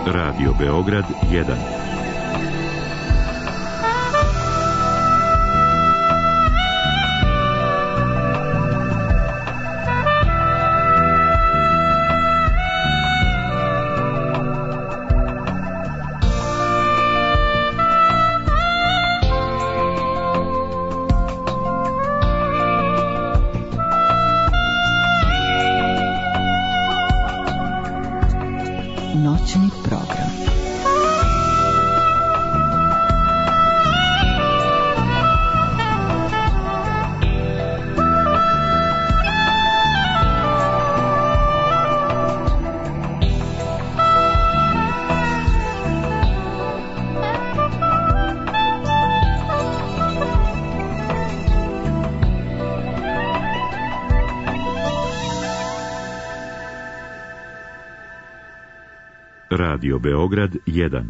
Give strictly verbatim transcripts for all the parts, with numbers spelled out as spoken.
Radio Beograd jedan. Noćni program. Radio Beograd jedan.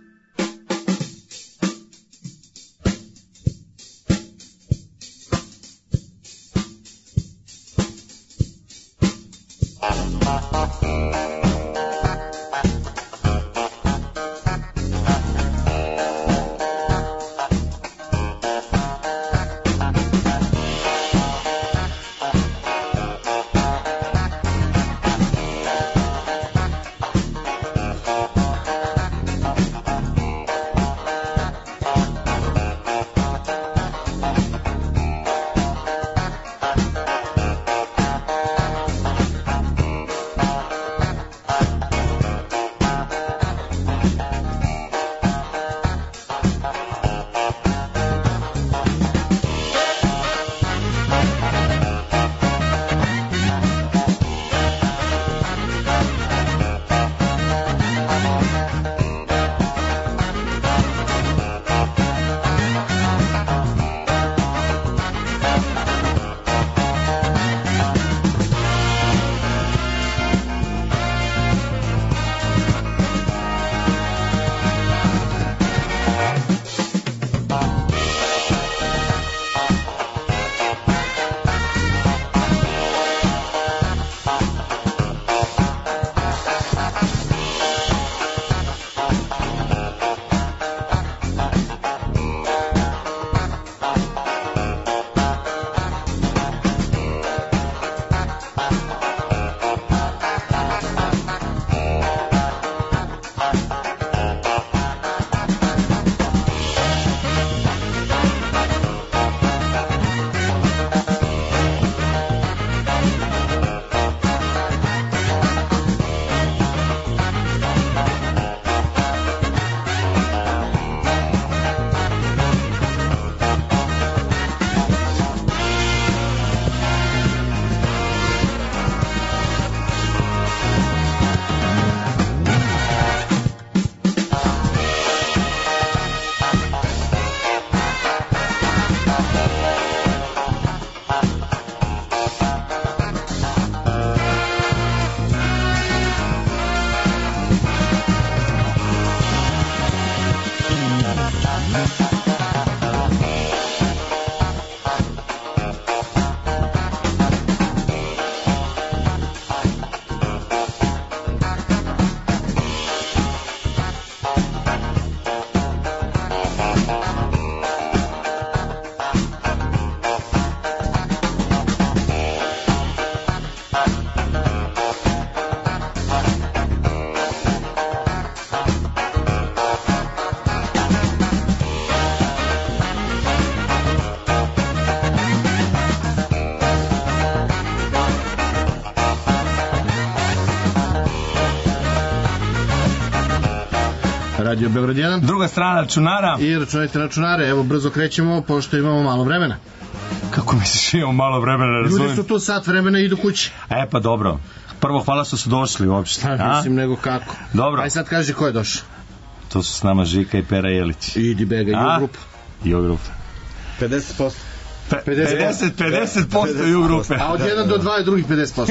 Radio Beograd jedan. Druga strana računara. I računajte računare. Evo, brzo krećemo, pošto imamo malo vremena. Kako misliš imamo malo vremena, razumijem? Ljudi su tu sat vremena i idu kući. E, pa dobro. Prvo, hvala što su došli uopšte. A, mislim, nego kako. Dobro. Aj sad kaži ko je došao. To su s nama Žika i Pera Jelić. Idi bega, i u grupu. I u grupu. pedeset posto. pedeset, pedeset posto i u grupe. A od jedan do dva je drugih pedeset posto.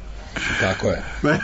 Tako je.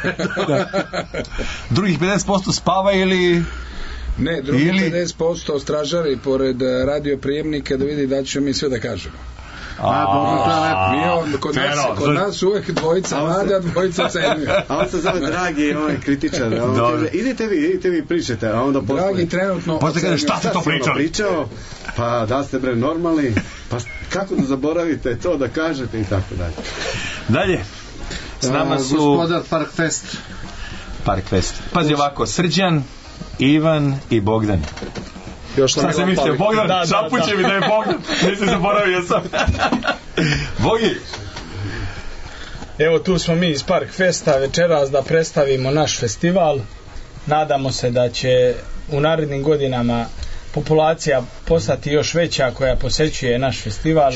Drugih pedeset posto spava ili... Ne, drugi ili... pedeset posto stražari pored radio prijemnika da vidi da ćemo mi sve da kažemo. A, a, mi, kod, kod, nas, Pero, kod nas uvek dvojica rade, a dvojica cenuje. A on se zove Dragi, ovaj kritičar. A on kaže, idite vi, idite vi pričajte, a onda posle... Dragi trenutno... Posle kaže, šta ste to pričali? Pričao, pa da ste bre normalni, pa kako da zaboravite to da kažete i tako dalje. Dalje. S nama su... Gospodar Parkfest. Parkfest. Pazi ovako, Srđan, Ivan i Bogdan. Još nam Šta se mislite, Bogdan? Da, da, Šapuće da. mi da je Bogdan. Nisam zaboravio sam. Bogi. Evo tu smo mi iz Park Festa večeras da predstavimo naš festival. Nadamo se da će u narednim godinama populacija postati još veća koja posećuje naš festival.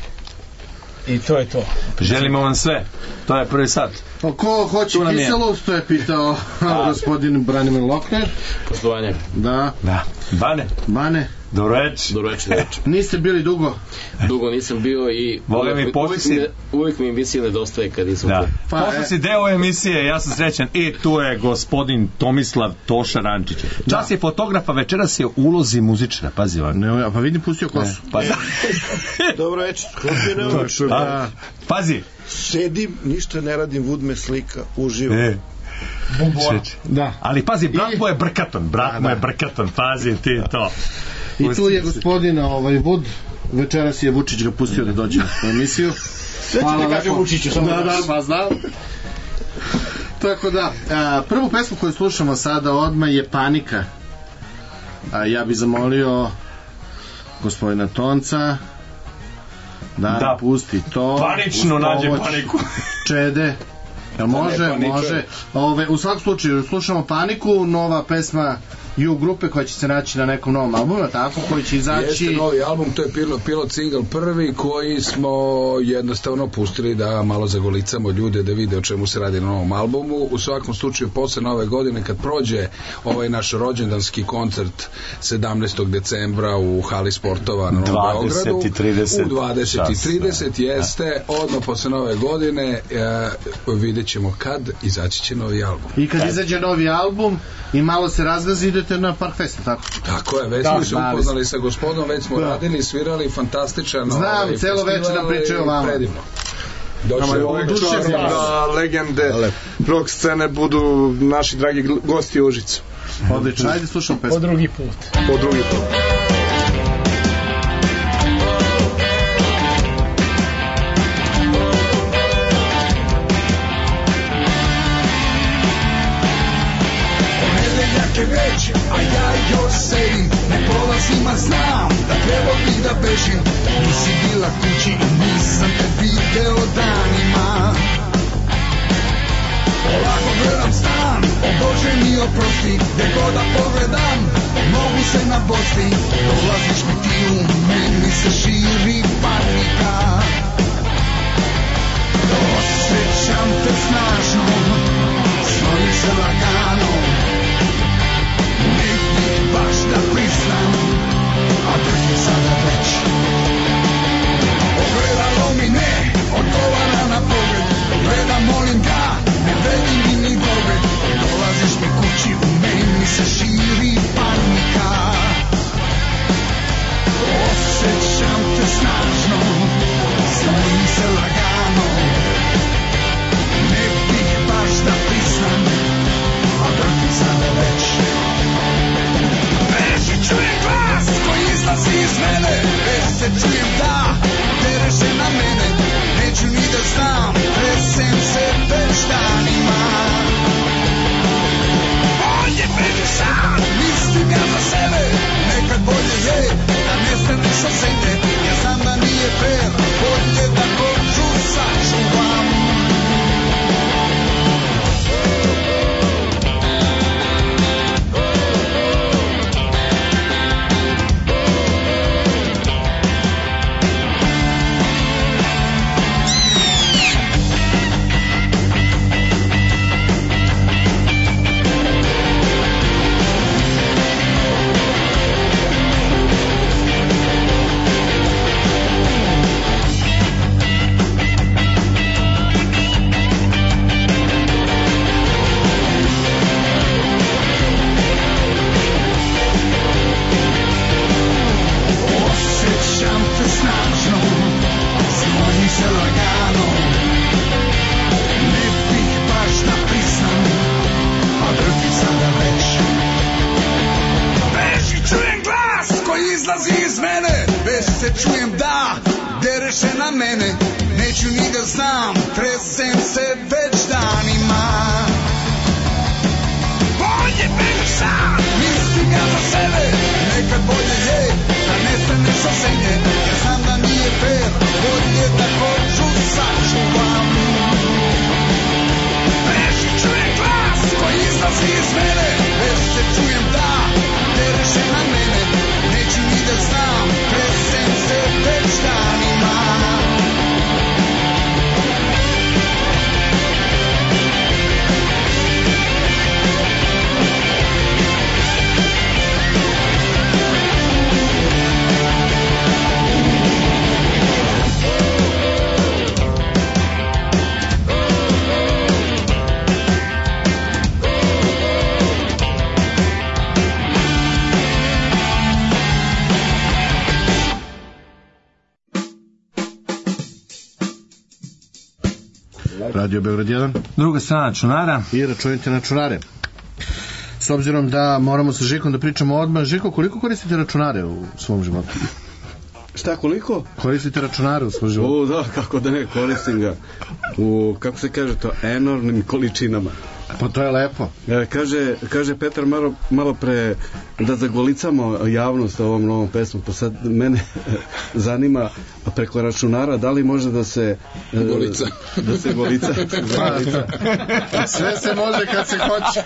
I to je to. Želimo vam sve. To je prvi sat. Ko hoće kiselo, to je pitao gospodin Branimir Lokner. Poštovanje. Da. Da. Bane. Bane. Dobro reći. Dobro reći, reći. Niste bili dugo? Dugo nisam bio i Volim uvijek, i posle uvijek, si... mi, uvijek mi emisije nedostaje kad nisam Da. tu. Pa, Posle e... si deo emisije, ja sam srećan. I tu je gospodin Tomislav Toša Rančić. Čas je fotografa, večeras je u ulozi muzičara. Pazi vam. Ne, pa vidim pustio kosu. Pa da. Dobro reći, A, pazi. sedim, ništa ne radim, vud me slika, uživo. E. Da. Ali pazi, brat I... mu je brkaton, brat da, mu je da. brkaton, pazi ti to. I tu je gospodin ovaj, Vud, večeras je Vučić ga pustio da dođe u emisiju. Sve ću ti kažem Vučiću, samo da, da, pa znam. Tako da, a, prvu pesmu koju slušamo sada odmah je Panika. A, ja bih zamolio gospodina Tonca da, Da. pusti to. Panično uz nađe pomoć paniku. Čede. Jel može? paničar. Može. Ove, u svakom slučaju, slušamo Paniku, nova pesma U grupe koja će se naći na nekom novom albumu, tako, koji će izaći... Jeste novi album, to je pilot, pilot single prvi koji smo jednostavno pustili da malo zagolicamo ljude da vide o čemu se radi na novom albumu. U svakom slučaju posle nove godine kad prođe ovaj naš rođendanski koncert sedamnaestog decembra u hali sportova na Novom dvadeset Beogradu i trideset u dvadeset i trideset jeste odmah posle nove godine e, vidjet ćemo kad izaći će novi album. I kad izađe novi album i malo se razgazi, idete na Parkfest, tako? Tako je, već Da, smo se znali upoznali sa gospodom, već smo Da. radili, svirali, fantastičan Znam, ovaj, celo festival večer nam pričaju o i vama. predivno. Došli Nama je ovaj uvijek duše čast mi je. da legende rock scene budu naši dragi gl- gosti u Užicu. Odlično, ajde slušamo Po pesmu. drugi put. Po drugi put. Ponedeljak je već, a ja još sedim, ne prolazim, a znam da trebao bi da bežim. Nisi bila kući i nisam te video danima. Polako gledam stan, o Bože mi oprosti, gde god da pogledam, mogu se nabosti. Dolaziš mi ti u meni se širi panika. Osjećam te snažno, snojim se lagano. Ne bih baš da priznam, a da je sada već. Ogledalo mi ne odgovara na pogled. Gledam, molim ga, ne vredi mi ni pogled. Dolaziš mi kući, u meni se širi panika. Osjećam te snažno, snojim se lagano. Ne bih baš da priznam, a deriše na mene, neću ni da znam, tresem se već danima. Bolje beži sam, mislim ja za sebe, nekad bolje je da nestaneš sa zemlje, jer znam da nije fair, bolje da koču sačuvam. Reši čujem glas koji izlazi iz mene, već se čujem da deriše na mene, neću ni da znam, tresem se već danima. Radio Beograd jedan. Druga strana računara. I računajte na računare. S obzirom da moramo sa Žekom da pričamo odmah. Žeko, koliko koristite računare u svom životu? Šta, koliko? Koristite računare u svom životu? O, da, kako da ne, koristim ga u, kako se kaže to, enormnim količinama. Pa to je lepo. E, kaže, kaže Petar malo, malo pre da zagolicamo javnost ovom novom pesmom, pa sad mene zanima preko računara da li može da se e, golica. Da se golica. Sve se može kad se hoće.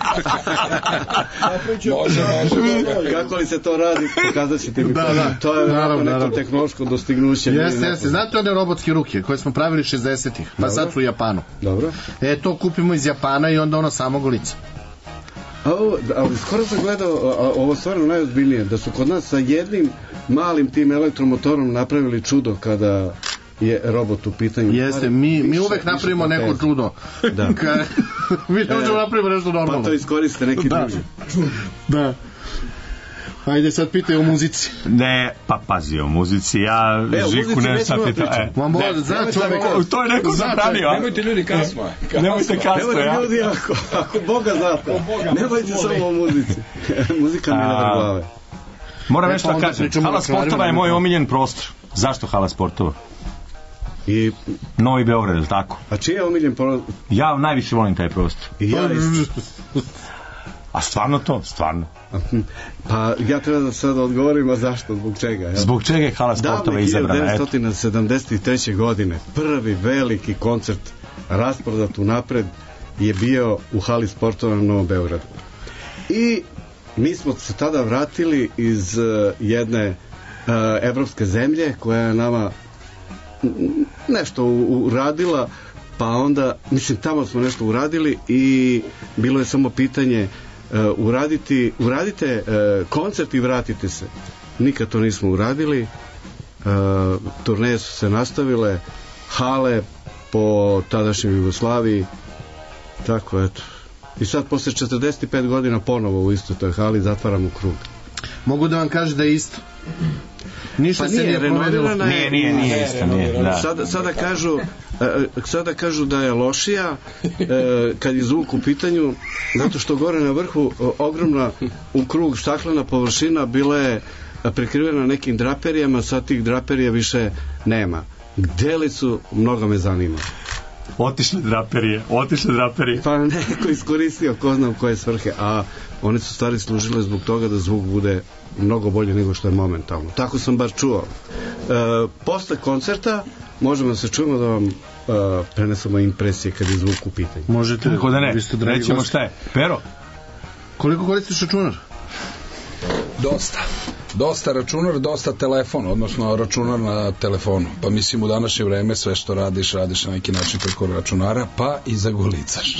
Može, može. Kako li se to radi, pokazat ćete mi. Da, da. To je Naravno, neko naravno. tehnološko dostignuće. Jeste, jeste. Znate one robotske ruke koje smo pravili šezdesetih, pa Dobro. sad su u Japanu. Dobro. E, to kupimo iz Japana i onda ono samo golica. A ovo, ali skoro sam gledao, a, a, ovo stvarno najozbiljnije, da su kod nas sa jednim malim tim elektromotorom napravili čudo kada je robot u pitanju. Jeste, mi, mi Više- uvek više napravimo neko poteza. čudo. Da. Ka- mi ne možemo napravimo nešto normalno. Pa to iskoriste neki Da. drugi. Da. Ajde sad pitaj o muzici. Ne, pa pazi o muzici, ja E, o Žiku muzici ne nećemo sam pitao. pričati. E, Mam ne, bo, zna nemojte čovjek. tako. to je neko Zna zabranio. a? Nemojte ljudi kasno. kasno. Nemojte kasno, Nemojte ja. ljudi, ako, ako Boga znate, nemojte samo o muzici. Muzika mi je na A, glave. Moram E, nešto pa da onda kažem. pričamo o Hala računarima, sportova je moj nema. omiljen prostor. Zašto hala sportova? I, Novi Beograd, je li tako? a čiji je omiljen pro... Ja najviše volim taj prostor. I ja isto. A stvarno to? Stvarno. Pa ja treba da sad odgovorim, a zašto, zbog čega? Jel? Zbog čega je hala sportova Davne izabrana? Eto. hiljadu devetsto sedamdeset treće. godine prvi veliki koncert rasprodat unapred je bio u hali sportova na Novom Beogradu. I mi smo se tada vratili iz uh, jedne uh, evropske zemlje koja je nama mm, nešto u- uradila, pa onda, mislim, tamo smo nešto uradili i bilo je samo pitanje uh, uraditi, uradite uh, koncert i vratite se. Nikad to nismo uradili. Uh, turneje su se nastavile, hale po tadašnjoj Jugoslaviji, tako eto. I sad posle četrdeset pet godina ponovo u istoj toj hali zatvaramo krug. Mogu da vam kažem da je isto. Ništa Pa se nije, nije renovirana promenilo. je. Nije, nije, nije isto, nije. Da. Sada, sada kažu e, sada kažu da je lošija e, kad je zvuk u pitanju, zato što gore na vrhu o, ogromna u krug staklena površina bila je prekrivena nekim draperijama, sad tih draperija više nema. Gde li su, mnogo me zanima. Otišle draperije, otišle draperije. Pa neko iskoristio ko znam koje svrhe, a one su stvari služile zbog toga da zvuk bude mnogo bolje nego što je momentalno. Tako sam bar čuo. E, posle koncerta možemo da se čujemo da vam e, prenesemo impresije kad je zvuk u pitanju. Možete. Kako da ne? Vi ste dragi Rećemo gosti. šta je. Pero, Koliko koristiš računar? Dosta. Dosta računar, dosta telefon, odnosno računar na telefonu. Pa mislim u današnje vreme sve što radiš, radiš na neki način preko računara, pa i zagolicaš.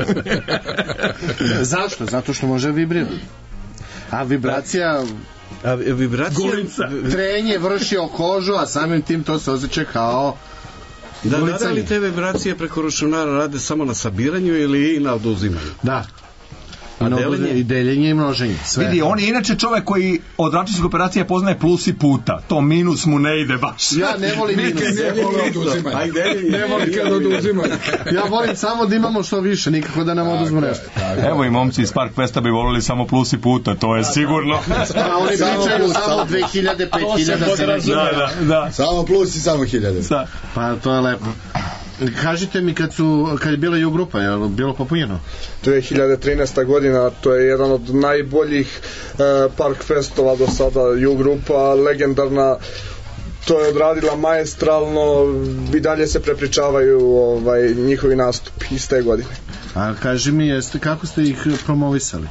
Zašto? Zato što može vibrirati. A vibracija, A vibracija... trenje vrši o kožu, a samim tim to se osjeća kao Da, da, da golicanje. li te vibracije preko računara rade samo na sabiranju ili i na oduzimanju? Da. A mnogo, deljenje? i deljenje i množenje. Sve. Vidi, on je inače čovek koji od računskih operacija poznaje plus i puta. To minus mu ne ide baš. Ja ne volim minus. Ne volim oduzimati. A i deljenje? Ne volim kad oduzimati. Ja volim samo da imamo što više, nikako da nam oduzmu nešto. Evo i momci iz Park Festa bi volili samo plus i puta, to je sigurno. A oni pričaju samo dve hiljade, pet hiljada, sedam hiljada. Da, da. Samo plus i samo hiljade. Pa to je lepo. Kažite mi kad su kad je bila U grupa, je li bilo popunjeno? dve hiljade trinaesta godina, to je jedan od najboljih e, Park Festova do sada, U grupa, legendarna, to je odradila maestralno, i dalje se prepričavaju ovaj, njihovi nastupi iz te godine. A kaži mi, jeste, kako ste ih promovisali?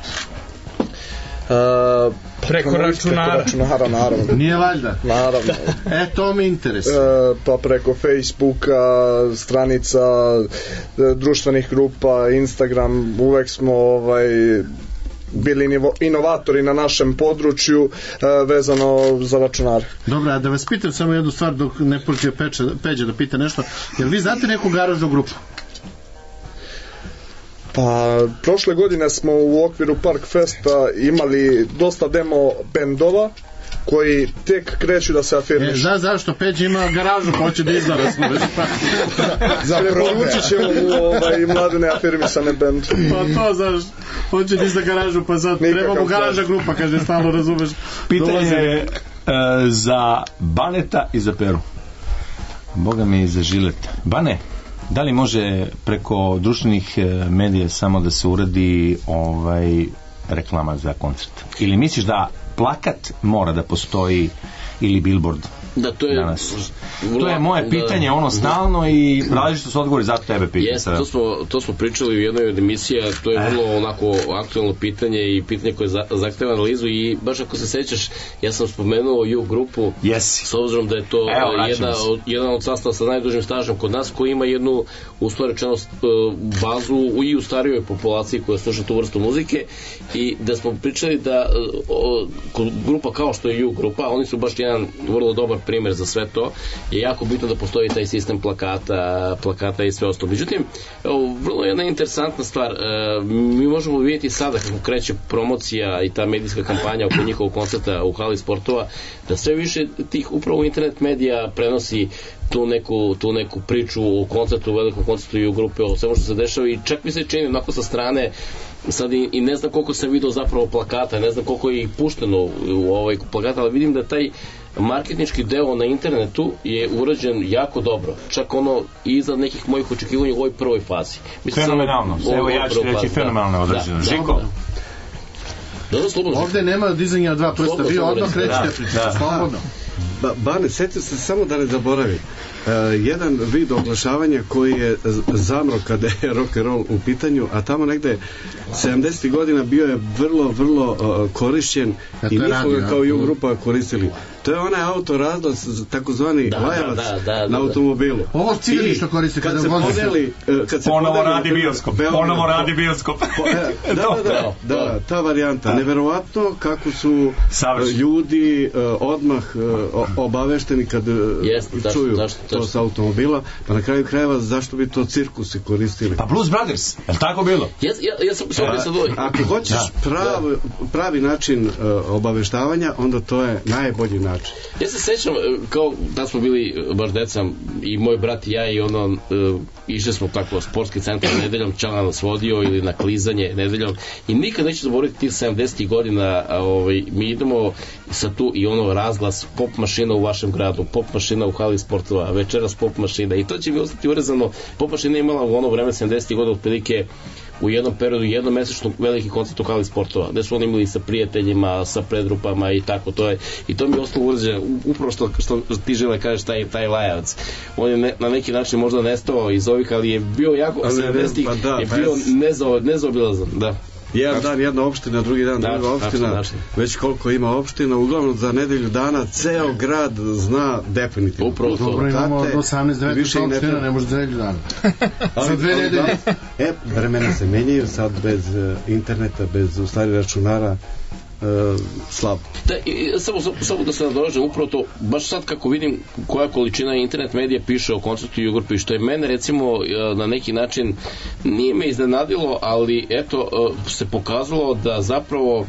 E, Preko računara. Preko računara, naravno. Nije valjda? Naravno. E, to mi interesuje. E, pa preko Facebooka, stranica, e, društvenih grupa, Instagram, uvek smo ovaj, bili nivo, inovatori na našem području e, vezano za računare. Dobro, a da vas pitam samo jednu stvar dok ne počne Peđa, Peđa da pita nešto. Jel vi znate neku garažnu grupu? Pa, prošle godine smo u okviru Park Festa imali dosta demo bendova koji tek kreću da se afirmišu. E, zna zašto Peđa ima garažu, hoće da izgleda služeš. Za preporučit ćemo mu ovaj, mladene afirmisane bend. Pa to zašto? Hoće da izgleda garažu, pa sad treba mu garaža grupa, kaže, stalno razumeš. Pitanje je e, za Baneta i za Peru. Boga mi i za Žileta. Bane, da li može preko društvenih medija samo da se uradi ovaj reklama za koncert? Ili misliš da plakat mora da postoji ili billboard? Da, to je danas. To je moje pitanje, ono stalno, i različito su odgovori, zato tebe pitam. Jeste, to smo, to smo pričali u jednoj od emisija, to je vrlo onako aktualno pitanje i pitanje koje zahteva analizu, i baš ako se sećaš, ja sam spomenuo U grupu, yes. S obzirom da je to Evo, jedna, od, jedan od sastava sa najdužim stažom kod nas, koji ima jednu ustvarečenost bazu i u starijoj populaciji koja sluša tu vrstu muzike, i da smo pričali da o, grupa kao što je U grupa, oni su baš jedan vrlo dobar primjer za sve to, je jako bitno da postoji taj sistem plakata, plakata i sve ostalo. Međutim, evo, vrlo jedna interesantna stvar, e, mi možemo vidjeti sada kako kreće promocija i ta medijska kampanja oko njihovog koncerta u hali sportova, da sve više tih upravo internet medija prenosi tu neku, tu neku priču o koncertu, o velikom koncertu i u grupe, o svemu što se dešava, i čak mi se čini onako sa strane, sad i, i ne znam koliko sam vidio zapravo plakata, ne znam koliko je i pušteno u ovaj plakata, ali vidim da taj marketinški deo na internetu je urađen jako dobro, čak ono iza nekih mojih očekivanja u ovoj prvoj fazi. Mislim, fenomenalno, sam, evo ja ću reći fenomenalno određeno. Da, Žiko? Da, da, slobodno. Ovde nema dizanja dva prsta, vi odmah krećete pričati, slobodno. Ba, Bane, sjetio se samo da ne zaboravi. Uh, jedan vid oglašavanja koji je zamro kada je rock and roll u pitanju, a tamo negde sedamdesetih godina bio je vrlo, vrlo uh, korišćen, i mi smo ga kao U grupa koristili. To je onaj auto razglas, takozvani da, lajavac da, da, da, na automobilu. Ovo civili što koriste kada se podeli, kad se ponovo radi bioskop. Ponovo radi bioskop. Da, da, da, da, ta varijanta. Neverovatno kako su ljudi odmah obavešteni kad čuju to sa automobila, pa na kraju krajeva zašto bi to cirkusi koristili? Pa Blues Brothers, je li tako bilo? Ja, ja, ja sam sad ako hoćeš pravi, pravi način obaveštavanja, onda to je najbolji način. Ja se sećam, kao da smo bili baš deca, i moj brat i ja, i ono, uh, išli smo tako sportski centar nedeljom, Čala nas vodio, ili na klizanje nedeljom, i nikad neću zaboraviti tih sedamdesetih godina, a, ovaj, mi idemo sa tu i ono razglas, pop mašina u vašem gradu, pop mašina u hali sportova, večeras pop mašina, i to će mi ostati urezano. Pop mašina je imala u ono vreme sedamdesetih godina otprilike u jednom periodu jednomesečno veliki koncert u hali sportova, gde su oni imali sa prijateljima, sa predgrupama i tako, to je, i to mi je ostalo uređeno, upravo što, što ti žele kažeš, taj, taj lajavac. On je ne, na neki način možda nestao iz ovih, ali je bio jako, sedamdesetih pa da, je bio nezo, nezaobilazan, da. Jedan dan jedna opština, drugi dan druga opština, naši, naši. Već koliko ima opština, uglavnom za nedelju dana ceo grad zna definitivno. Upravo to. Dobro, imamo od osamnaest devetnaest opština, ne može za nedelju dana. Za dve nedelje. E, vremena se menjaju, sad bez uh, interneta, bez u stvari računara, e, slab. Da, i, samo, samo da se nadođem, upravo to, baš sad kako vidim koja količina internet medija piše o koncertu i grupi, što je mene recimo na neki način nije me iznenadilo, ali eto se pokazalo da zapravo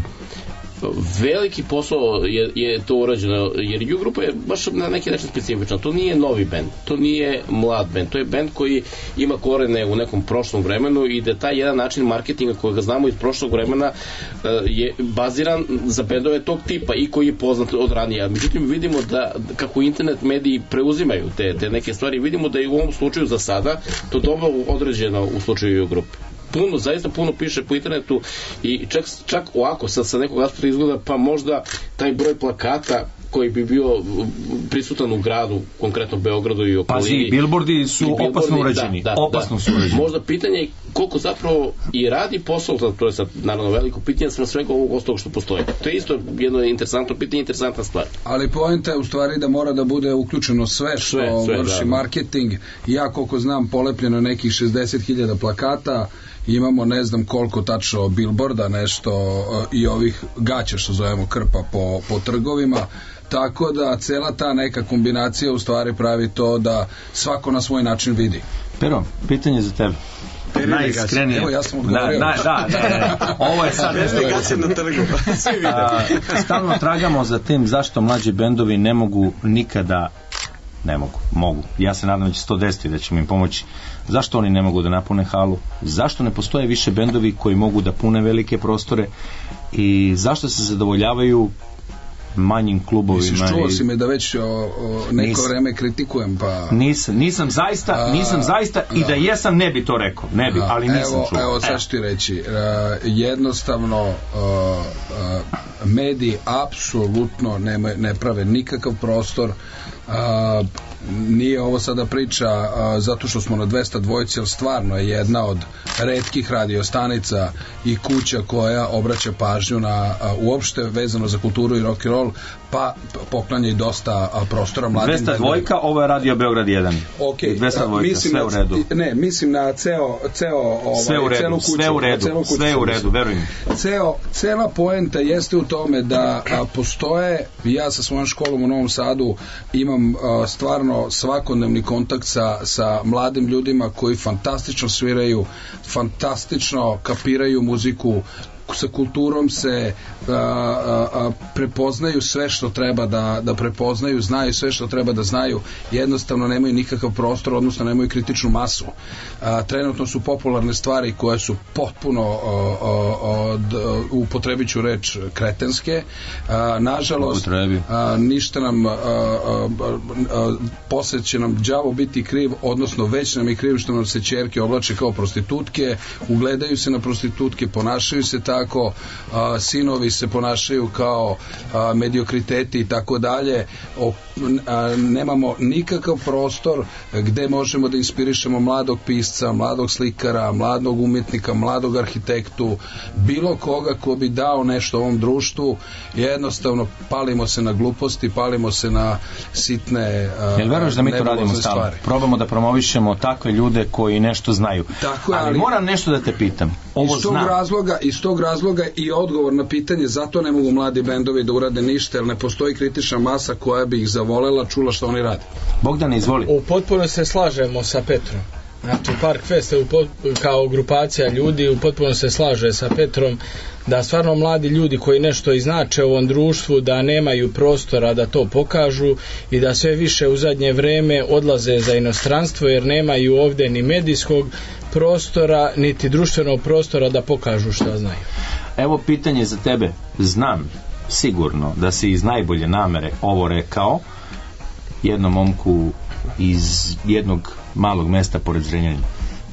veliki posao je, je to urađeno, jer U grupa je baš na neki način specifična. To nije novi bend, to nije mlad bend, to je bend koji ima korene u nekom prošlom vremenu i da taj jedan način marketinga kojeg znamo iz prošlog vremena je baziran za bendove tog tipa i koji je poznat od ranije. Međutim, vidimo da kako internet mediji preuzimaju te, te neke stvari, vidimo da je u ovom slučaju za sada to dobro određeno u slučaju U grupe. Puno, zaista puno piše po internetu i čak, čak ovako sad sa nekog aspekta izgleda pa možda taj broj plakata koji bi bio prisutan u gradu, konkretno Beogradu i okolini. Pazi, bilbordi su bilbordi, opasno uređeni. Da, da, opasno da. su uređeni. Možda pitanje je koliko zapravo i radi posao, to je sad naravno veliko pitanje sa svega ovog ostalog što postoji. To je isto jedno interesantno pitanje, interesantna stvar. Ali poenta je u stvari da mora da bude uključeno sve što sve, sve, vrši da, marketing. Ja koliko znam polepljeno nekih šezdeset hiljada plakata, imamo ne znam koliko tačno bilborda, nešto i ovih gaća što zovemo krpa po, po trgovima, tako da cela ta neka kombinacija u stvari pravi to da svako na svoj način vidi. Pero, pitanje za tebe. Najiskrenije. Evo, ja sam odgovorio. Da, da, da, da. Ovo je sad nešto na trgu. Svi vide. Stalno tragamo za tim zašto mlađi bendovi ne mogu nikada, ne mogu, mogu. Ja se nadam da će se to desiti, da ćemo im pomoći. Zašto oni ne mogu da napune halu? Zašto ne postoje više bendovi koji mogu da pune velike prostore? I zašto se zadovoljavaju manjim klubovima? Misliš, čuo si me da već o, o neko nisam, vreme kritikujem, pa... Nisam, nisam zaista, a, nisam zaista a, i da jesam ne bi to rekao, ne bi, a, ali nisam evo, čuo. Evo, sad ću ti reći, uh, jednostavno uh, uh, mediji apsolutno ne, ne prave nikakav prostor. Uh, nije ovo sada priča uh, zato što smo na dvesta dvojici, ali stvarno je jedna od retkih radiostanica i kuća koja obraća pažnju na uh, uopšte vezano za kulturu i rock and roll, pa poklanja i dosta uh, prostora mladim. dvesta dvojka, ovo je Radio Beograd jedan. Okay. dvesta dvojka, sve u redu. Ne, mislim na ceo, ceo ovaj, sve u redu, celu kuću, sve u redu, kuću, sve u redu, verujem. Ceo, cela poenta jeste u tome da a, postoje, ja sa svojom školom u Novom Sadu imam a, stvarno svakodnevni kontakt sa, sa mladim ljudima koji fantastično sviraju, fantastično kapiraju muziku, sa kulturom se a, a, a, prepoznaju sve što treba da, da prepoznaju, znaju sve što treba da znaju, jednostavno nemaju nikakav prostor, odnosno nemaju kritičnu masu. A, trenutno su popularne stvari koje su potpuno a, a, od, upotrebit ću reč kretenske, a, nažalost a, ništa nam a, a, a, posle će nam đavo biti kriv, odnosno već nam je kriv što nam se ćerke oblače kao prostitutke, ugledaju se na prostitutke, ponašaju se tako, a, sinovi se ponašaju kao a, mediokriteti i tako dalje. O, a, nemamo nikakav prostor gde možemo da inspirišemo mladog pisca, mladog slikara, mladog umetnika, mladog arhitektu, bilo koga ko bi dao nešto ovom društvu. Jednostavno palimo se na gluposti, palimo se na sitne a, jel veruješ da mi to radimo stalno? Probamo da promovišemo takve ljude koji nešto znaju. Tako je, ali, ali moram nešto da te pitam. Ovo iz tog znam. razloga, iz tog razloga i odgovor na pitanje zato ne mogu mladi bendovi da urade ništa, jer ne postoji kritična masa koja bi ih zavolela, čula što oni rade. Bogdane, izvoli. U potpuno se slažemo sa Petrom. Znači, Park Fest je kao grupacija ljudi u potpuno se slaže sa Petrom da stvarno mladi ljudi koji nešto iznače u ovom društvu da nemaju prostora da to pokažu i da sve više u zadnje vreme odlaze za inostranstvo jer nemaju ovde ni medijskog prostora niti društvenog prostora da pokažu šta znaju. Evo pitanje za tebe. Znam sigurno da si iz najbolje namere ovo rekao jednom momku iz jednog malog mesta pored Zrenjanina.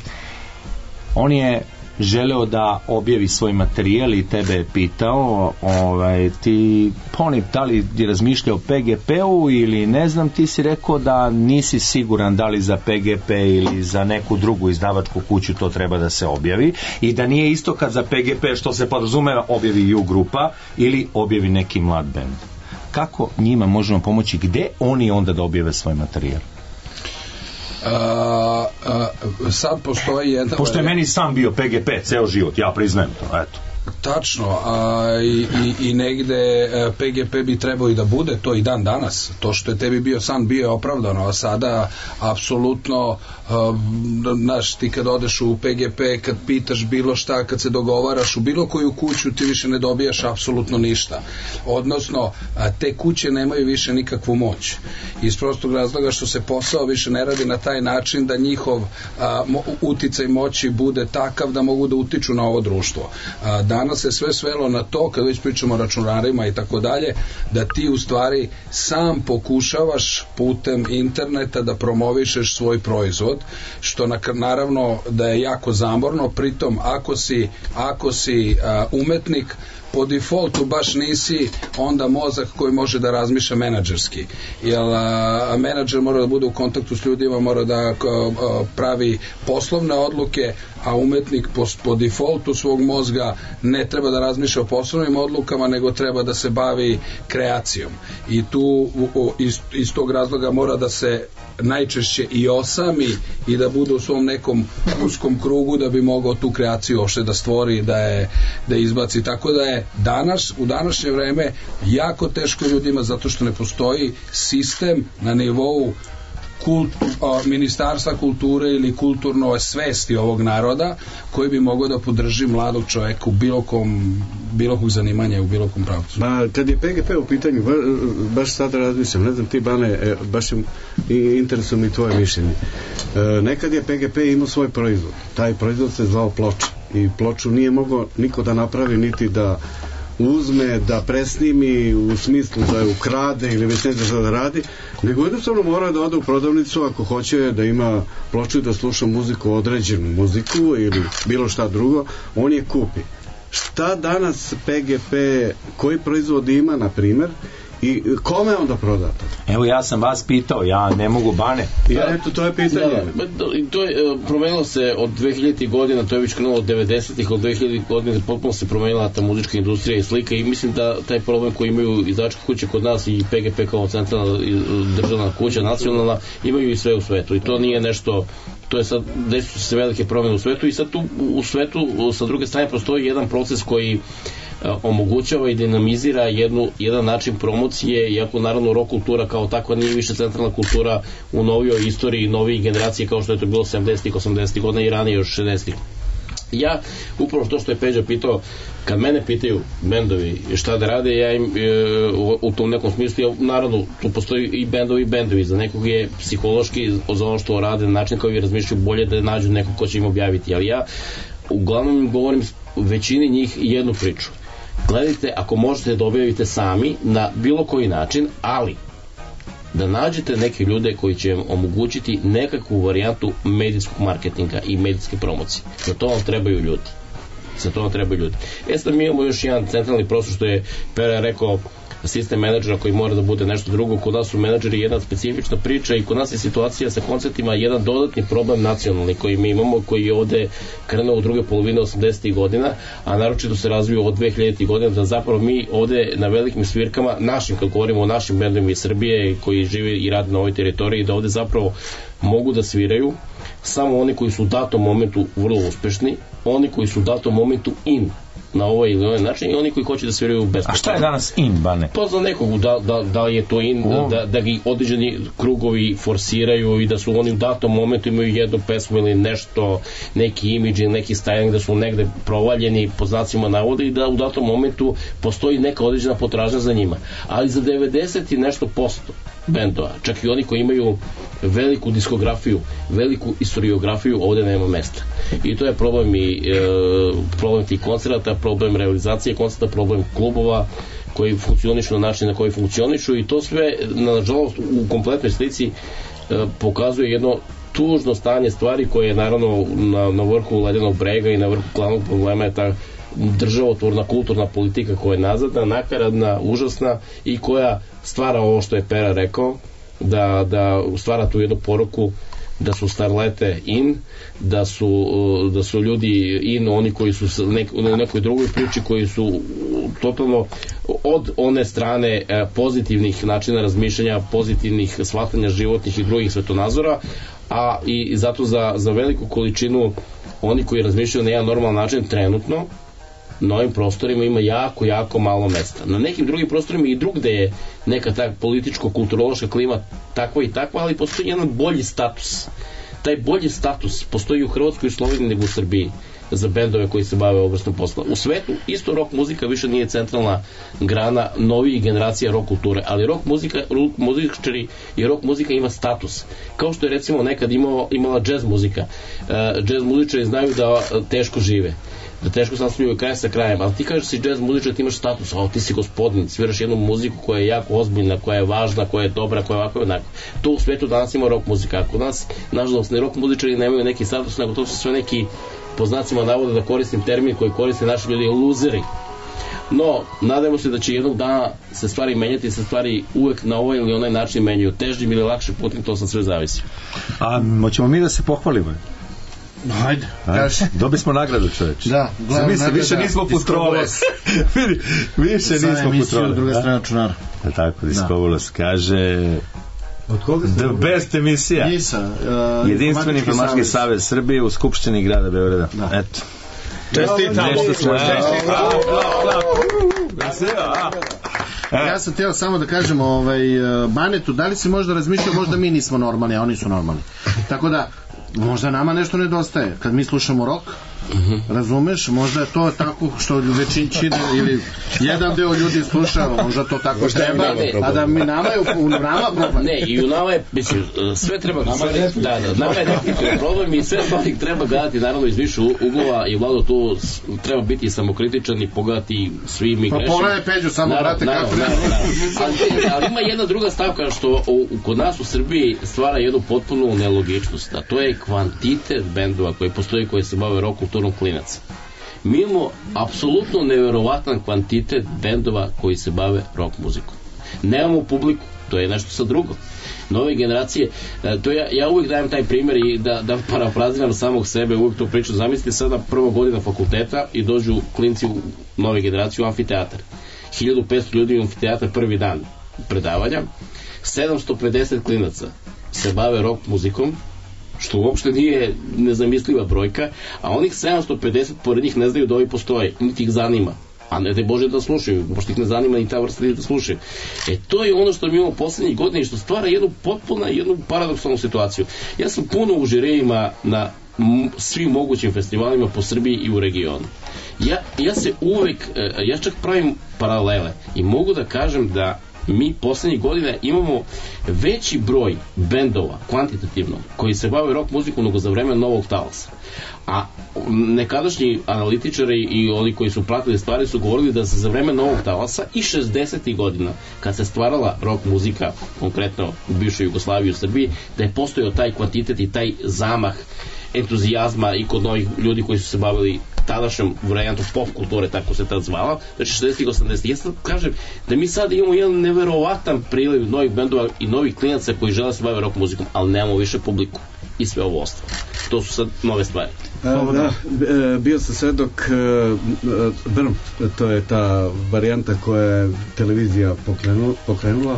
On je želeo da objavi svoj materijal i tebe je pitao ovaj, ti poni da li je razmišljao o P G P-u ili ne znam, ti si rekao da nisi siguran da li za P G P ili za neku drugu izdavačku kuću to treba da se objavi i da nije isto kad za P G P što se podrazumeva objavi U grupa ili objavi neki mlad bend. Kako njima možemo pomoći, gde oni onda da objave svoj materijal? Uh, uh, sad postoji jedna... Pošto je meni sam bio P G P ceo život, ja priznajem to, eto. Tačno, a i, i, i negde P G P bi trebao i da bude to i dan danas. To što je tebi bio san bio je opravdano, a sada apsolutno, znaš, ti kad odeš u P G P, kad pitaš bilo šta, kad se dogovaraš u bilo koju kuću, ti više ne dobijaš apsolutno ništa. Odnosno, te kuće nemaju više nikakvu moć. Iz prostog razloga što se posao više ne radi na taj način da njihov a, mo, uticaj moći bude takav da mogu da utiču na ovo društvo. A, danas se sve svelo na to, kad već pričamo o računarima i tako dalje, da ti u stvari sam pokušavaš putem interneta da promovišeš svoj proizvod, što na, naravno da je jako zamorno, pritom ako si, ako si a, umetnik, po defaultu baš nisi onda mozak koji može da razmišlja menadžerski, jer a, menadžer mora da bude u kontaktu s ljudima, mora da a, a, pravi poslovne odluke, a umetnik po, po defaultu svog mozga ne treba da razmišlja o poslovnim odlukama, nego treba da se bavi kreacijom, i tu u, u, iz, iz tog razloga mora da se najčešće i osami i da bude u svom nekom uskom krugu da bi mogao tu kreaciju uopšte da stvori, da je da izbaci, tako da je danas, u današnje vreme jako teško ljudima, zato što ne postoji sistem na nivou kult, o, ministarstva kulture ili kulturno svesti ovog naroda koji bi mogao da podrži mladog čoveka u bilo kom, bilo kog zanimanja u bilo kom pravcu. Ma, kad je P G P u pitanju, ba, baš sad razmišljam, ne znam ti, Bane, e, baš im, i interesuje mi tvoje mišljenje. E, nekad je P G P imao svoj proizvod. Taj proizvod se zvao ploča i ploču nije mogao niko da napravi, niti da uzme, da presnimi u smislu da je ukrade ili već ne zna šta da radi, nego jednostavno mora da ode u prodavnicu ako hoće da ima ploču i da sluša muziku, određenu muziku ili bilo šta drugo, on je kupi. Šta danas P G P, koji proizvod ima, na primer, i kome onda prodata? Evo, ja sam vas pitao, ja ne mogu, Bane. Ja, eto, to je pitanje. Da, to je promenilo se od dvehiljaditih godina, to je već krenulo od devedesetih, od dvehiljaditih godina potpuno se promenila ta muzička industrija i slika, i mislim da taj problem koji imaju izdavačke kuće kod nas i P G P kao centralna državna kuća, nacionalna, imaju i sve u svetu, i to nije nešto, to je sad, desu se velike promene u svetu, i sad tu u svetu sa druge strane postoji jedan proces koji omogućava i dinamizira jednu, jedan način promocije, iako naravno rock kultura kao takva nije više centralna kultura u novijoj istoriji novih generacije kao što je to bilo sedamdesetih, osamdesetih godina i ranije još šezdesetih. Ja, upravo to što je Peđa pitao, kad mene pitaju bendovi šta da rade, ja im e, u, u tom nekom smislu, ja, naravno tu postoji i bendovi i bendovi, za nekog je psihološki za ono što rade na način koji razmišljaju bolje da nađu nekog ko će im objaviti, ali ja uglavnom im govorim većini njih jednu priču. Gledajte, ako možete da objavite sami na bilo koji način, ali da nađete neke ljude koji će vam omogućiti nekakvu varijantu medijskog marketinga i medijske promocije. Za to vam trebaju ljudi. Za to vam trebaju ljudi. E sad mi imamo još jedan centralni prostor, što je Pera rekao, sistem menadžera koji mora da bude nešto drugo. Kod nas su menadžeri jedna specifična priča, i kod nas je situacija sa koncertima jedan dodatni problem nacionalni koji mi imamo, koji je ovde krenuo u druge polovine osamdesetih godina, a naročito se razvio od dvehiljaditih godina, da zapravo mi ovde na velikim svirkama, našim, kad govorimo o našim bendovima iz Srbije koji žive i rade na ovoj teritoriji, da ovde zapravo mogu da sviraju samo oni koji su u datom momentu vrlo uspešni, oni koji su u datom momentu in na ovaj ili onaj način, i oni koji hoće da sviraju besplatno. A šta je danas in, Bane? Pa za nekog, da, da, da je to in, da, da, da gi određeni krugovi forsiraju i da su oni u datom momentu imaju jednu pesmu ili nešto, neki imidž ili neki styling, da su negde provaljeni po znacima navoda, i da u datom momentu postoji neka određena potražnja za njima. Ali za devedeset i nešto posto bendova, čak i oni koji imaju veliku diskografiju, veliku istoriografiju, ovde nema mesta. I to je problem i e, problem tih koncerata, problem realizacije koncerta, problem klubova koji funkcionišu na način na koji funkcionišu, i to sve, nažalost, u kompletnoj slici e, pokazuje jedno tužno stanje stvari koje je naravno na, na vrhu ledenog brega i na vrhu glavnog problema je ta državotvorna kulturna politika koja je nazadna, nakaradna, užasna, i koja stvara ovo što je Pera rekao, da, da stvara tu jednu poruku da su starlete in, da su, da su ljudi in, oni koji su nek, u nekoj drugoj priči, koji su totalno od one strane pozitivnih načina razmišljanja, pozitivnih shvatanja životnih i drugih svetonazora, a i zato za, za veliku količinu oni koji razmišljaju na jedan normalan način trenutno, na ovim prostorima ima jako, jako malo mesta. Na nekim drugim prostorima i drugde je neka ta političko-kulturološka klima takva i takva, ali postoji jedan bolji status. Taj bolji status postoji u Hrvatskoj i Sloveniji nego u Srbiji za bendove koji se bave ovom vrstom posla. U svetu isto rock muzika više nije centralna grana novih generacija rock kulture, ali rock muzika, rock muzičari i rock muzika ima status. Kao što je recimo nekad imao, imala jazz muzika. Uh, jazz muzičari znaju da teško žive, da teško sastavljaju kraj sa krajem, ali ti kažeš si jazz muzičar, ti imaš status, o, ti si gospodin, sviraš jednu muziku koja je jako ozbiljna, koja je važna, koja je dobra, koja je ovako i onako. To u svetu danas ima rock muzika. Ako nas, nažalost, ne rock muzičari nemaju neki status, nego to su sve neki, po znacima navoda da koristim termin koji koriste naši ljudi, luzeri. No, nadamo se da će jednog dana se stvari menjati, se stvari uvek na ovaj ili onaj način menjaju. Težim ili lakše putem, to sad sve zavisi. A moćemo mi da se pohvalimo? Hajde, dobi smo nagradu, čoveč. Da, glavna nagrada. Više nismo putrole. Vidi, više nismo putrole. Druga strana računara. Tako, Diskovulos kaže... The best emisija. Nisa, uh, Jedinstveni informatički savez Srbije u Skupštini grada Beograda. Da. Eto. Čestitam. Nešto smo. Ja sam teo samo da kažem ovaj, Banetu, da li si možda razmišljao, možda mi nismo normalni, a oni su normalni. Tako da, možda nama nešto nedostaje. Kad mi slušamo rock, uh-huh. razumeš, možda je to tako što većina ili jedan deo ljudi sluša, možda to tako treba, a da mi nama je u nama problem. Ne, i u nama je, mislim, sve treba nama je, da, da, nama je definitivno problem i sve stvari treba gledati naravno iz više uglova i Vlado tu treba biti samokritičan i pogledati svi mi grešimo. Pa pogledaj Peđu, samo brate kako. Ali, ali ima jedna druga stavka što u, kod nas u Srbiji stvara jednu potpunu nelogičnost, a to je kvantitet bendova koji postoji, koji se bave rock kulturom klinaca. Mi imamo apsolutno neverovatan kvantitet bendova koji se bave rock muzikom. Nemamo publiku, to je nešto sa drugo. Nove generacije, to ja, ja uvijek dajem taj primjer i da, da parafraziram samog sebe, uvijek to priču. Zamislite sada prva godina fakulteta i dođu klinci u nove generacije u amfiteatar. hiljadu petsto ljudi u amfiteatar prvi dan predavanja, sedamsto pedeset klinaca se bave rock muzikom, što uopšte nije nezamisliva brojka, a onih sedamsto pedeset pored njih ne znaju da ovi postoje, niti ih zanima, a ne da Bože da slušaju, pošto ih ne zanima ni ta vrsta da slušaju. E to je ono što mi imamo poslednjih godina i što stvara jednu potpuno, jednu paradoksalnu situaciju. Ja sam puno u žirijima na svim mogućim festivalima po Srbiji i u regionu. Ja, ja se uvek, ja čak pravim paralele i mogu da kažem da mi poslednjih godina imamo veći broj bendova, kvantitativno, koji se bave rock muzikom nego za vreme novog talasa. A nekadašnji analitičari i oni koji su pratili stvari su govorili da se za vreme novog talasa i šezdesetih godina, kad se stvarala rock muzika, konkretno u bivšoj Jugoslaviji u Srbiji, da je postojao taj kvantitet i taj zamah entuzijazma i kod novih ljudi koji su se bavili tadašnjom varijantom pop kulture, tako se tad zvala, znači šezdesetih i osamdesetih. Ja sad kažem da mi sad imamo jedan neverovatan priliv novih bendova i novih klinaca koji žele se bave rock muzikom, ali nemamo više publiku i sve ovo ostalo. To su sad nove stvari. A, da, bio sam svedok Brm, to je ta varijanta koja je televizija pokrenula, pokrenula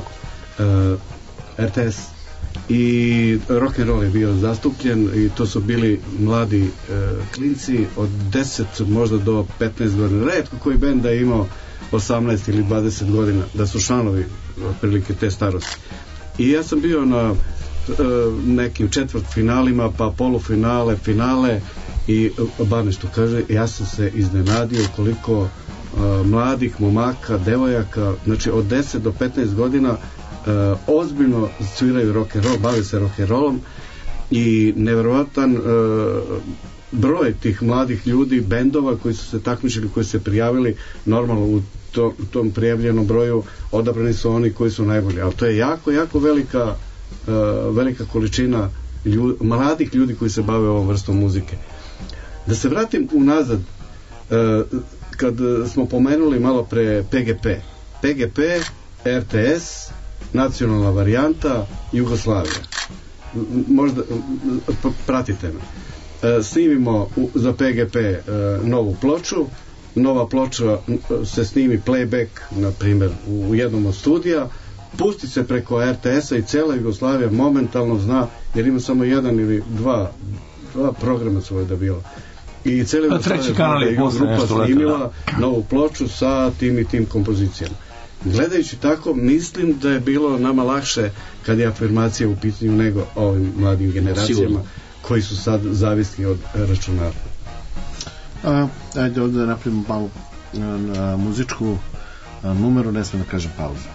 R T S, i rock and roll je bio zastupljen i to su bili mladi e, klinci od deset možda do petnaest godina. Retko koji bend da je imao osamnaest ili dvadeset godina, da su članovi otprilike te starosti. I ja sam bio na e, nekim četvrt finalima, pa polufinale, finale i bar nešto kaže, ja sam se iznenadio koliko e, mladih momaka, devojaka, znači od deset do petnaest godina Uh, ozbiljno sviraju rock and roll, bave se rock and rollom i neverovatan uh, broj tih mladih ljudi, bendova koji su se takmičili, koji su se prijavili, normalno u to, tom prijavljenom broju odabrani su oni koji su najbolji, ali to je jako, jako velika uh, velika količina ljud, mladih ljudi koji se bave ovom vrstom muzike. Da se vratim unazad, uh, kad smo pomenuli malo pre P G P P G P, R T S, nacionalna varijanta, Jugoslavija. Možda pratite me. Snimimo za P G P novu ploču, nova ploča se snimi playback, na primjer, u jednom od studija, pusti se preko R T S-a i cela Jugoslavija momentalno zna, jer ima samo jedan ili dva dva programa svoje da bilo. i cijeli Pa treći kanal je posle grupa nešto snimila leto, novu ploču sa tim i tim kompozicijama. Gledajući tako, mislim da je bilo nama lakše kad je afirmacija u pitanju nego ovim mladim generacijama Sigurno. koji su sad zavisni od računara. A, ajde ovdje da napravimo malu a, muzičku a, numeru, ne smijem da kažem pauzu.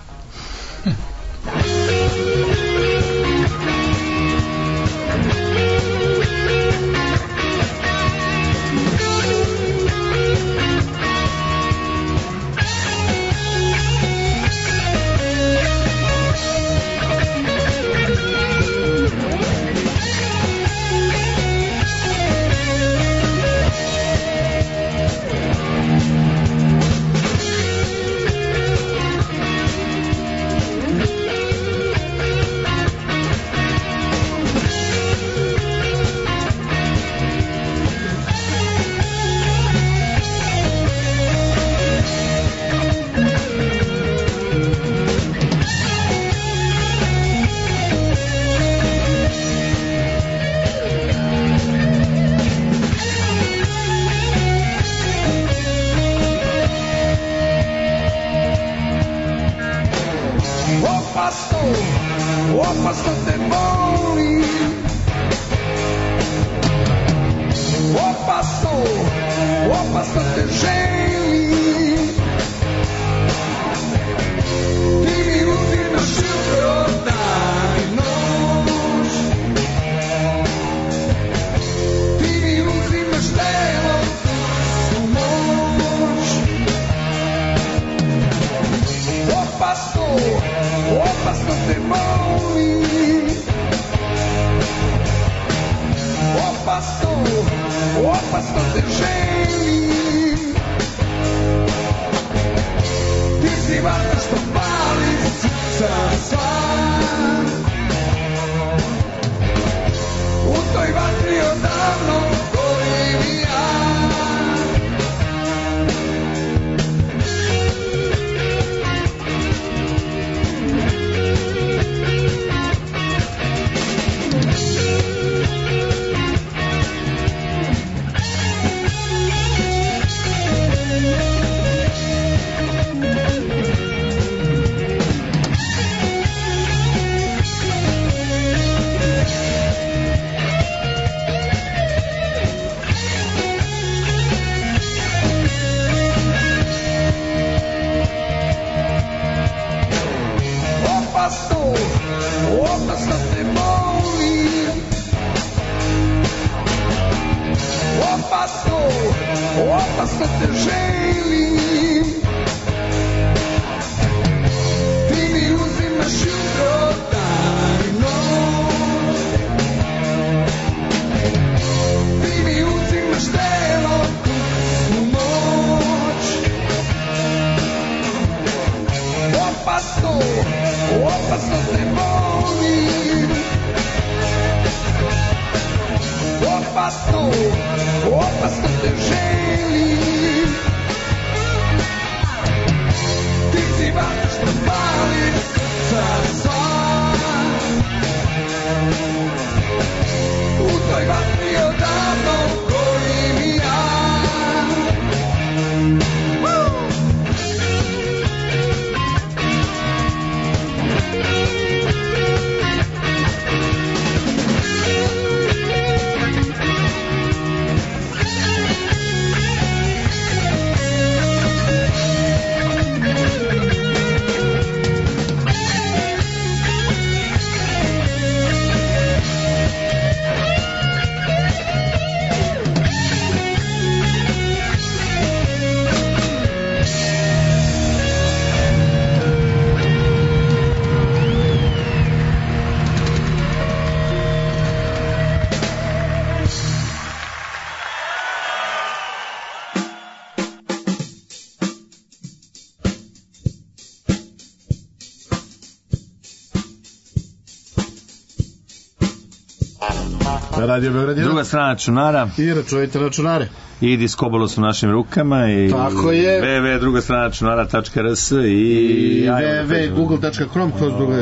Radio Beograd jedan. Druga strana računara. I računajte računare. I diskobolo su u našim rukama. I tako je. w w w tačka druga strana računara tačka r s i, i w w w tačka google tačka com kroz druga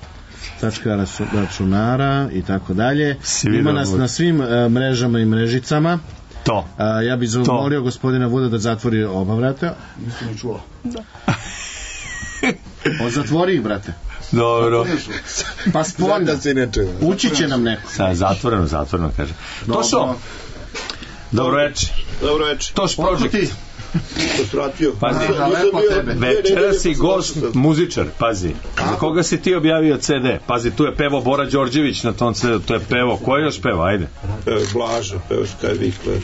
tačka računara i tako dalje. Ima nas na svim uh, mrežama i mrežicama. To. A, ja bih zamolio gospodina Vuda da zatvori oba vrata. Nisam ni čuo. Da. On zatvori ih, brate. Dobro. Pa spolja. Ući će nam neko. Sa, zatvoreno, zatvoreno, kaže. Tošo. Dobro večer. Dobro večer. Toš Project. Vratio. Pazi, večera si gost, muzičar, pazi. Za koga si ti objavio ce de? Pazi, tu je pevo Bora Đorđević na tom ce de, tu je pevo. Ko je još pevo? Ajde. Pevo Blaža, pevo Skaj Vikler.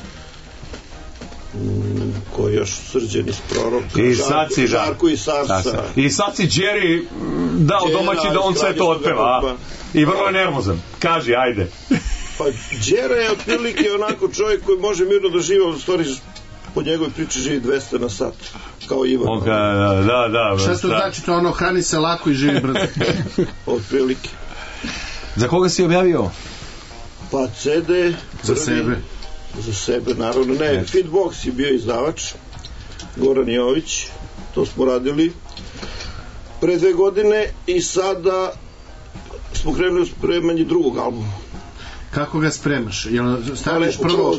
Mm, ko je još Srđan iz Proroka. I sad si da. Žarko i Sarsa. I sad si Jerry dao domaći da on sve to otpeva. I vrlo je nervozan. Kaži, ajde. Pa Đera je otprilike onako čovjek koji može mirno da živa, u stvari po njegovoj priči živi dvesta na sat, kao Ivan. Okay, da, da, da. Šta to znači? To ono, hrani se lako i živi brzo. Otprilike. Za koga si objavio? Pa ce de... Za sebe. Za sebe, naravno. Ne, Fitbox je bio izdavač, Goran Jović, to smo radili pre dve godine i sada smo krenuli u spremanje drugog albuma. Kako ga spremaš? Jel staviš prvo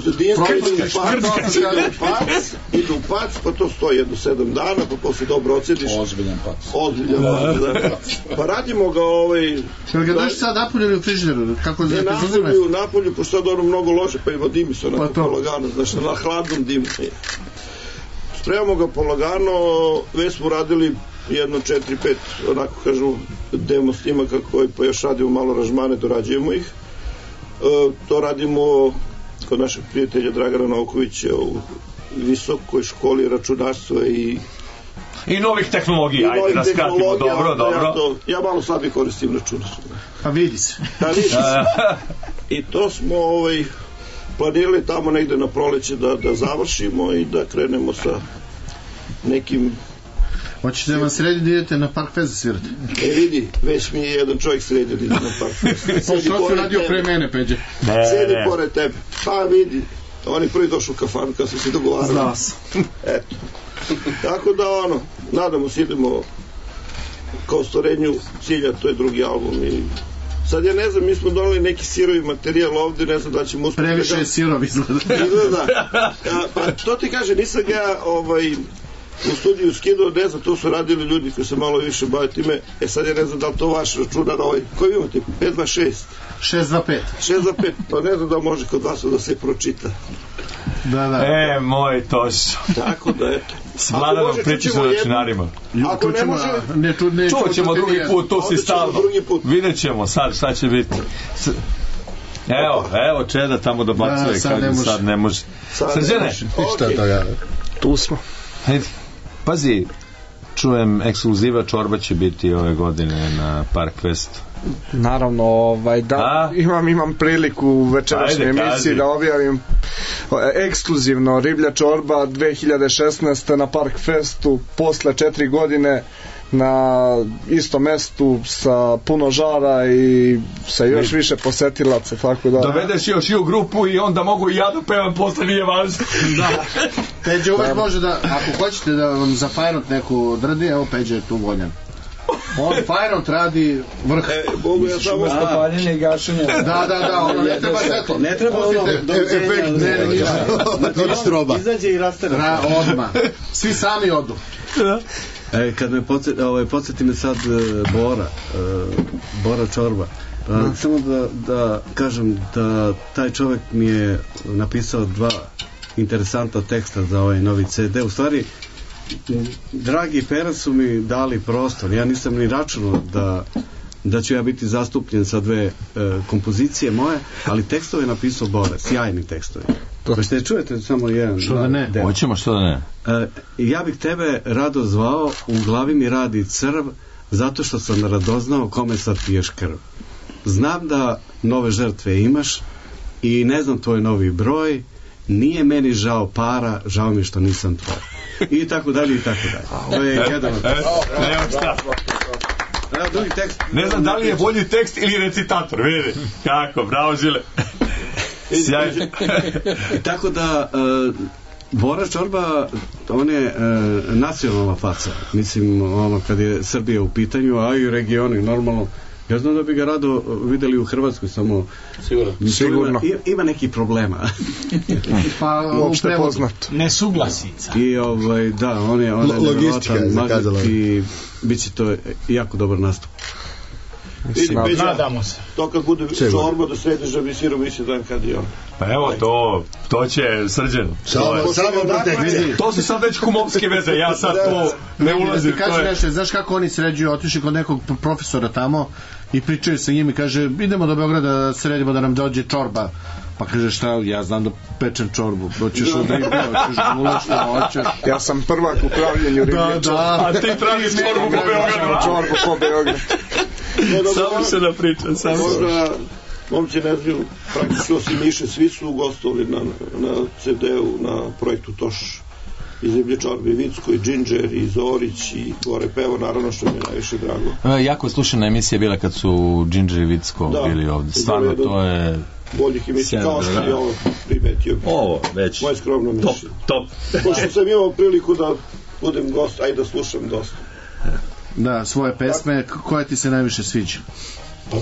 pac, ide u pac, pa to stoji jedno sedam dana, pa posle dobro ocediš. Ozbiljan pac. Ozbiljan pac, da. Pa radimo ga ovaj... Jel ga daš sad napoljeni u frižideru? Kako ne, napolju, napolju, pošto sad ono mnogo loše, pa ima dimi se onako pa polagano, znači na hladnom dimu. Spremamo ga polagano, već smo radili jedno četiri pet, onako kažu, demo snimaka koji pa još radimo malo aranžmane, dorađujemo ih. Uh, to radimo kod našeg prijatelja Dragana Novkovića u visokoj školi računarstva i i novih tehnologija, i ajde da skratimo, dobro, dobro. Ja, to, ja malo slabije koristim računarstvo. Pa vidi se. Da, vidi se. I to smo ovaj, planirali tamo negde na proleće da, da završimo i da krenemo sa nekim... Hoćete da vam sredi da idete na Park Fest da svirate? E vidi, već mi je jedan čovjek sredio da ide na Park Fest. To si radio pre mene, Peđe. Sedi pored tebe. Pa vidi, on je prvi došao u kafanu kad su se dogovarali. Znao sam. Eto. Tako da ono, nadamo se idemo kao ostvarenju cilja, to je drugi album i sad ja ne znam, mi smo donali neki sirovi materijal ovde, ne znam da ćemo uspjeti. Previše je sirov izgleda. Izgleda. Pa to ti kaže, nisam ga ovaj, u studiju skidao, ne znam, to su radili ljudi koji se malo više bave time, e sad ja ne znam da li to vaš računar ovaj, koji imate, pet dva šest šest dva pet šest dva pet, pa ne znam da može kod vas da se pročita. Da, da. E, moj Tošo. Tako da, eto. S Vladanom pričaš o računarima. Ako ne može... Ne, tu, ne, čuvat ćemo drugi put, tu si stalno. Vidjet ćemo sad šta će biti. Evo, evo Čeda tamo dobacuje, sad, kaže, ne sad ne može. Srđane, šta to ja? Tu smo. Hajde, pazi, čujem ekskluziva Čorba će biti ove godine na Park Festu. Naravno, ovaj, da, A? imam imam priliku u večerašnjoj emisiji da objavim ekskluzivno Riblja Čorba dve hiljade šesnaeste na Park Festu posle četiri godine na istom mestu sa puno žara i sa još Vid. više posetilaca, tako da... Dovedeš još i u grupu i onda mogu i ja da pevam, posle nije važno. Da. Peđe uvek može da, ako hoćete da vam za Fajront neku drdi, evo Peđe je tu voljan. On Fajront radi vrh. E, mogu ja samo spaljenje i gašenje. Da, da, da, ono ne treba svetlo. Ne treba ono efekt, ne, ne, ništa. Izađe i rastera. Odmah. Svi sami odu. E, kad me podsjeti, ovaj, podsjeti me sad uh, Bora, uh, Bora Čorba. Uh, samo da, da kažem da taj čovjek mi je napisao dva interesantna teksta za ovaj novi ce de. U stvari, Dragi i Pera su mi dali prostor. Ja nisam ni računao da, da ću ja biti zastupljen sa dve uh, kompozicije moje, ali tekstove je napisao Bora, sjajni tekstovi. Hoćete čujete samo jedan? Što da ne? Deo. Hoćemo, što da ne? Uh, ja bih tebe rado zvao, u glavi mi radi crv, zato što sam radoznao kome sad piješ krv. Znam da nove žrtve imaš i ne znam tvoj novi broj, nije meni žao para, žao mi što nisam tvoj. I tako dalje, i tako dalje. To je jedan od... Evo šta. Evo drugi tekst. Ne znam da li je bolji tekst ili recitator, vidi. Kako, bravo Žile. Sjajno. Tako da... Uh, Bora Čorba, on je e, nacionalna faca, mislim, ono, kad je Srbija u pitanju, a i regioni, normalno, Ja znam da bi ga rado videli u Hrvatskoj, samo sigurno, sigurno. Ima, ima neki problema. Pa uopšte poznato. Nesuglasica. I ovaj, da, on je, on je logistika je zakazala. I bit će to jako dobar nastup. Nadamo se. To kad bude čorba da središ da bi sirom misli dan kad je on. Pa evo to, to će Srđan. Samo, samo protekcije. To su sad već kumovske veze, ja sad to ne ulazim. Ti kaže nešto, znaš kako oni sređuju, otišli kod nekog profesora tamo i pričaju sa njim i kaže, idemo do Beograda da sredimo da nam dođe čorba. Pa kaže, šta, ja znam da pečem čorbu, doćeš od ribe, hoćeš gula, šta hoćeš. Ja sam prvak u pravljenju riblje da, da. A ti praviš čorbu po Beogradu. Čorbu po Beogradu. Samo se da pričam, samo se. Možda momci ne znaju, praktično osim Miše, svi su gostovali na, na ce de-u, na projektu Toš iz Riblje čorbe, i Vicko, i Džinđer, i Zorić, i Gore Pevo, naravno što mi je najviše drago. E, jako slušana emisija bila kad su Džinđer i Vicko da, bili ovde, stvarno to je... boljih emisija, kao što je ovo primetio. Ovo, već. Moje skromno mišljenje. Top, top. Pošto sam imao priliku da budem gost, ajde da slušam dosta. Da, svoje pesme, koje ti se najviše sviđa? Pa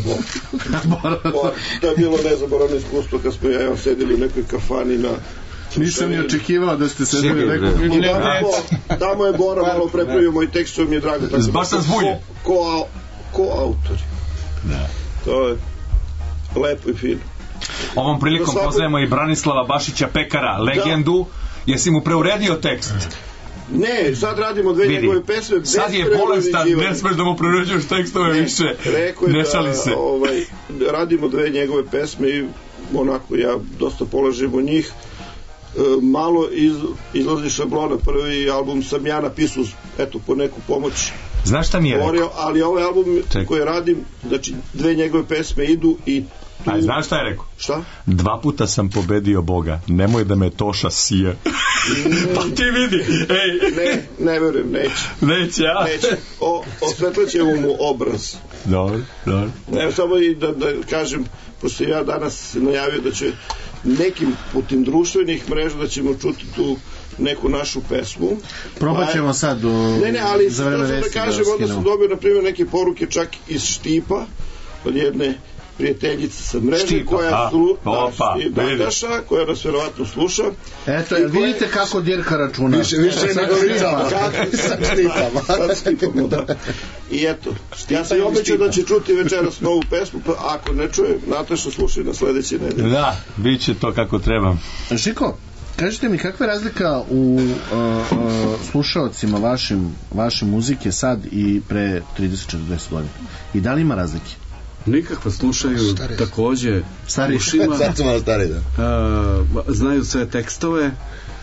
bo. To je bilo nezaboravno iskustvo kad smo ja sedeli u nekoj kafani na... Nisam ni očekivao da ste sedeli u nekoj kafani. Tamo je Bora malo prepravio moj tekst, što mi je drago. Baš sam zbunjen. Ko, ko autori. Da. To je lepo i fino. Ovom prilikom poznajemo i Branislava Bašića Pekara, legendu. Da. Jesi mu preuredio tekst? Ne, sad radimo dve vidi, njegove pesme. Sad je bolestan, ne smeš da mu preuređuješ tekstove ne, više. Ne šali se. Ovaj, radimo dve njegove pesme i onako ja dosta polažem u njih. E, malo iz, izlazi šablona. Prvi album sam ja napisao, eto, po neku pomoć. Znaš šta mi je rekao? Ali ovaj album Ček. koji radim, znači dve njegove pesme idu i tu... A znaš šta je rekao? Šta? Dva puta sam pobedio Boga, nemoj da me Toša sije. Pa ti vidi, ej. Ne, ne verujem, neće. Neće, ja? Neće. O, osvetlećemo mu obraz. Dobro, dobro. Ne, samo i da, da kažem, pošto ja danas najavio da će nekim putem društvenih mreža da ćemo čuti tu neku našu pesmu. Probat ćemo sad u... Ne, ne, ali za vreme vesti da kažem, onda sam dobio, na primjer, neke poruke čak iz Štipa, od jedne prijateljice sa mreže, Štipa, koja a, slu, opa, da, Nataša, koja nas verovatno sluša. Eto, jel vidite koje... kako Dirka računa? Više, više nego Štipama. Sa Štipama. Sa Štipama, da. I eto, ja sam obećao da će čuti večeras novu pesmu, pa ako ne čuje, Nataša slušaj na sledeće nedelje. Da, bit će to kako treba. Šiko, kažite mi, kakva je razlika u uh, uh, slušalcima vašim, vaše muzike sad i pre trideset do četrdeset godina? I da li ima razlike? Nikakva, slušaju stari. Takođe stari. Ušima, sad su malo stari, da. A, znaju sve tekstove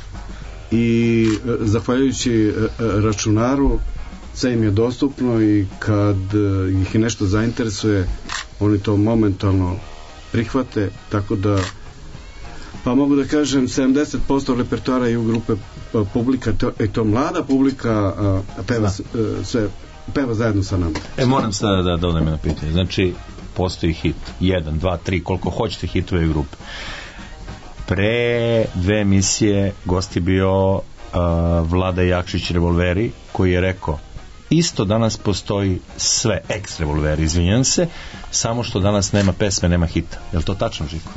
i a, zahvaljujući a, a, računaru sve im je dostupno i kad a, ih nešto zainteresuje oni to momentalno prihvate, tako da pa mogu da kažem sedamdeset posto repertoara i u grupe a, publika, to, i to mlada publika a, peva, a, sve peva zajedno sa nama. E, moram sada da dodam na pitanje. Znači, postoji hit. Jedan, dva, tri, koliko hoćete hitove i grupe. Pre dve emisije gost je bio uh, Vlada Jakšić Revolveri, koji je rekao isto danas postoji sve ex Revolveri, izvinjam se, samo što danas nema pesme, nema hita. Je li to tačno, Žiko?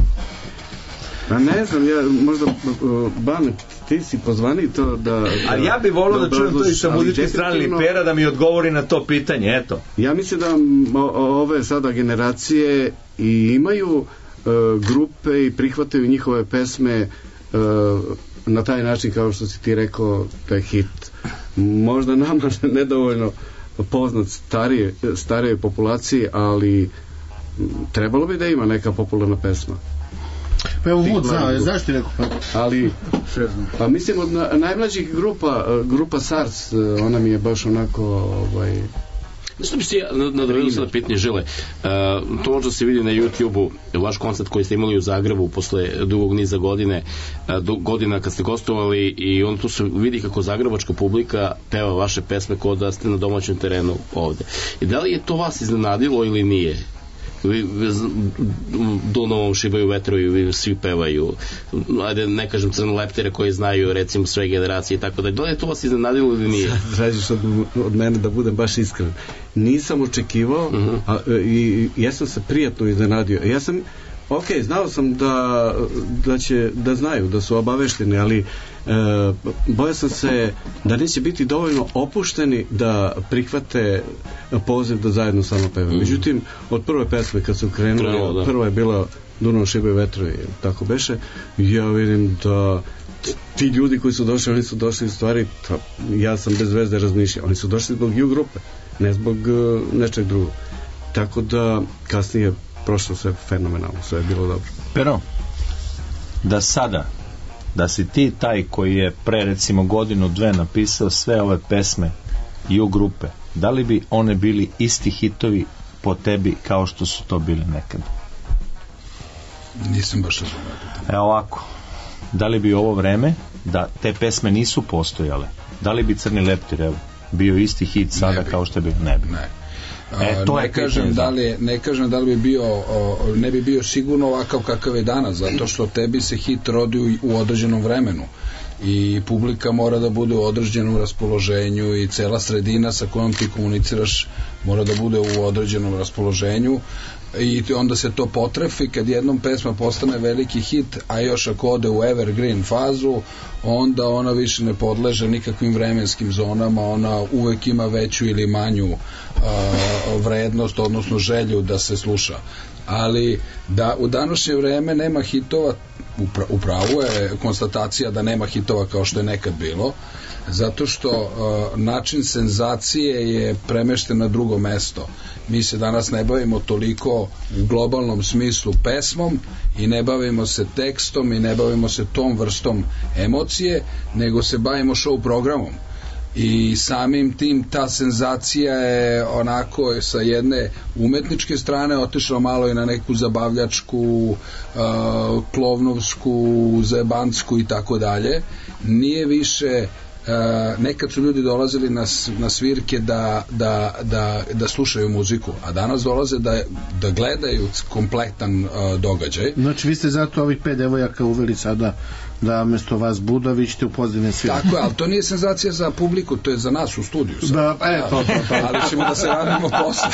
A ne znam, ja možda uh, Ban, ti si pozvani to da... A ja bih volio da, da čujem to i sa muzičke strane Lipera da mi odgovori na to pitanje, eto. Ja mislim da o, ove sada generacije i imaju uh, grupe i prihvataju njihove pesme uh, na taj način kao što si ti rekao, to je hit. Možda nama nedovoljno poznat starije, starije populacije, ali trebalo bi da ima neka popularna pesma. Pa evo Vud, zna, znaš ti neko? Ali, pa mislim od na, najmlađih grupa, grupa SARS, ona mi je baš onako, ovaj... Nešto bi se ja nadavljeno sada pitanje žele. Uh, to možda se vidi na YouTube-u, vaš koncert koji ste imali u Zagrebu posle dugog niza godine, uh, godina kad ste gostovali i on tu se vidi kako zagrebačka publika peva vaše pesme kao da ste na domaćem terenu ovde. I da li je to vas iznenadilo ili nije? vi, vi, Dunavom šibaju vetrovi, svi pevaju, ajde ne kažem crnoleptire koji znaju recimo sve generacije i tako da, da li je to vas iznenadilo ili nije? Tražiš od, od mene da budem baš iskren. Nisam očekivao uh-huh. a, i jesam se prijatno iznenadio. Ja sam ok, znao sam da, da će da znaju, da su obavešteni, ali e, bojao sam se da neće biti dovoljno opušteni da prihvate poziv da zajedno samo pevaju. Mm. Međutim, od prve pesme kad su krenuli, Kreno, prva je bila Dunav šibaju vetrovi, tako beše, ja vidim da ti ljudi koji su došli, oni su došli u stvari, ta, ja sam bez veze razmišljao, oni su došli zbog U grupe, ne zbog uh, nečeg drugog. Tako da kasnije prošlo sve fenomenalno, sve je bilo dobro. Pero, da sada, da si ti taj koji je pre recimo godinu, dve napisao sve ove pesme i u grupe, da li bi one bili isti hitovi po tebi kao što su to bili nekada? Nisam baš razumio. Evo ovako, da li bi ovo vreme, da te pesme nisu postojale, da li bi Crni leptir, evo, bio isti hit sada kao što je bio? Ne bi. Ne. E, to ne, je kažem da li, ne kažem da li bi bio o, ne bi bio sigurno ovakav kakav je danas, zato što tebi se hit rodi u, u određenom vremenu i publika mora da bude u određenom raspoloženju i cela sredina sa kojom ti komuniciraš mora da bude u određenom raspoloženju i onda se to potrefi kad jednom pesma postane veliki hit, a još ako ode u evergreen fazu, onda ona više ne podleže nikakvim vremenskim zonama, ona uvek ima veću ili manju a, vrednost, odnosno želju da se sluša. Ali da u današnje vreme nema hitova, upravo je konstatacija da nema hitova kao što je nekad bilo, zato što uh, način senzacije je premešten na drugo mesto. Mi se danas ne bavimo toliko u globalnom smislu pesmom i ne bavimo se tekstom i ne bavimo se tom vrstom emocije, nego se bavimo show programom. I samim tim ta senzacija je onako sa jedne umetničke strane otišla malo i na neku zabavljačku, uh, klovnovsku, zebansku i tako dalje. Nije više Uh, nekad su ljudi dolazili na, na svirke da, da, da, da slušaju muziku, a danas dolaze da, da gledaju kompletan uh, događaj. Znači vi ste zato ovih pet devojaka uveli sada da mesto vas Buda vi ćete u pozdine svi. Tako je, ali to nije senzacija za publiku, to je za nas u studiju sad. Da, e, to, to, to. Ali ćemo da se radimo posle.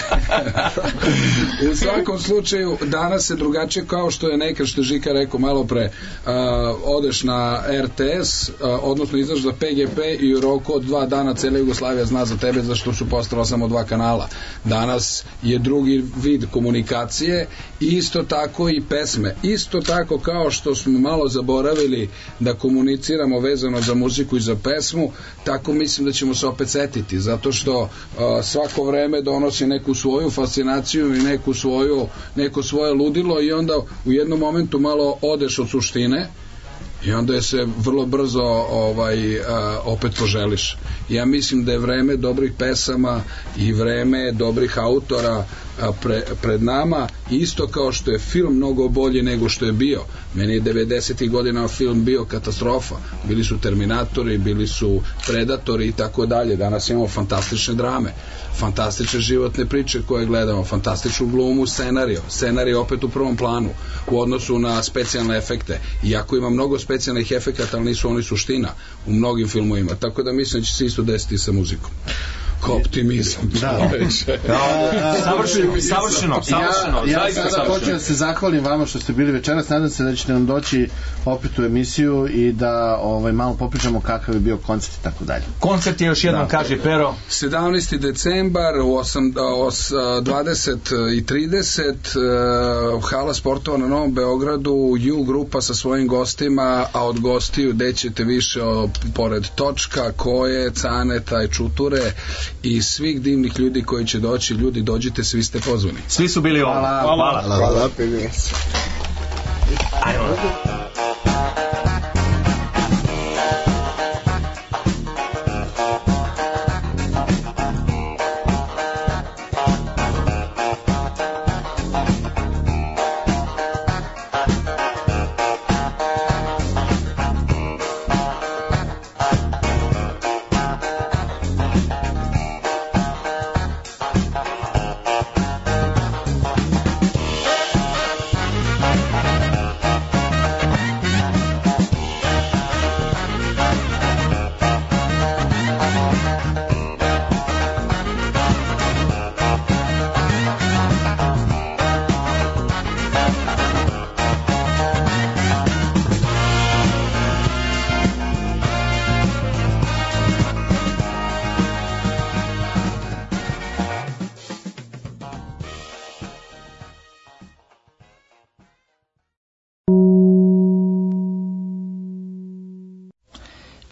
U svakom slučaju danas se drugačije, kao što je nekad što je Žika rekao malo pre, uh, odeš na R T S, uh, odnosno izaš za P G P i u roku od dva dana cela Jugoslavija zna za tebe zašto su postala samo dva kanala. Danas je drugi vid komunikacije, isto tako i pesme. Isto tako kao što smo malo zaboravili da komuniciramo vezano za muziku i za pesmu, tako mislim da ćemo se opet setiti, zato što uh, svako vreme donosi neku svoju fascinaciju i neku svoju, neko svoje ludilo i onda u jednom momentu malo odeš od suštine i onda je se vrlo brzo ovaj, a, opet poželiš. Ja mislim da je vreme dobrih pesama i vreme dobrih autora a, pre, pred nama, isto kao što je film mnogo bolji nego što je bio. Meni je devedesetih godina film bio katastrofa. Bili su Terminatori, bili su Predatori i tako dalje. Danas imamo fantastične drame, fantastične životne priče koje gledamo, fantastičnu glumu, scenariju. Scenarij opet u prvom planu u odnosu na specijalne efekte. Iako ima mnogo specijalnih efekata, ali nisu oni suština u mnogim filmovima. Tako da mislim da će se isto desiti sa muzikom. Optimizam. Da. Savršeno, savršeno, savršeno. Ja, ja sada hoću da se zahvalim vama što ste bili večeras. Nadam se da ćete nam doći opet u emisiju i da ovaj, malo popričamo kakav je bio koncert i tako dalje. Koncert je još jednom, da, kaže Pero. sedamnaesti decembar u dvadeset i trideset hala sportova na Novom Beogradu, U grupa sa svojim gostima, a od gostiju gde ćete više o, pored Točka, Koje, Caneta i Čuture i svih divnih ljudi koji će doći. Ljudi, dođite, svi ste pozvani. Svi su bili ovdje. Hvala. Hvala. Hvala. Hvala. Hvala.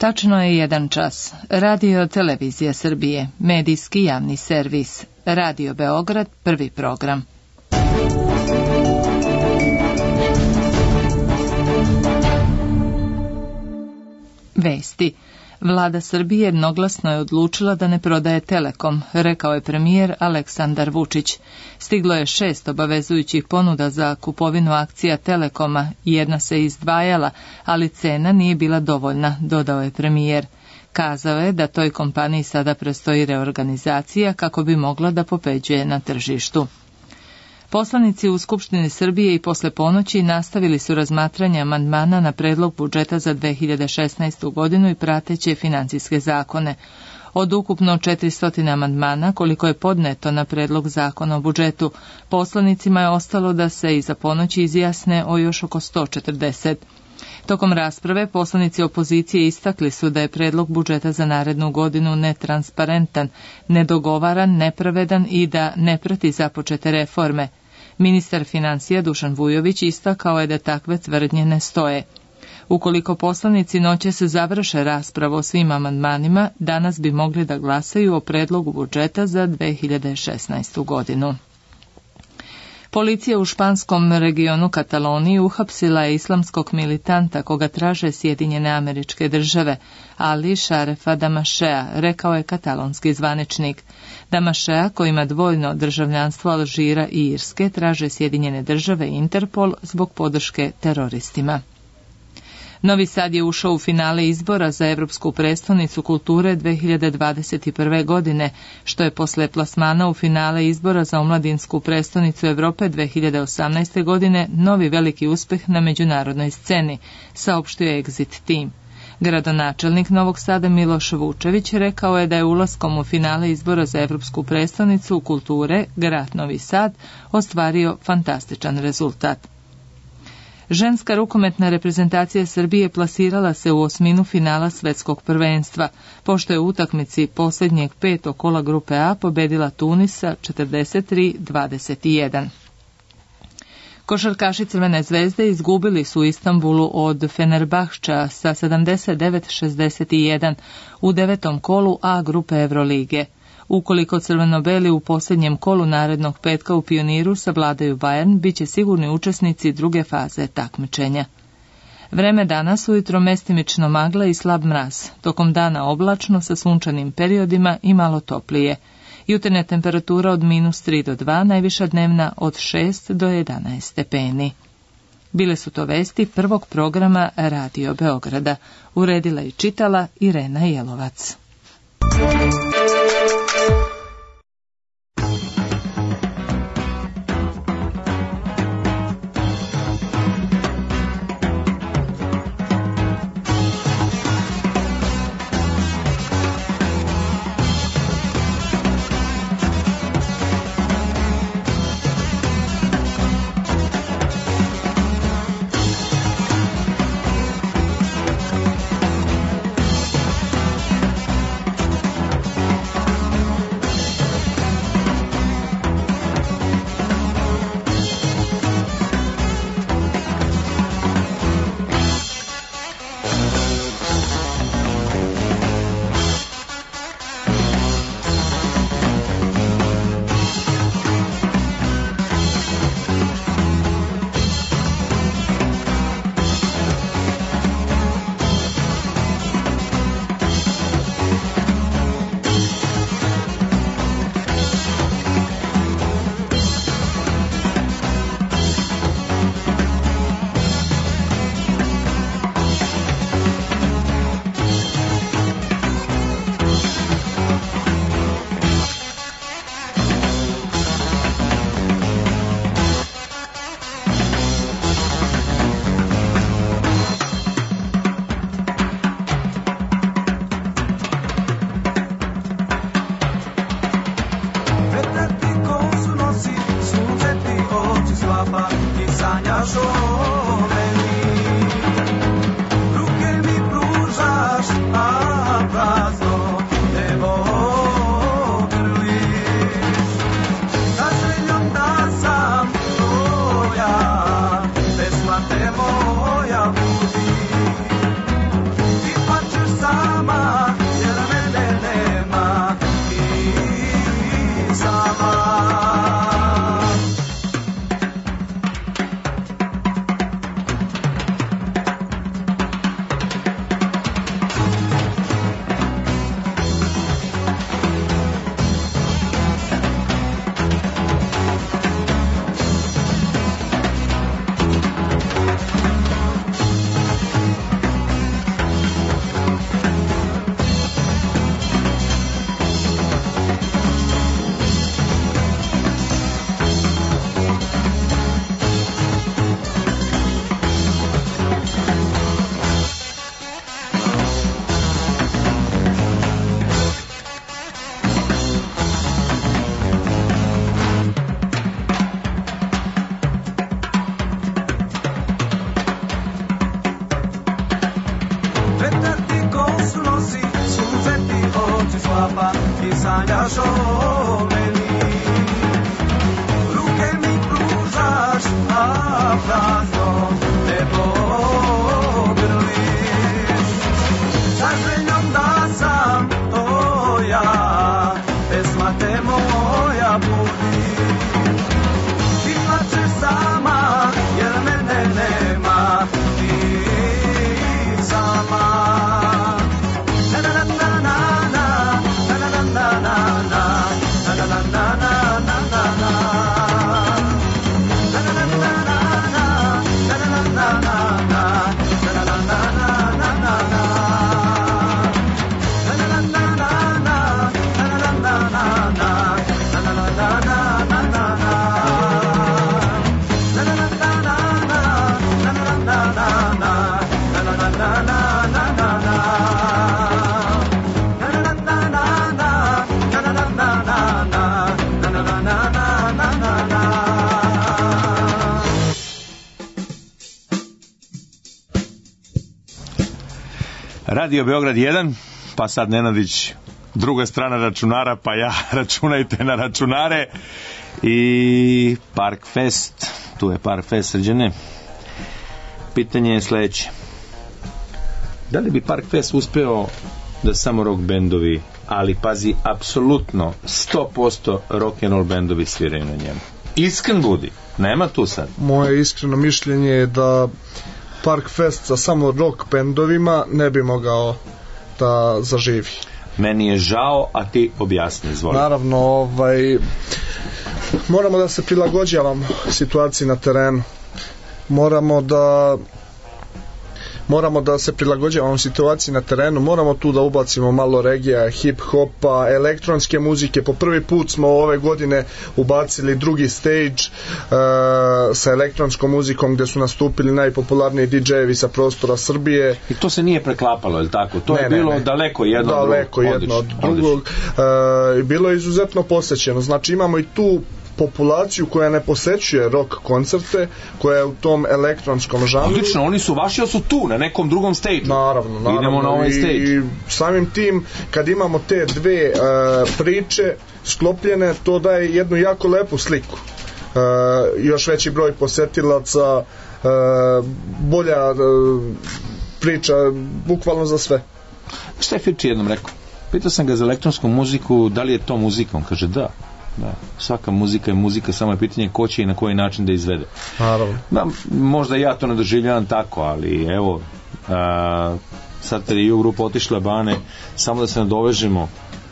Tačno je jedan čas. Radio Televizija Srbije, medijski javni servis. Radio Beograd, prvi program. Vesti. Vlada Srbije jednoglasno je odlučila da ne prodaje Telekom, rekao je premijer Aleksandar Vučić. Stiglo je šest obavezujućih ponuda za kupovinu akcija Telekoma, jedna se izdvajala, ali cena nije bila dovoljna, dodao je premijer. Kazao je da toj kompaniji sada predstoji reorganizacija kako bi mogla da pobeđuje na tržištu. Poslanici u Skupštini Srbije i posle ponoći nastavili su razmatranje amandmana na predlog budžeta za dve hiljade šesnaestu godinu i prateće financijske zakone. Od ukupno četiristo amandmana koliko je podneto na predlog zakona o budžetu, poslanicima je ostalo da se iza ponoći izjasne o još oko sto četrdeset. Tokom rasprave poslanici opozicije istakli su da je predlog budžeta za narednu godinu netransparentan, nedogovaran, nepravedan i da ne prati započete reforme. Ministar financija Dušan Vujović istakao je da takve tvrdnje ne stoje. Ukoliko poslanici noćas završe raspravu o svim amandmanima, danas bi mogli da glasaju o predlogu budžeta za dve hiljade šesnaestu godinu. Policija u španskom regionu Kataloniji uhapsila je islamskog militanta koga traže Sjedinjene Američke Države, Ali Šarefa Damašea, rekao je katalonski zvaničnik. Damašea, koji ima dvojno državljanstvo Alžira i Irske, traže Sjedinjene Države i Interpol zbog podrške teroristima. Novi Sad je ušao u finale izbora za Evropsku prestonicu kulture dve hiljade dvadeset prve. godine, što je posle plasmana u finale izbora za omladinsku prestonicu Evrope dve hiljade osamnaeste. godine novi veliki uspeh na međunarodnoj sceni, saopštio je Exit Team. Gradonačelnik Novog Sada Miloš Vučević rekao je da je ulaskom u finale izbora za Evropsku prestonicu kulture grad Novi Sad ostvario fantastičan rezultat. Ženska rukometna reprezentacija Srbije plasirala se u osminu finala svetskog prvenstva, pošto je u utakmici posljednjeg petog kola grupe A pobedila Tunisa četrdeset tri dvadeset jedan. Košarkaši Crvene zvezde izgubili su u Istanbulu od Fenerbahča sa sedamdeset devet šezdeset jedan u devetom kolu A grupe Evrolige. Ukoliko crveno-beli u posljednjem kolu narednog petka u Pioniru savladaju Bayern, bit će sigurni učesnici druge faze takmičenja. Vreme danas ujutro mestimično magla i slab mraz, tokom dana oblačno sa sunčanim periodima i malo toplije. Jutarnja temperatura od minus tri do dva, najviša dnevna od šest do jedanaest stepeni. Bile su to vesti prvog programa Radio Beograda. Uredila i čitala Irena Jelovac. sanjaš o meni. Ruke mi pružaš, a prazno nebo grliš. Sa željom da sam to ja, pesma te moja budi. Ti plačeš sama, jer mene nema, ti sama. Na na na na na, na na na na na, na na na na na na na na. Na na na na na, na na na na na, na na na na na na na. Na na na na na, na na na na na, na na na na na na na. Radio Beograd jedan, pa sad Nenadić druga strana računara, pa ja računajte na računare. I Park Fest, tu je Park Fest, Srđane. Pitanje je sledeće: da li bi Park Fest uspeo da samo rock bendovi, ali pazi, apsolutno sto posto rock and roll bendovi sviraju na njemu? Iskren budi, nema tu sad. Moje iskreno mišljenje je da Park Fest sa samo rock bendovima ne bi mogao da zaživi. Meni je žao, a ti objasni, izvoli. Naravno, ovaj, moramo da se prilagođavamo situaciji na terenu. Moramo da moramo da se prilagođavamo situaciji na terenu, moramo tu da ubacimo malo regija, hip-hopa, elektronske muzike. Po prvi put smo ove godine ubacili drugi stage uh, sa elektronskom muzikom, gde su nastupili najpopularniji di džejevi sa prostora Srbije. I to se nije preklapalo, je li tako? To ne, je bilo ne, ne. daleko jedno od drugog. Daleko jedno od drugog. Uh, bilo je izuzetno posećeno. Znači imamo i tu populaciju koja ne posećuje rock koncerte, koja je u tom elektronskom žanru. Odlično, oni su vaši, ali su tu, na nekom drugom stage-u. Naravno, naravno. Idemo na ovaj stage. I samim tim, kad imamo te dve uh, priče sklopljene, to daje jednu jako lepu sliku. Uh, još veći broj posetilaca, uh, bolja uh, priča, bukvalno za sve. Šta je Firči jednom rekao? Pitao sam ga za elektronsku muziku, da li je to muzika? On kaže da. Da, svaka muzika je muzika, samo je pitanje ko će i na koji način da izvede. Naravno. Da, možda ja to ne doživljavam tako, ali evo, a, sad kad je Ju grupa otišla, Bane, samo da se nadovežemo,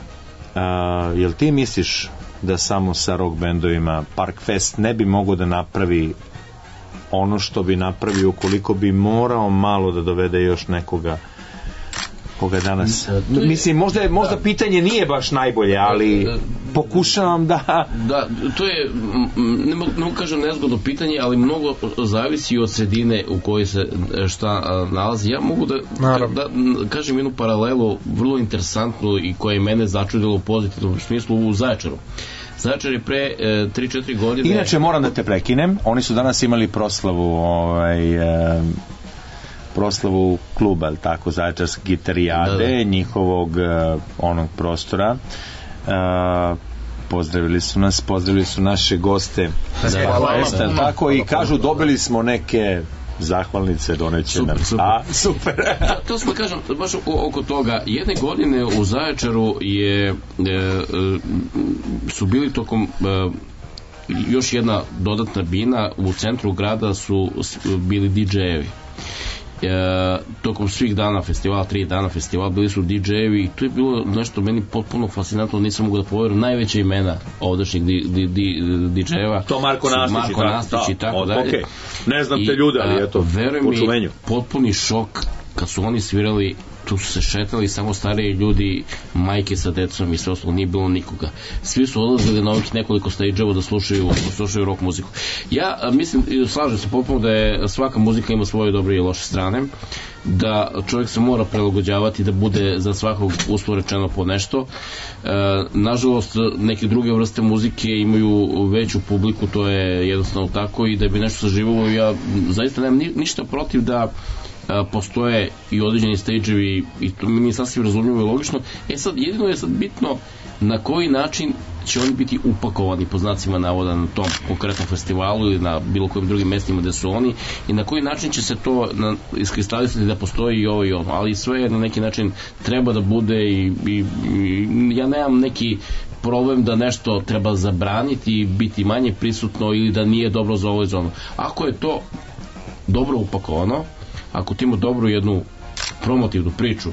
a, jel ti misliš da samo sa rock bendovima Park Fest ne bi mogao da napravi ono što bi napravio ukoliko bi morao malo da dovede još nekoga koga danas... Mislim, možda, je, možda da. Pitanje nije baš najbolje, ali pokušavam da... Da, to je, ne mogu, ne mogu kažem nezgodno pitanje, ali mnogo zavisi od sredine u kojoj se šta nalazi. Ja mogu da, da kažem jednu paralelu vrlo interesantnu i koja je mene začudila u pozitivnom smislu u Zaječaru. Zaječar je pre e, tri četiri godine... Inače, moram da te prekinem, oni su danas imali proslavu ovaj... E, proslavu kluba, ali tako, Zaječarske gitarijade, da, da. njihovog uh, onog prostora. Uh, pozdravili su nas, pozdravili su naše goste. Da, hvala, jeste, hvala. Tako, i kažu dobili smo neke zahvalnice, doneće nam. Super. A, super. Da, to smo kažem, baš oko toga, jedne godine u Zaječaru je, e, su bili tokom e, još jedna dodatna bina, u centru grada su bili di džejevi. E, tokom svih dana festivala, tri dana festivala, bili su di džejevi i to je bilo nešto meni potpuno fascinantno, nisam mogu da poverujem, najveća imena ovdašnjih di, di, di, di džejeva. To Marko Nastić, Marko Nastić i tako dalje. Okay. Ne znam te ljude, ali eto, verujem mi, potpuni šok kad su oni svirali, tu su se šetali samo stariji ljudi, majke sa decom i sve ostalo, nije bilo nikoga. Svi su odlazili na ovih nekoliko stage-ova da slušaju, da slušaju rock muziku. Ja a, mislim, slažem se potpuno da je svaka muzika ima svoje dobre i loše strane, da čovjek se mora prilagođavati, da bude za svakog usporečeno po nešto. E, nažalost, neke druge vrste muzike imaju veću publiku, to je jednostavno tako, i da bi nešto saživalo, ja zaista nemam ni, ništa protiv da a, postoje i određeni stage-evi i to mi je sasvim razumljivo i logično. E sad, jedino je sad bitno na koji način će oni biti upakovani po znacima navoda na tom konkretnom festivalu ili na bilo kojim drugim mestima gde su oni i na koji način će se to na, iskristalisati da postoji i ovo i ono, ali sve na neki način treba da bude i, i, i ja nemam neki problem da nešto treba zabraniti i biti manje prisutno ili da nije dobro za ovo i za ono. Ako je to dobro upakovano, ako ti ima dobru jednu promotivnu priču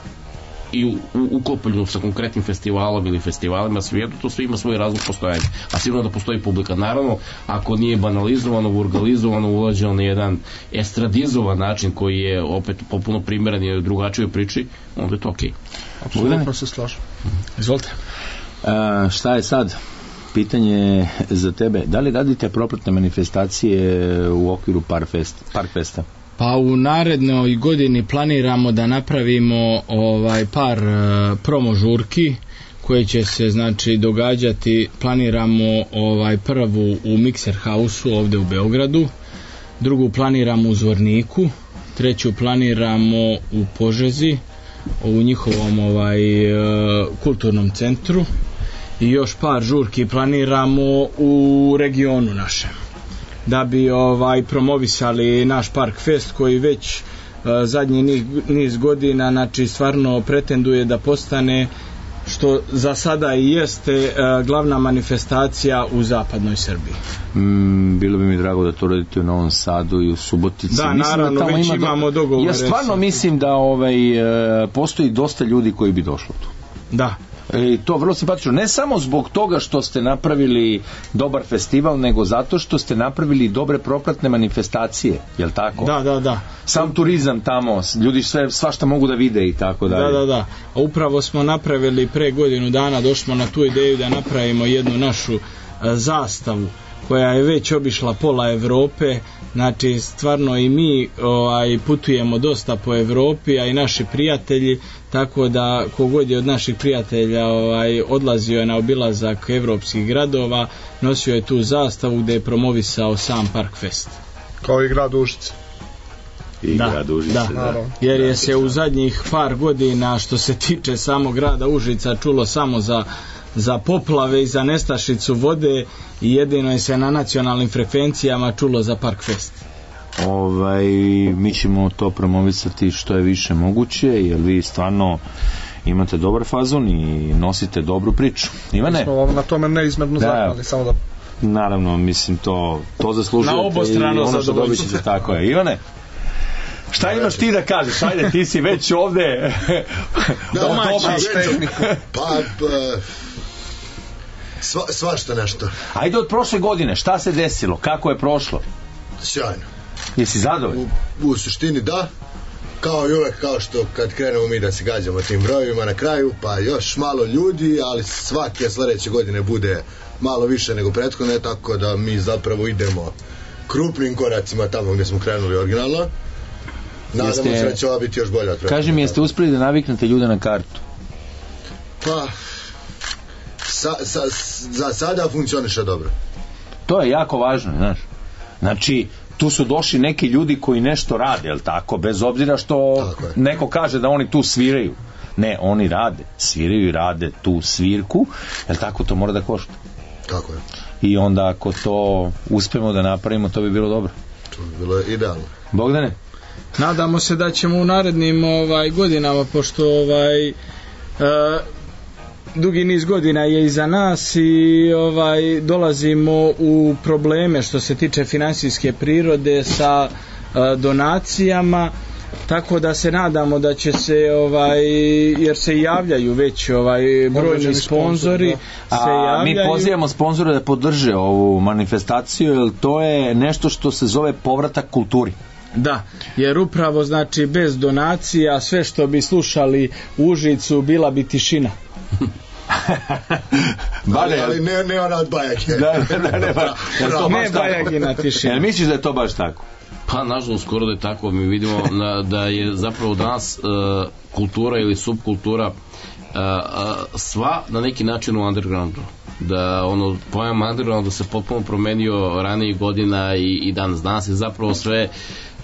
i ukopoljenu sa konkretnim festivalom ili festivalima svijetu, to sve ima svoj razlog postojanja, a sigurno da postoji publika. Naravno, ako nije banalizovano, vulgalizovano, ulađeno na jedan estradizovan način koji je opet popuno primjeren i drugačijoj priči, onda je to okej. Okay. Apsolutno se slažem. Izvolite. A, šta je sad? Pitanje za tebe. Da li radite propratne manifestacije u okviru Parkfest, Parkfesta? Pa u narednoj godini planiramo da napravimo ovaj par uh, promo žurki koje će se znači događati. Planiramo ovaj prvu u Mixer House-u ovde u Beogradu, drugu planiramo u Zvorniku, treću planiramo u Požegi u njihovom ovaj uh, kulturnom centru i još par žurki planiramo u regionu našem, da bi ovaj promovisali naš Parkfest koji već uh, zadnji niz, niz godina znači stvarno pretenduje da postane, što za sada i jeste, uh, glavna manifestacija u zapadnoj Srbiji. Mm, bilo bi mi drago da to radite u Novom Sadu i u Subotici. Da, mislim naravno, da tamo već ima imamo do... dogovore. Ja stvarno sa... mislim da ovaj, uh, postoji dosta ljudi koji bi došlo tu. Da. I to vrlo simpatično, ne samo zbog toga što ste napravili dobar festival, nego zato što ste napravili dobre propratne manifestacije, jel tako? Da, da, da. Sam turizam tamo, ljudi sve, svašta mogu da vide i tako dalje. Da, da, da. A upravo smo napravili pre godinu dana, došli smo na tu ideju da napravimo jednu našu uh, zastavu koja je već obišla pola Evrope. Znači stvarno i mi ovaj, putujemo dosta po Evropi, a i naši prijatelji, tako da kogod je od naših prijatelja ovaj, odlazio je na obilazak evropskih gradova, nosio je tu zastavu gde je promovisao sam Parkfest. Kao i grad Užice. I da, grad Užice, da. da. Jer je se u zadnjih par godina, što se tiče samog grada Užica, čulo samo za za poplave i za nestašicu vode i jedino je se na nacionalnim frekvencijama čulo za Parkfest. Ovaj, mi ćemo to promovisati što je više moguće, jer vi stvarno imate dobar fazon i nosite dobru priču. Ivane? Mi smo vam na tome neizmerno da, zahvalni, samo da... Naravno, mislim, to, to zaslužujete. Na obostrano ono što dobit ćete, tako je. Ivane? Šta imaš ti da kažeš? Ajde, ti si već ovde domaći. Pa, pa sva, svašta nešto. Ajde od prošle godine, šta se desilo? Kako je prošlo? Sjajno. Jesi zadovoljan? U, u suštini da. Kao i uvek, kao što kad krenemo mi da se gađamo tim brojevima na kraju, pa još malo ljudi, ali svake sledeće godine bude malo više nego prethodne, tako da mi zapravo idemo krupnim koracima tamo gde smo krenuli originalno. Nadamo se da će ova biti još bolja. Kaži mi, jeste uspeli da naviknete ljude na kartu? Pa, sa, sa, za sada funkcioniše dobro. To je jako važno, znaš. Znači, tu su došli neki ljudi koji nešto rade, jel tako? Bez obzira što neko kaže da oni tu sviraju. Ne, oni rade, sviraju i rade tu svirku, jel tako? To mora da košta. Tako je. I onda ako to uspemo da napravimo, to bi bilo dobro. To bi bilo idealno. Bogdane? Nadamo se da ćemo u narednim ovaj godinama, pošto ovaj uh, dugi niz godina je iza nas i ovaj dolazimo u probleme što se tiče finansijske prirode sa uh, donacijama, tako da se nadamo da će se ovaj, jer se javljaju već ovaj brojni sponzori, da. se javljaju. A mi pozivamo sponzore da podrže ovu manifestaciju, jer to je nešto što se zove povratak kulturi. Da, jer upravo znači bez donacija sve što bi slušali u Užicu bila bi tišina. ali, ali ne, ne ona od Bajage. Da, da, ne, ba, ne Bajagina tišina. Jel misliš da je to baš tako? Pa nažalost skoro da je tako. Mi vidimo na, da je zapravo danas uh, kultura ili subkultura uh, uh, sva na neki način u undergroundu. Da ono pojam undergrounda se potpuno promenio ranijih godina i, i danas. Danas je zapravo sve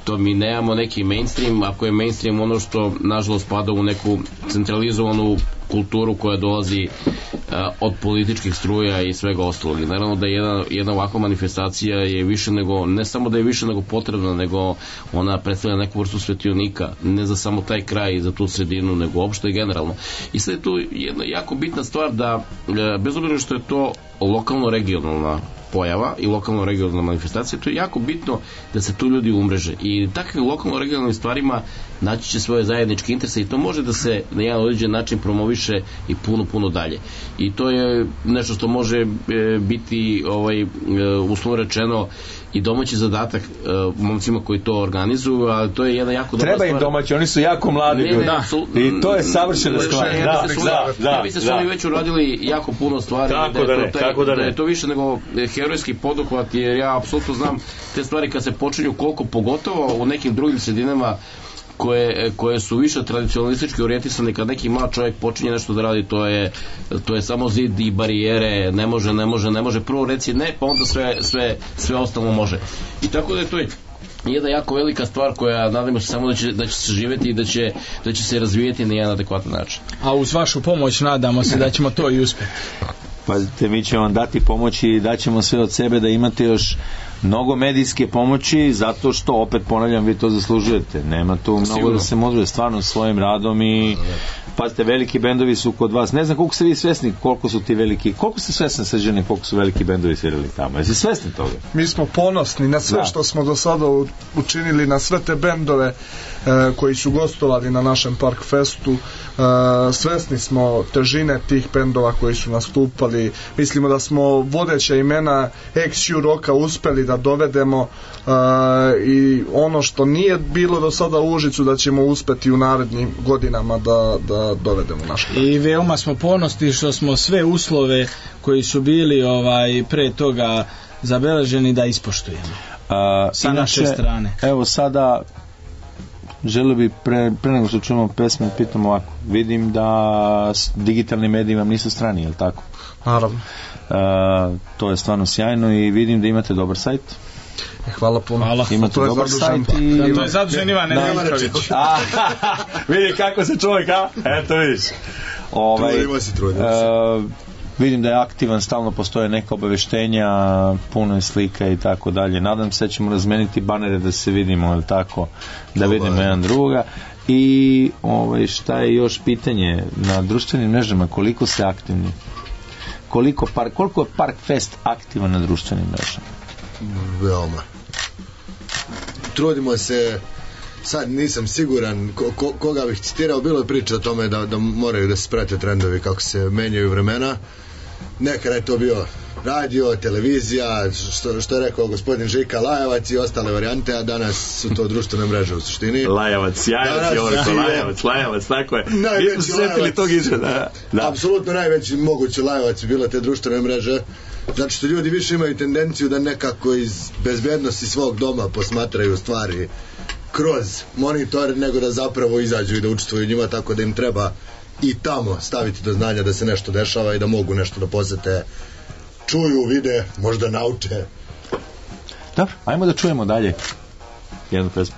to mi nemamo neki mainstream, ako je mainstream ono što nažalost pada u neku centralizovanu kulturu koja dolazi a, od političkih struja i svega ostalog. I naravno da jedna, jedna ovakva manifestacija je više nego, ne samo da je više nego potrebna, nego ona predstavlja neku vrstu svetionika, ne za samo taj kraj i za tu sredinu, nego uopšte i generalno. I sad je tu jedna jako bitna stvar da, bez obzira što je to lokalno-regionalna pojava i lokalno-regionalna manifestacija, to je jako bitno da se tu ljudi umreže. I takvim lokalno-regionalnim stvarima naći će svoje zajedničke interese i to može da se na jedan određen način promoviše i puno, puno dalje. I to je nešto što može e, biti ovaj, e, uslovno rečeno i domaći zadatak e, momcima koji to organizuju, ali to je jedna jako dobra stvar. Treba im domaći, oni su jako mladi ljudi. Da, su, i to je savršena stvar. Da, da, da, da, ja mislim da su oni već uradili jako puno stvari. Tako da, da, ne, taj, tako da, ne. da je to više nego herojski poduhvat, jer ja apsolutno znam te stvari kad se počinju koliko, pogotovo u nekim drugim sredinama koje, koje su više tradicionalistički orijentisane, kad neki mlad čovjek počinje nešto da radi, to je, to je samo zid i barijere, ne može, ne može, ne može, prvo reci ne, pa onda sve, sve, sve ostalo može. I tako da je to jedna jako velika stvar koja nadamo se samo da će, da će se živjeti i da će, da će se razvijeti na jedan adekvatan način. A uz vašu pomoć nadamo se da ćemo to i uspjeti. Pazite, mi ćemo vam dati pomoći i daćemo sve od sebe da imate još mnogo medijske pomoći, zato što, opet ponavljam, vi to zaslužujete. Nema tu mnogo Sigurno. Da se modruje stvarno svojim radom i pazite, veliki bendovi su kod vas. Ne znam koliko ste vi svesni koliko su ti veliki, koliko ste svesni Srđane koliko su veliki bendovi svirali tamo. Jesi svesni toga? Mi smo ponosni na sve da. Što smo do sada učinili, na sve te bendove e, koji su gostovali na našem Park Festu. E, svesni smo težine tih bendova koji su nastupali. Mislimo da smo vodeća imena ex-U Rocka uspeli da dovedemo uh, i ono što nije bilo do sada u Užicu da ćemo uspeti u narednim godinama da, da dovedemo naš kraj. I veoma smo ponosni što smo sve uslove koji su bili ovaj pre toga zabeleženi da ispoštujemo uh, sa inače, naše strane. Evo sada želio bi pre, pre nego što čujemo pesme pitam ovako, vidim da digitalni mediji vam nisu strani, je li tako? Naravno. Uh, to je stvarno sjajno i vidim da imate dobar sajt. Hvala puno. Hvala. Imate to dobar sajt i... Da, to je zadužen Ivan Nedeljković. Vidi kako se čovjek, a? Eto vidiš. Ovaj, trudimo se, trudimo se. Uh, vidim da je aktivan, stalno postoje neka obaveštenja, puno je slika i tako dalje. Nadam se da ćemo razmeniti banere da se vidimo, ili tako, da vidimo jedan druga. I ovaj, šta je još pitanje na društvenim mrežama, koliko ste aktivni? Koliko, par, koliko je Park Fest aktivan na društvenim mrežama? Veoma. Trudimo se, sad nisam siguran ko, ko, koga bih citirao, bilo je priča o tome da, da moraju da se prate trendovi kako se menjaju vremena. Nekada je to bio radio, televizija, što, što je rekao gospodin Žika, Lajevac i ostale varijante, a danas su to društvene mreže u suštini. Lajevac, sjajavac je ovo rekao, Lajevac, Lajevac, tako je. Mi smo se setili tog izgleda. Da. Apsolutno najveći mogući Lajevac bila te društvene mreže, zato što ljudi više imaju tendenciju da nekako iz bezbednosti svog doma posmatraju stvari kroz monitor, nego da zapravo izađu i da učestvuju njima, tako da im treba i tamo staviti do znanja da se nešto dešava i da mogu nešto da posete, čuju, vide, možda nauče. Dobro, ajmo da čujemo dalje jednu pesmu.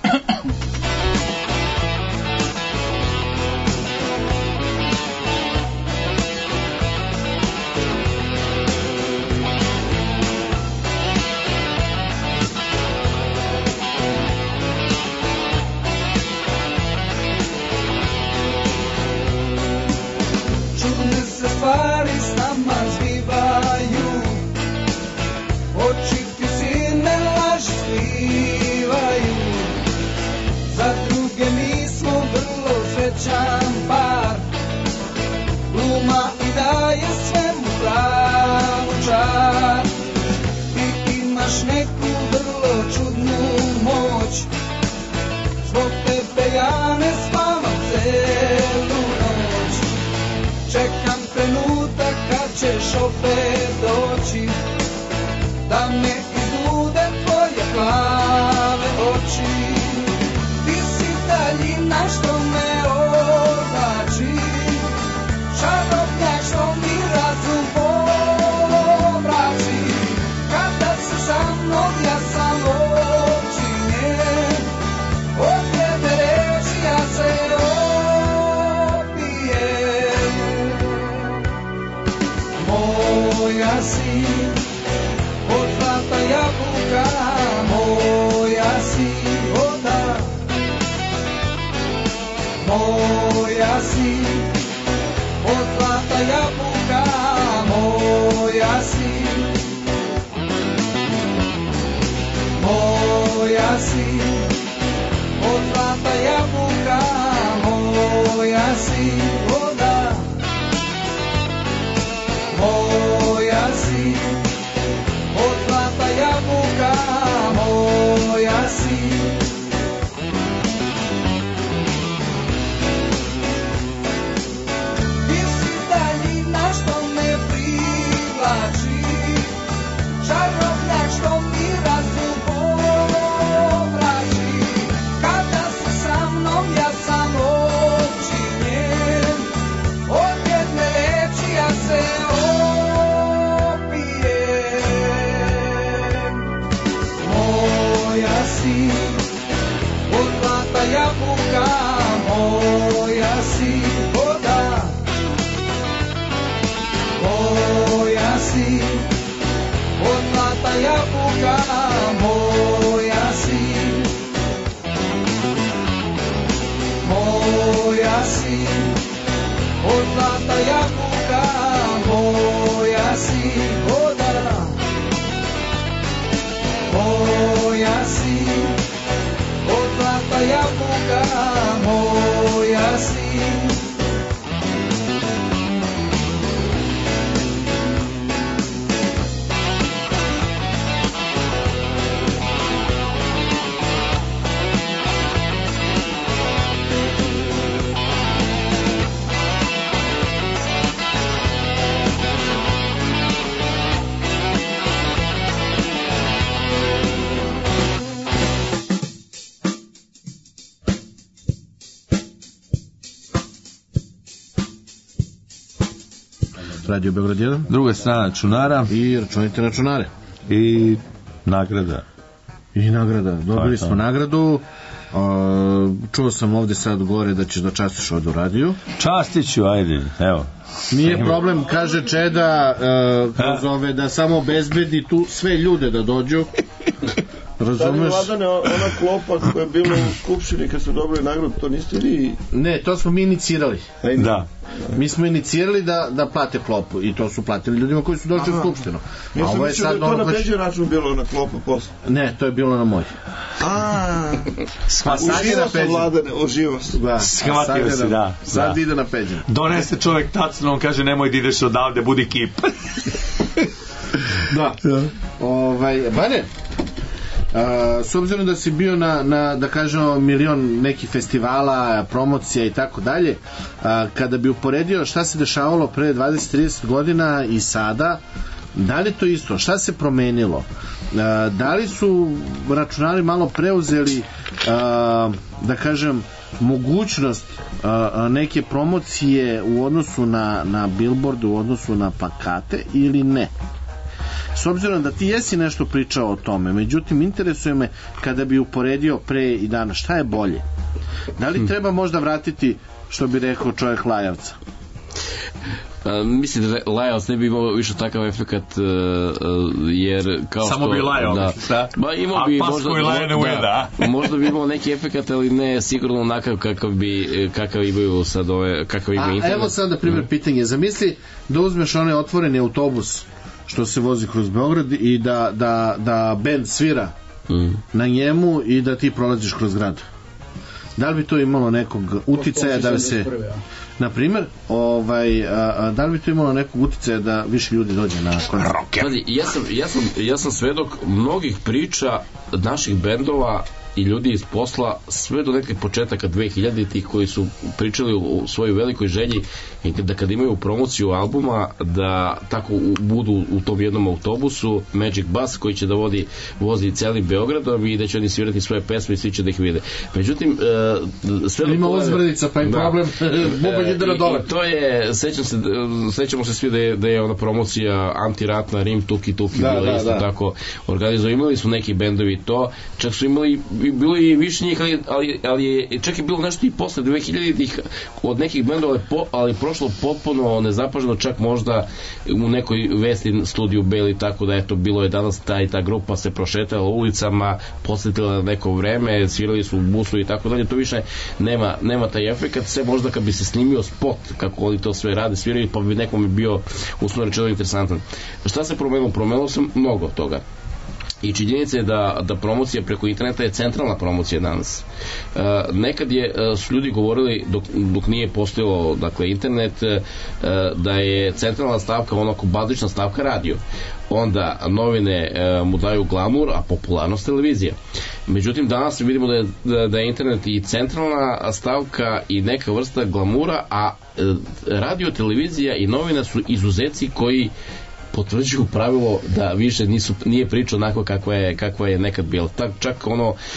moja si, od zlata jabuka, moja si, voda. Moja si, od zlata jabuka, moja si. Moja si, od zlata jabuka, moja si, voda. Moja si, od zlata jabuka, moja si. Ti si daljina što me privlači, čarobnjak što mi razum pomrači. Kada si sa mnom ja sam opčinjen, od jedne reči ja se opijem. Moja si, od zlata jabuka, moja si, voda. Moja si, od zlata jabuka, moja si. Moja si, od zlata jabuka, moja si, voda. Moja si, od zlata jabuka, moja si. Radio Beograd jedan. Druga strana čunara. I računajte na čunare. I nagrada. I nagrada. Dobili smo nagradu. Čuo sam ovde sad gore da ćeš da častiš ovde u radiju. Častit ću, ajde, evo. Nije problem, kaže Čeda, uh, kroz ove, da samo obezbedi tu sve ljude da dođu. Razumeš? Vladane, ona klopa koja je bila u Skupštini kad ste dobili nagradu, to niste vi? Ne, to smo mi inicirali. Da. Mi smo inicirali da, da plate klopu i to su platili ljudima koji su došli u Skupštinu. Ja sam mislio da je to na Peđe račun bilo na klopu posle. Ne, to je bilo na moj. Aaaa, uživo se Vladane, uživo se. Da, shvatio si, da. Sad ide na Peđe. Donese čovjek tacno, on kaže nemoj da ideš odavde, budi kip. Da. Ovaj, Bane, a, s obzirom da si bio na, na da kažemo, milion nekih festivala, promocija i tako dalje, kada bi uporedio šta se dešavalo pre dvadeset trideset godina i sada, da li to isto? Šta se promenilo? A, da li su računari malo preuzeli, a, da kažem, mogućnost a, neke promocije u odnosu na, na billboard, u odnosu na plakate ili ne? S obzirom da ti jesi nešto pričao o tome, međutim interesuje me kada bi uporedio pre i danas, šta je bolje? Da li treba možda vratiti, što bi rekao čovjek, Lajavca? A, mislim da Lajavac ne bi imao više takav efekat, uh, jer kao samo što, bi lajao, da, da. Ba, imao bi a možda, ne ujeda, da, možda bi imao neki efekat, ali ne sigurno onakav kakav bi kakav imaju sad ove, kakav ima internet. A evo sad na primjer mm. pitanje, zamisli da uzmeš onaj otvoreni autobus što se vozi kroz Beograd i da, da, da band svira mm. na njemu i da ti prolaziš kroz grad. Da li bi to imalo nekog uticaja da bi se, na primjer, ovaj, a, a, da li bi to imalo nekog uticaja da više ljudi dođe na koncert? Ja sam, ja sam, ja sam svedok mnogih priča naših bendova i ljudi iz posla sve do nekih početaka dve hiljaditih koji su pričali o svojoj velikoj želji da kad imaju promociju albuma da tako budu u tom jednom autobusu Magic Bus koji će da vodi vozi celim Beogradom i da će oni svirati svoje pesme i svi će da ih vide. Međutim sve ima uzbrdica pa je da, problem bubanj ide na dole. I to je, sećam se, sećamo se svi da je, da je ona promocija antiratna Rim Tuki Tuki da, bila da, isto da. Tako organizovali. Imali su neki bendovi to, čak su imali bilo i više njih, ali, ali, ali je čak je bilo nešto i posle dve hiljaditih od nekih bendova, ali je prošlo potpuno nezapaženo, čak možda u nekoj vesti studiju Beli, tako da eto, bilo je danas ta i ta grupa se prošetala ulicama, posjetila neko vreme, svirali su u busu i tako dalje, to više nema, nema taj efekt, sve možda kad bi se snimio spot kako oni to sve rade, sviraju, pa bi nekom bio uslovno rečeno interesantan. Šta se promenilo? Promenilo se mnogo toga. I činjenica je da, da promocija preko interneta je centralna promocija danas. E, nekad je, su ljudi govorili dok, dok nije postojalo, dakle, internet, e, da je centralna stavka, onako bazična stavka radio. Onda novine e, mu daju glamur, a popularnost televizija. Međutim, danas vidimo da je, da, da je internet i centralna stavka i neka vrsta glamura, a e, radio, televizija i novina su izuzeci koji potvrđuju pravilo da više nisu, nije priča onako kakva je, kakva je nekad bila. Tak, čak ono, uh,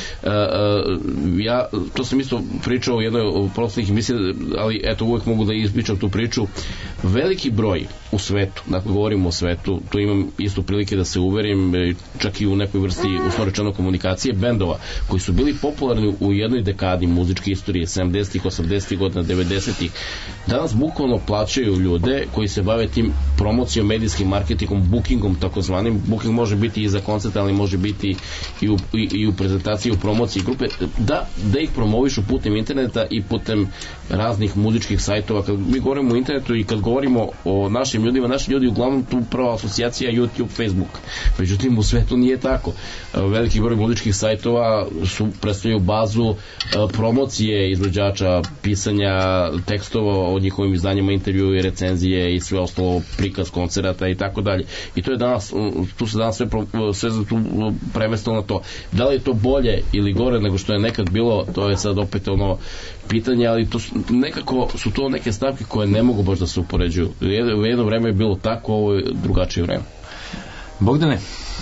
uh, ja, to sam isto pričao u jednoj od prostornih emisija, ali eto, uvek mogu da ispričam tu priču. Veliki broj u svetu, dakle govorimo o svetu, tu imam isto prilike da se uverim, čak i u nekoj vrsti uslovno komunikacije, bendova koji su bili popularni u jednoj dekadi muzičke istorije, sedamdesetih, osamdesetih godina, devedesetih, danas bukvalno plaćaju ljude koji se bave tim promocijom, medijskim marketingom, bookingom takozvanim. Booking može biti i za koncert, ali može biti i u, i, i u prezentaciji, u promociji grupe, da, da ih promovišu putem interneta i putem raznih muzičkih sajtova. Kad mi govorimo o internetu i kad govorimo o našim ljudima, naši ljudi uglavnom tu prva asocijacija YouTube, Facebook. Međutim, u svetu nije tako. Veliki broj muzičkih sajtova su predstavljaju bazu promocije izvođača, pisanja tekstova o njihovim izdanjima, intervju i recenzije i sve ostalo, prikaz koncerata i tako dalje. I to je danas, tu se danas sve, sve tu premestilo na to. Da li je to bolje ili gore nego što je nekad bilo, to je sad opet ono pitanje, ali to su, nekako su to neke stavke koje ne mogu baš da se upoređuju. U jedno vreme je bilo tako, ovo je drugačije vreme. Bogdane,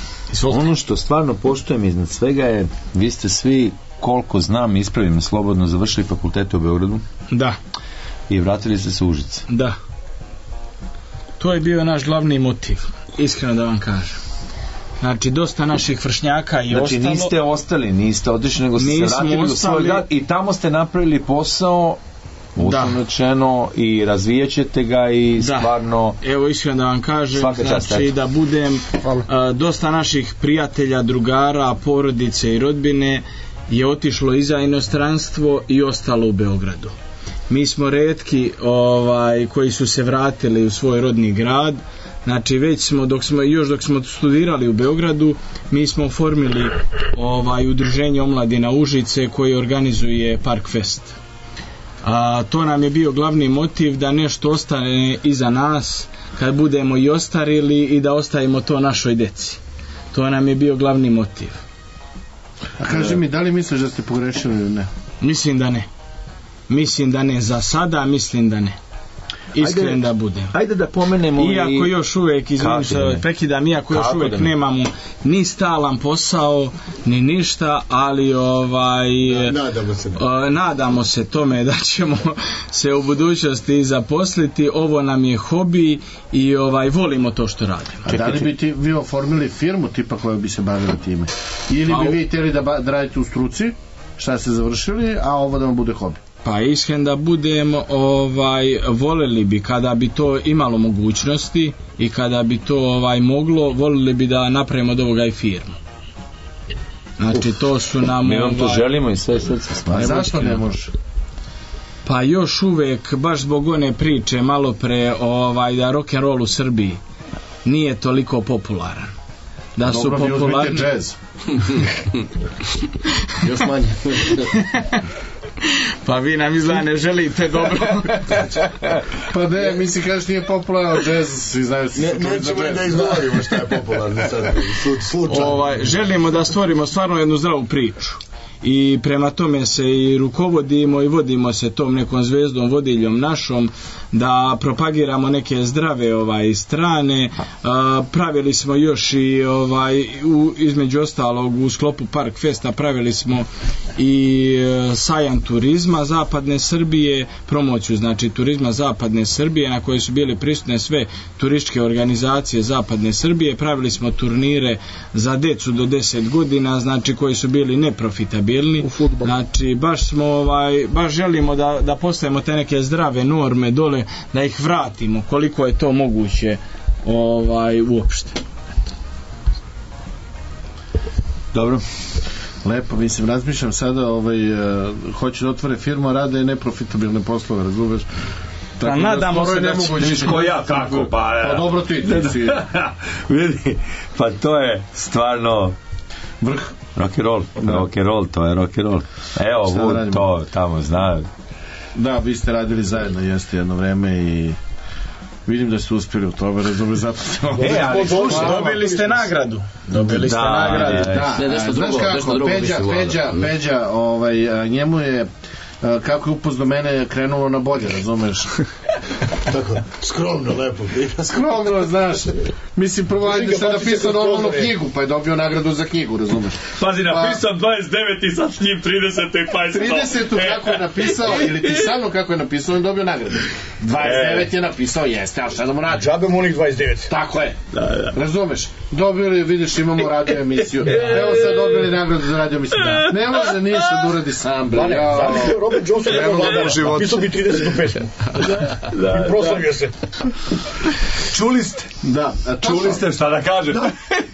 ono što stvarno poštujem iznad svega je, vi ste svi, koliko znam, ispravim slobodno, završili fakultete u Beogradu. Da. I vratili ste se u Užice. Da. To je bio naš glavni motiv, iskreno da vam kažem. Znači, dosta naših vršnjaka i znači, ostalo. Znači, niste ostali, niste otišli, nego ste se vratili u svoj grad i tamo ste napravili posao, uslovno i razvijat ćete ga i da. Stvarno... Evo, iskreno da vam kažem, znači, da budem a, dosta naših prijatelja, drugara, porodice i rodbine je otišlo i za inostranstvo i ostalo u Beogradu. Mi smo retki ovaj, koji su se vratili u svoj rodni grad. Znači već smo, dok smo, još dok smo studirali u Beogradu, mi smo oformili ovaj, udruženje omladina Užice koje organizuje Park Fest. A, to nam je bio glavni motiv da nešto ostane iza nas kad budemo i ostarili i da ostavimo to našoj deci. To nam je bio glavni motiv. A kaži mi, da li misliš da ste pogrešili ili ne? Mislim da ne. Mislim da ne, za sada mislim da ne. Iskren ajde, da budem. Ajde da pomenemo iako i... još uvek, izvinim se, prekidam, iako još uvek ne? nemamo ni stalan posao, ni ništa, ali ovaj da, nadamo se, o, nadamo se tome da ćemo se u budućnosti zaposliti. Ovo nam je hobi i ovaj volimo to što radimo. A da li bi ti, vi oformili firmu tipa koja bi se bavila time? Ili bi vi htjeli da, ba, da radite u struci, šta ste završili, a ovo da vam bude hobi? Pa iskren da budemo, ovaj, voleli bi kada bi to imalo mogućnosti i kada bi to ovaj moglo, voleli bi da napravimo od ovoga i firmu. Znači to su nam... Mi vam to ovaj, želimo i sve srce. A zašto ne može? Pa još uvek, baš zbog one priče malo pre, ovaj, da rock'n'roll u Srbiji nije toliko popularan. Da su dobro, popularni... Dobro, jazz. Još manje. Pa vi nam izgleda ne želite dobro. Pa ne, mi si kažeš nije popularan jazz, svi znaju ne, nećemo da izgovorimo šta je popularno sad, slučajno. Ovaj, želimo da stvorimo stvarno jednu zdravu priču i prema tome se i rukovodimo i vodimo se tom nekom zvezdom vodiljom našom da propagiramo neke zdrave ovaj strane. A, pravili smo još i ovaj u, između ostalog u sklopu Park Festa pravili smo i sajam turizma zapadne Srbije, promociju znači turizma zapadne Srbije na kojoj su bile prisutne sve turističke organizacije zapadne Srbije. Pravili smo turnire za decu do deset godina, znači koji su bili neprofitabilni. Znači baš smo ovaj, baš želimo da, da postavimo te neke zdrave norme dole, da ih vratimo koliko je to moguće ovaj uopšte. Dobro. Lepo, mislim, razmišljam sada, ovaj, uh, hoću da otvore firmu, a rade neprofitabilne poslove, razumeš? Tako da, nadamo se da će... Ko ja, kako, pa... Pa dobro ti, ti si... Vidi, pa to je stvarno... Vrh. Rock and roll, rock and roll, to je rock and roll. Evo, Vud, to tamo zna. Da, vi ste radili zajedno, jeste jedno vreme i... Vidim da ste uspjeli u tome, razumije, zato se... E, ali slušaj, dobili ste nagradu. Dobili ste nagradu. Da, ne, nešto drugo, nešto drugo. Peđa, Peđa, Peđa, ovaj, njemu je, kako je upoznao mene, krenulo na bolje, razumeš? Tako, skromno, lepo. Skromno, znaš. Mislim, prvo ajde se napisao normalnu knjigu, pa je dobio nagradu za knjigu, razumeš? Pazi, napisao dvadeset devet i sad s njim trideset i pa je sto. trideset kako je napisao, ili ti samo kako je napisao, on dobio nagradu. dvadeset devet je napisao, jeste, ali šta da mu radi? Džabe mu onih dvadeset devet. Tako je. Da, da. Razumeš? Dobili, vidiš, imamo radio emisiju. Evo sad dobili nagradu za radio emisiju. Da. Ne može ništa da uradi sam, bre. Robert Johnson je vladar, napisao bi tridesetu pesmu. Da, i proslavio se. Čuli ste? Da, a čuli ste šta da kažem? Da.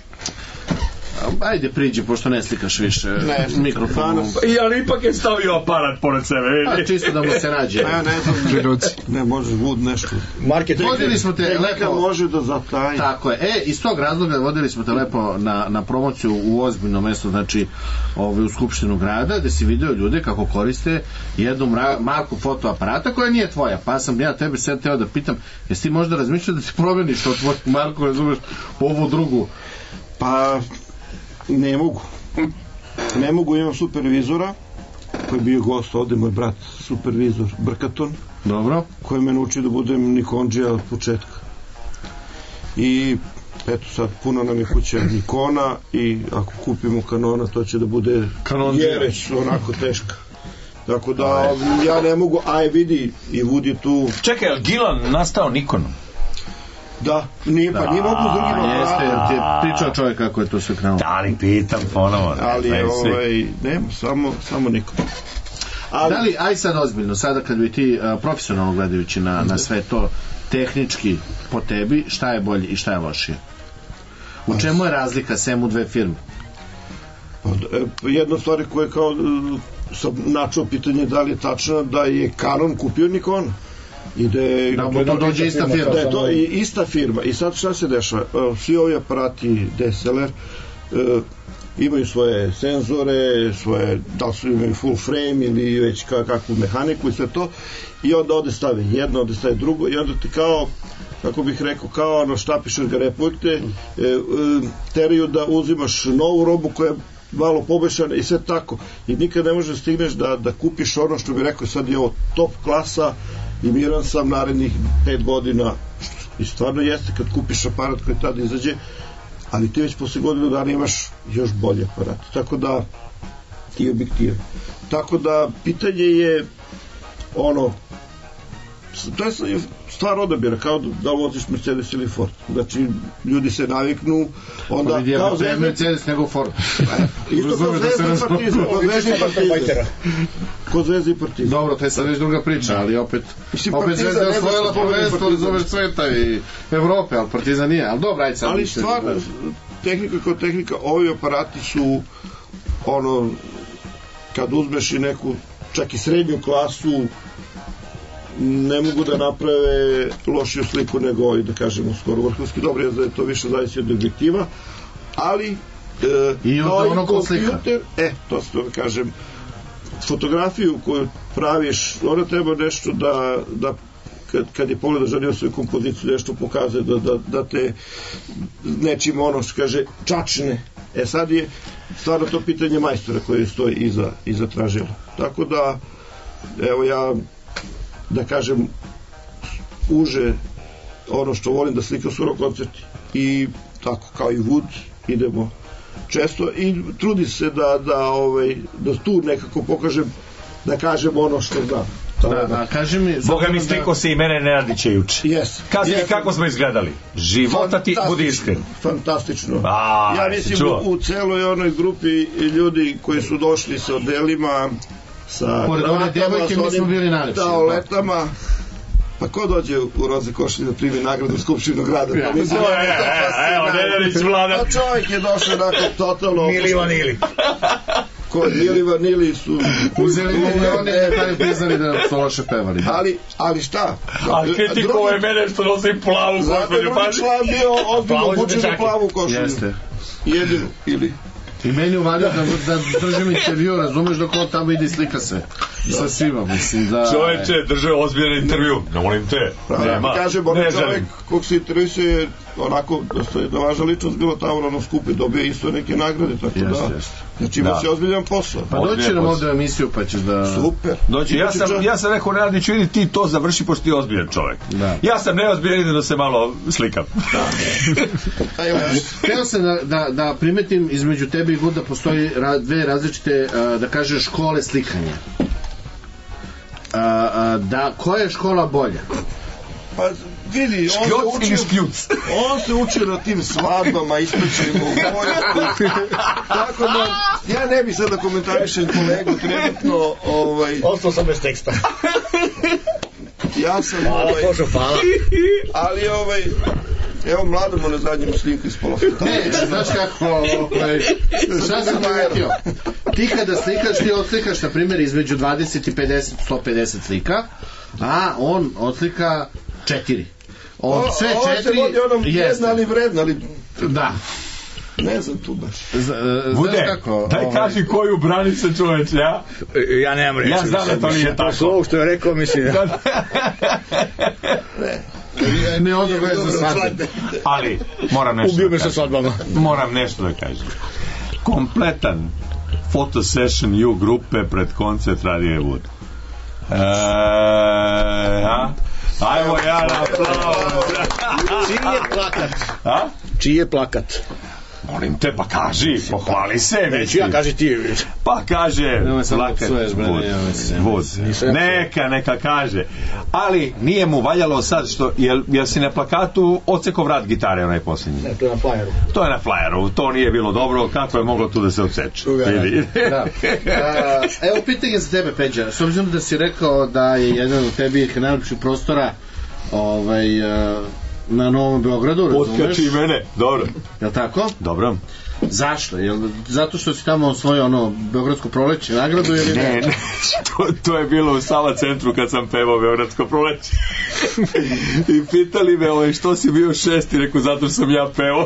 Ajde priđi, pošto ne slikaš više ne, mikrofonu. I ali ipak je stavio aparat pored sebe. A čisto da mu se nađe. Ja ne znam, ne može Vud nešto. Marketing. Vodili smo te lepo. Može da zataji. Tako je. E, iz tog razloga vodili smo te lepo na, na promociju u ozbiljno mesto, znači ovaj, u Skupštinu grada, gde si video ljude kako koriste jednu mra, marku fotoaparata koja nije tvoja. Pa sam ja tebe sad teo da pitam, jesi ti možda razmišljao da ti promeniš to tvoju marku, razumeš, ovu drugu? Pa... Ne mogu. Ne mogu, imam supervizora koji je bio gost ovde, moj brat, supervizor Brkaton. Dobro. Koji me naučio da budem Nikondžija od početka. I eto sad, puno nam je kuća Nikona i ako kupimo Kanona, to će da bude Jereć, onako teška. Tako da ja ne mogu, aj vidi, i Vud je tu. Čekaj, je li Gilan nastao Nikonom? Da, nije, pa nije mogu s drugim. Jeste, jer ti je pričao čovjek kako je to sve krenulo. Da, ali pitam ponovo. Ali, ovaj, nema, samo, samo nikom. Ali, da li, aj sad ozbiljno, sada kad bi ti uh, profesionalno gledajući na, na sve to, tehnički po tebi, šta je bolje i šta je lošije? U čemu je razlika sem u dve firme? Pa, jedna stvar koja je kao, sam načuo pitanje da li je tačno da je Canon kupio Nikon. I da je, da, to dođe ista firma. Da je to i ista firma. I sad šta se dešava? Svi ovi aparati D S L R uh, imaju svoje senzore, svoje, da li su imaju full frame ili već kakvu mehaniku i sve to. I onda ovde stave jedno, ovde stave drugo i onda ti kao, kako bih rekao, kao ono štapišeš ga repujte, uh, uh, teraju da uzimaš novu robu koja je malo pobešana i sve tako. I nikad ne možeš da stigneš da, da kupiš ono što bi rekao sad je ovo top klasa i miran sam narednih pet godina i stvarno jeste kad kupiš aparat koji tada izađe, ali ti već posle godinu dana imaš još bolji aparat, tako da i objektiv, tako da pitanje je ono, to je stvar odabira, kao da voziš Mercedes ili Ford, znači ljudi se naviknu onda pa kao zvezda Mercedes nego Ford isto kao Zvezda i Partizan kod Zvezda i Partizan kod Zvezda i Partizan dobro, to je sad već druga priča, ali opet opet Zvezda je osvojila prvenstvo razumeš sveta i Evrope, ali Partizan nije, ali dobro, ajde sad ali stvarno, tehnika kao tehnika, ovi aparati su ono, kad uzmeš i neku čak i srednju klasu ne mogu da naprave lošiju sliku nego ovi, da kažemo, skoro vrhunski. Dobro je da je to više zavisi od objektiva, ali e, i od onog kompjuter, e, to se to da kažem, fotografiju koju praviš, ona treba nešto da, da kad, kad je pogledaš želio svoju kompoziciju, nešto pokazuje da, da, da te nečim ono što kaže čačne. E sad je stvarno to pitanje majstora koji stoji iza, iza tražila. Tako da, evo ja da kažem uže ono što volim da slikam su rock koncerti i tako kao i Wood idemo često i trudi se da, da, ovaj, da tu nekako pokažem, da kažem ono što znam. Da, da, kaži mi... Boga mi sliko se i mene Nenadića juče. Yes. Kaži mi yes. kako smo izgledali. Života ti budi iskren. Fantastično. A, ja mislim u, u celoj onoj grupi ljudi koji su došli sa odelima, sa pored one devojke mi smo bili najlepši. Taoletama. Pa ko dođe u Roze Košulje da primi nagradu Skupštinu grada? Ja, mislim, to je, evo, Nenadić vlada. A čovjek je došao nakon totalno... Mili vanili. Ko Mili vanili su... Uzeli milijone i taj priznali da su loše pevali. Ali, ali šta? A kritikovo je mene što nosim plavu košulju. Zato je drugi član bio ozbiljno obučen za plavu košulju. Jeste. Jedinu, ili... I meni uvalio da, da držim intervju, razumeš, dok on tamo ide i slika se. Sa svima, mislim da... Čovječe, drže ozbiljan intervju, ne volim te. Nema, kažem, on čovjek kog se interesuje, onako, dosta je važna ličnost, bilo tamo na onom skupi, dobije isto neke nagrade, tako yes, da... Yes. Znači ima se ozbiljan posao. Pa doći nam ovdje u emisiju, pa ćeš da... Super. Doći, ja sam, ja sam rekao, Nenadiću, idi ti to završi, pošto ti ozbiljan čovjek. Da. Ja sam neozbiljan, idem da se malo slikam. Htio sam da, da, da primetim između tebe i Guda postoji ra, dve različite, da kaže, škole slikanja. Da, koja je škola bolja? Pa vidi, on se, učio, on se učio na tim svadbama, ispraćajima u vojsku, tako da ja ne bih sad da komentarišem kolegu trenutno, ovaj... Ostao sam bez teksta. Ja sam, hvala, ovaj... Božo, hvala. Ali, ovaj... Evo mladomu na zadnjem slinku iz polofeta. Ne, znaš kako, ovaj, šta sam primetio? Ti kada slikaš, ti odslikaš, na primjer, između dvadeset i pedeset, sto pedeset slika, a on odslika četiri. Od sve četiri... On se vodi onom jedna, ali vredna, ali... Da. Ne znam tu baš. Bude, kako, daj ovaj... kaži koju brani se čoveč, ja? Ja nemam reći. Ja znam da to nije tako. Ovo što je rekao, mislim... Ne. Ne odgovore za svadbe. Ali, moram nešto ubio me sa svadbama. Moram nešto da kažem. Kompletan photo session U grupe pred koncert Radio Wood. E, a? Ajmo ja na aplauz. Čiji je plakat? A? Čiji je plakat? Molim te, pa kaži, pohvali se. Neću ja, kaži ti. Pa kaže, plakat Wood. Neka, neka kaže. Ali nije mu valjalo sad što, jel, jel si na plakatu oceko vrat gitare onaj posljednji? Ne, to je na flyeru. To je na flyeru, to nije bilo dobro, kako je moglo tu da se odseče? Da. A, evo pitanje za tebe, Peđa. S obzirom da si rekao da je jedan od tebi najlepših prostora ovaj, na Novom Beogradu, razumeš? Otkači mene, dobro. Jel tako? Dobro. Zašto? Jel, zato što si tamo osvojio ono Beogradsko proleće nagradu ili ne? Ne, ne. To, to je bilo u Sava centru kad sam pevao Beogradsko proleće. I pitali me ovaj, što si bio šesti, rekao zato sam ja pevao.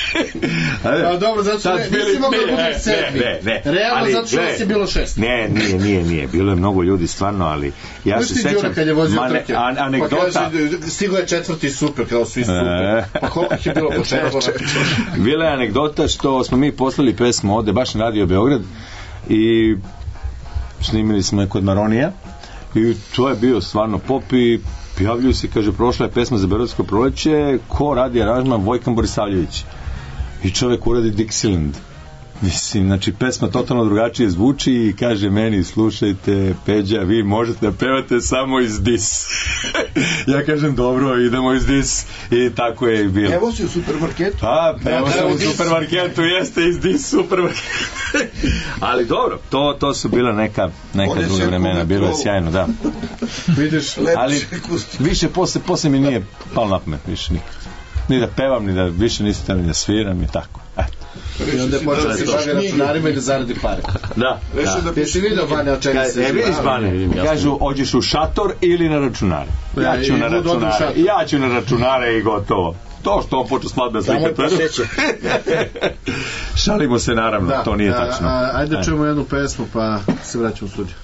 A dobro, zato što ne, nisi mogao da budeš sedmi. Ne, ne, ne. Realno ali, zato što ne, si bilo šesti. Ne, nije, nije, nije. Bilo je mnogo ljudi stvarno, ali ja se sećam... Đura kad je vozio mane, trke. An, anegdota... Pa kaže, stigo je četvrti super, kao svi super. Pa koliko je bilo po četvrti? Bila je anegdota što smo mi poslali pesmu ovde baš na Radio Beograd i snimili smo je kod Maronija i to je bio stvarno pop i prijavljuju se, kaže, prošla je pesma za Beogradsko proleće, ko radi aranžman? Vojkan Borisavljević. I čovjek uradi Dixieland. Mislim, znači pesma totalno drugačije zvuči i kaže meni, slušajte, Peđa, vi možete da pevate samo iz dis. Ja kažem, dobro, idemo iz dis. I tako je i bilo. Evo si u supermarketu. Pa, evo sam u supermarketu, jeste iz dis supermarketu. Ali dobro, to, to su bila neka, neka druga vremena, bilo je sjajno, da. Vidiš, ali više posle, posle mi nije palo na pamet, više nikad. Ni da pevam, ni da više niste ni da sviram i tako. Eto. I onda je počeo da se bavi računarima i da zaradi pare. Da. da. Ti si vidio, Bane, o čega se... E, vidiš, Bane, kažu, ođeš u šator ili na računare. Ja ću na računare. Ja ću na računare i gotovo. To što on počeo svadbe slikati. Šalimo se, naravno, to nije tačno. Ajde čujemo jednu pesmu, pa se vraćamo u studiju.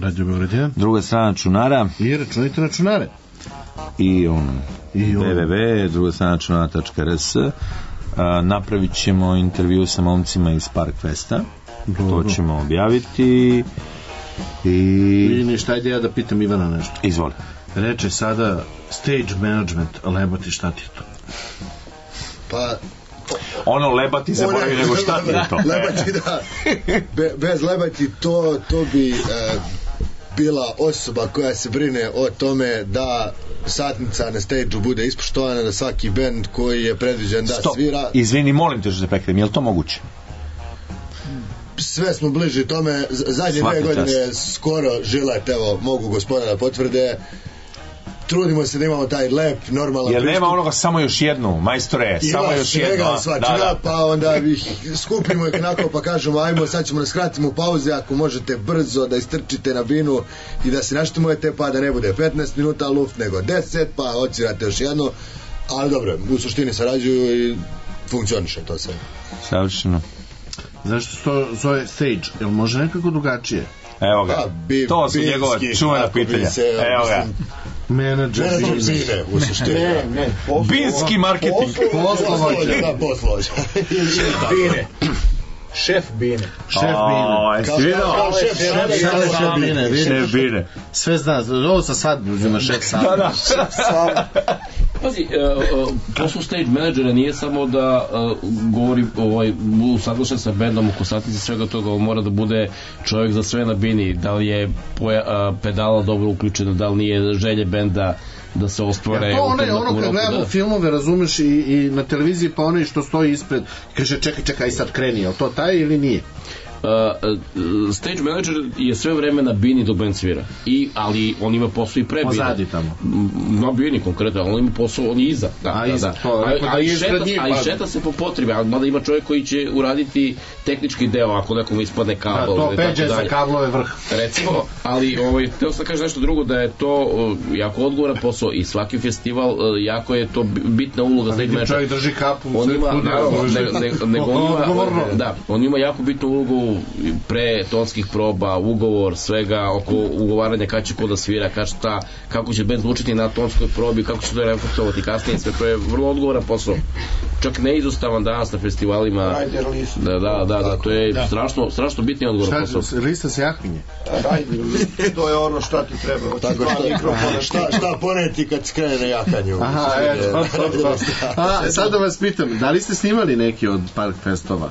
Radio Beograd jedan. Druga strana računara. I računajte računare. I on. I on. w w w tačka druga strana računara tačka r s. Napravit ćemo intervju sa momcima iz Park Festa. Dobro. To ćemo objaviti. I... I ništa, ajde ja da pitam Ivana nešto. Izvoli. Reče sada stage management, lebati, šta ti je to? Pa... Ono lebati zaboravi nego šta ti je to? Lebati, da. Be, bez lebati to, to bi... E, bila osoba koja se brine o tome da satnica na stage-u bude ispoštovana, da svaki bend koji je predviđen da Stop. svira... Izvini, molim te što se prekredim, je li to moguće? Sve smo bliži tome, zadnje Svaki dve godine čast. skoro žilet, evo, mogu gospoda da potvrde, trudimo se da imamo taj lep, normalan Jer pristup. nema onoga samo još jednu, majstore, samo još jednu. Da, da. Pa onda ih skupimo ih onako pa kažemo ajmo, sad ćemo da skratimo pauze, ako možete brzo da istrčite na binu i da se naštimujete, pa da ne bude petnaest minuta luft nego deset, pa odsvirate još jedno, ali dobro, u suštini sarađuju i funkcioniše to sve. Savršeno. Zašto se to zove stage? Jel može nekako drugačije? Evo ga, Pa, bi, to su binski, njegova čuvena kako bi pitanja. se, Evo ga. Menadžer. Menadžer bine, u suštini. Ne, ne, poslo- Binski marketing. Poslovođa. Da, poslovođa. Bine. Šef Bine. Šef Bine. O, jesi vidio? Kao šef, šef, Šef, šef, šef Bine, vidiš? Šef Bine. Sve zna, ovo sa sad uzima šef sad. Da, da. Pazi, uh, uh, posao stage menadžera nije samo da uh, govori ovaj, usaglašen sa bendom oko satnice svega toga, on mora da bude čovjek za sve na bini, da li je poja, uh, pedala dobro uključena, da li nije želje benda da se ostvare. Ja, to ono, u tom ono kad roku, gledamo da. filmove, razumeš, i, i na televiziji, pa onaj što stoji ispred, kaže čekaj, čekaj, aj sad kreni, je li to taj ili nije? Uh, uh, stage manager je sve vreme na bini dok band svira. I, ali on ima posao i pre bine. Pozadi tamo. Na bini konkretno, on ima posao, on je iza. Da, A, da, iza, da. to, a, lepo da a, i je šeta, ispred njih, a i pa- šeta se po potrebi, ali mada ima čovjek koji će uraditi tehnički deo ako nekom ispadne Da, kabel. to i tako peđe za dalje. kablove vrh. Recimo, ali ovaj, teo sam da kažem nešto drugo, da je to uh, jako odgovoran posao i svaki festival, uh, jako je to bitna uloga stage Vidim, managera. čovjek drži kapu. On sve ima, kude, naravno, može. ne, ne, nego on Odgovorno. ima, da, on ima jako bitnu ulogu pre tonskih proba, ugovor, svega oko ugovaranja kada će ko da svira, kada šta, kako će bend zvučiti na tonskoj probi, kako će to reflektovati kasnije, sve to je vrlo odgovoran posao. Čak neizostavan danas na festivalima. Rider list. Da, da, da, da, to je strašno, strašno bitni odgovoran Šta, posao. lista se jahvinje. Rider list, to je ono šta ti treba. Hoćeš Tako dva što, mikrofona, šta, šta poneti kad se krene na jakanju? Aha, e, to, to, to. A, sad da vas pitam, da li ste snimali neki od Park Festova?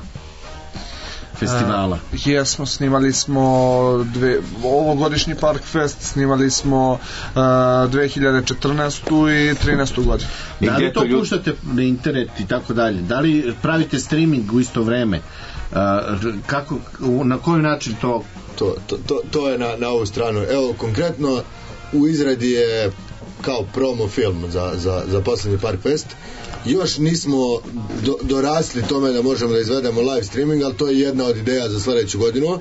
Festivala? Uh, jesmo, snimali smo dve, ovogodišnji Park Fest snimali smo uh, dve hiljade četrnaestu i trinaestu godinu. Da li gdje to to ljud- puštate na internet i tako dalje? Da li pravite streaming u isto vreme? Uh, kako, u- na koji način to? To, to, to, to je na, na ovu stranu. Evo, konkretno u izradi je kao promo film za, za, za poslednji Park Fest. Još nismo do, dorasli tome da možemo da izvedemo live streaming, ali to je jedna od ideja za sledeću godinu.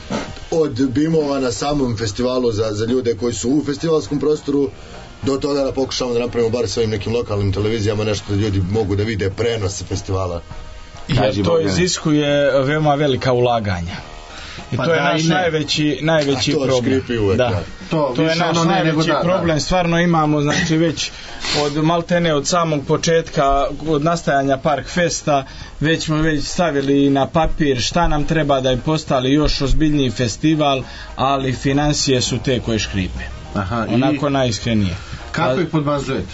Od bimova na samom festivalu za, za ljude koji su u festivalskom prostoru do toga da pokušamo da napravimo bar svojim nekim lokalnim televizijama nešto da ljudi mogu da vide prenose festivala. Jer to iziskuje veoma velika ulaganja. I Pa to je da, naš i ne. najveći, najveći A to problem. škripi uvek, da. da. To, To je više naš ono ne nego najveći da, da. problem. Stvarno imamo, znači već od maltene od samog početka, od nastajanja Park Festa, već smo već stavili na papir šta nam treba da bi postali još ozbiljniji festival, ali financije su te koje škripe. Aha, i Onako najiskrenije. kako A- ih podmazujete?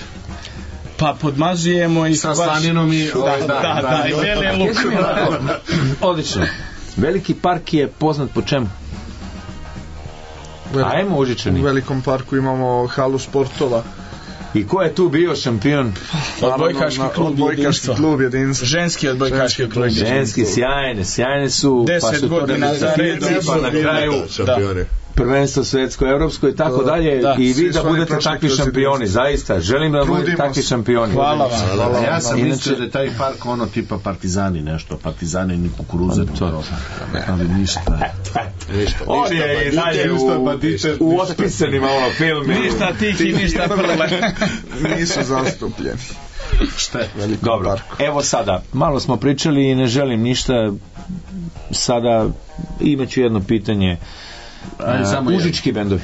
Pa podmazujemo i Sa slaninom i... Da, da, da, da, i bele luk. Odlično. Veliki park je poznat po čemu? Ajmo U Užičani. velikom parku imamo halu sportova. I ko je tu bio šampion? Odbojkaški Na- klub odbojkaški jedinstvo. klub jedinstvo. Ženski odbojkaški klub. Ženski, sjajne, sjajne su. Deset pa su to godina za redom. pa na kraju Šampioni. prvenstvo svetsko, evropsko i tako dalje. da. I vi Svi da su oni budete prošli takvi kroz šampioni, jedinstvo. zaista. Želim da budete Trudimo takvi se. šampioni. Hvala vam. Hvala vam. Ja sam Inače- mislio da je taj park ono tipa partizani nešto, partizani ni kukuruza, To- ali ništa. Ništa, On ništa, je i pa- dalje ništa, u, pa ništa, u ništa. otpisanima ono filmi. Ništa tih i ništa prle. Nisu zastupljeni. Šta je? Dobro, evo sada, malo smo pričali i ne želim ništa. Sada imaću jedno pitanje. uh, užički bendovi.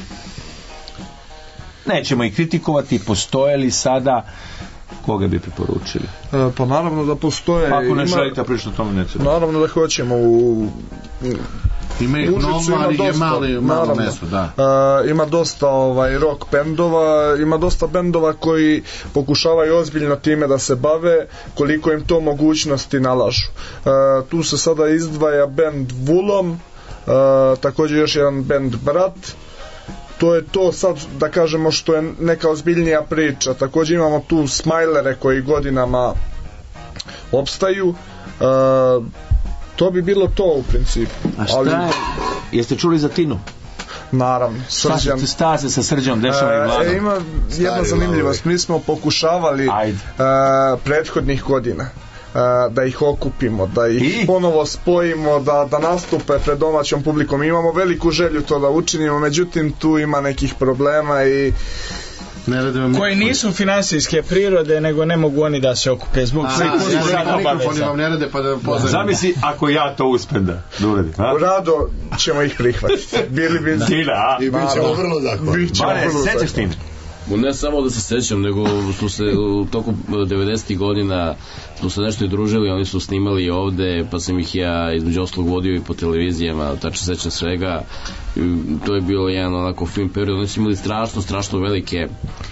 Nećemo ih kritikovati, postoje li sada, koga bi preporučili? E, pa naravno da postoje. Pa ako ne ima, želite pričati o tome, neće. Naravno da hoćemo u... Ima ih mnogo, ali je mali, malo mesto, da. Uh, ima dosta ovaj, rock bendova, ima dosta bendova koji pokušavaju ozbiljno time da se bave, koliko im to mogućnosti nalažu. Uh, tu se sada izdvaja bend Vulom, uh, također još jedan bend Brat. To je to sad, da kažemo, što je neka ozbiljnija priča. Također imamo tu Smajlere koji godinama opstaju. Uh, To bi bilo to u principu. A šta ali... je? Jeste čuli za Tinu? Naravno. Srđan. Šta, šta se sa Srđanom dešava i Vladom? E, ima jedna zanimljivost. Mi smo pokušavali uh, prethodnih godina uh, da ih okupimo, da ih I? ponovo spojimo, da, da nastupe pred domaćom publikom. Imamo veliku želju to da učinimo, međutim tu ima nekih problema i koji nisu finansijske prirode, nego ne mogu oni da se okupe zbog svih obaveza. Vam ne rade, pa da pozdravi. Zamisli ako ja to uspem da uradim. Rado ćemo ih prihvatiti. Bili bi Dila, i bit ćemo vrlo zahvalni. Mare, sećaš tim? Ne samo da se sećam, nego su se u toku devedesetih godina su se nešto i družili, oni su snimali ovde, pa sam ih ja između ostalog vodio i po televizijama, tačno sećam svega. To je bilo jedan onako film period, oni su imali strašno, strašno velike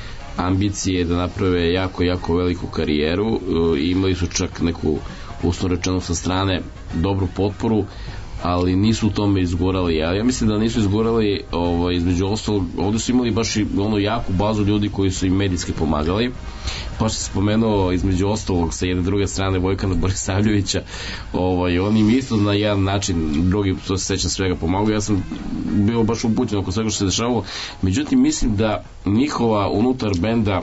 ambicije da naprave jako, jako veliku karijeru i imali su čak neku, uslovno rečeno sa strane, dobru potporu, ali nisu u tome izgorali. Ja, ja mislim da nisu izgorali ovaj, između ostalog, ovdje su imali baš i ono jaku bazu ljudi koji su im medijski pomagali. Pa što se spomenuo između ostalog sa jedne druge strane Vojkana Borisavljevića, ovaj, on im isto na jedan način, drugi, to se sećam svega, pomagao. Ja sam bio baš upućen oko svega što se dešavalo. Međutim, mislim da njihova unutar benda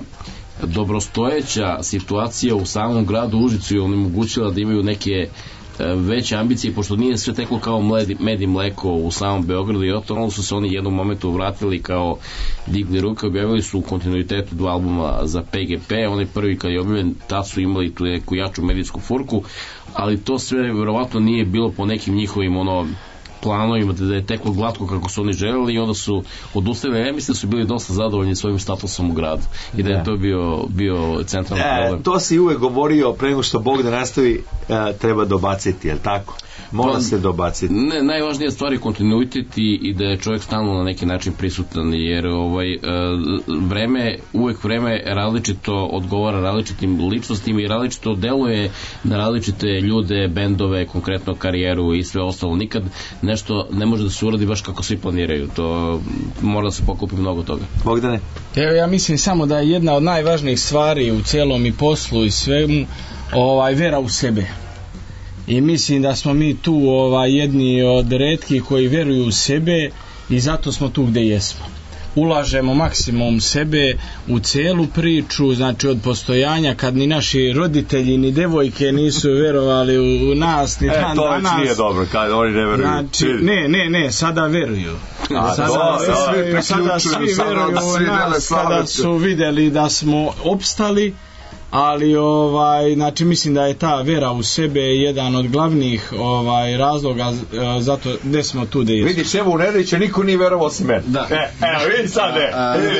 dobrostojeća situacija u samom gradu Užicu je onemogućila da imaju neke veće ambicije, pošto nije sve teklo kao med i mleko u samom Beogradu i onda su se oni jednom momentu vratili kao digli ruke, objavili su u kontinuitetu dva albuma za P G P, onaj prvi kad je objavljen, tad su imali tu neku jaču medijsku furku, ali to sve verovatno nije bilo po nekim njihovim ono planovima, da je teklo glatko kako su oni želeli i onda su odustali. Ja mislim da su bili dosta zadovoljni svojim statusom u gradu i da je to bio, bio centralni problem. E, to si uvek govorio, pre nego što Bog da nastavi, e, treba dobaciti, je li tako? Mora pa, se dobaciti. Ne, najvažnija stvar je kontinuitet i, i da je čovjek stalno na neki način prisutan, jer ovaj, e, vreme, uvek vreme različito odgovara različitim ličnostima i različito deluje na različite ljude, bendove, konkretno karijeru i sve ostalo. Nikad nešto ne može da se uradi baš kako svi planiraju. To mora da se pokupi mnogo toga. Bogdane? Evo, ja mislim samo da je jedna od najvažnijih stvari u celom i poslu i svemu ovaj, vera u sebe. I mislim da smo mi tu ovaj, jedni od retkih koji veruju u sebe i zato smo tu gde jesmo. Ulažemo maksimum sebe u celu priču, znači od postojanja, kad ni naši roditelji ni devojke nisu verovali u, u nas ni e, dan to danas. Nije dobro, kad oni ne veruju. Znači, ne, ne, ne, sada veruju. A, sada, to, svi, sada svi veruju u nas kada su videli da smo opstali, ali ovaj, znači mislim da je ta vera u sebe jedan od glavnih ovaj razloga zato gde smo tu da jesmo. Vidiš, evo u Nedrića niko nije verovao osim mene. Da. E, evo vidi sad, e.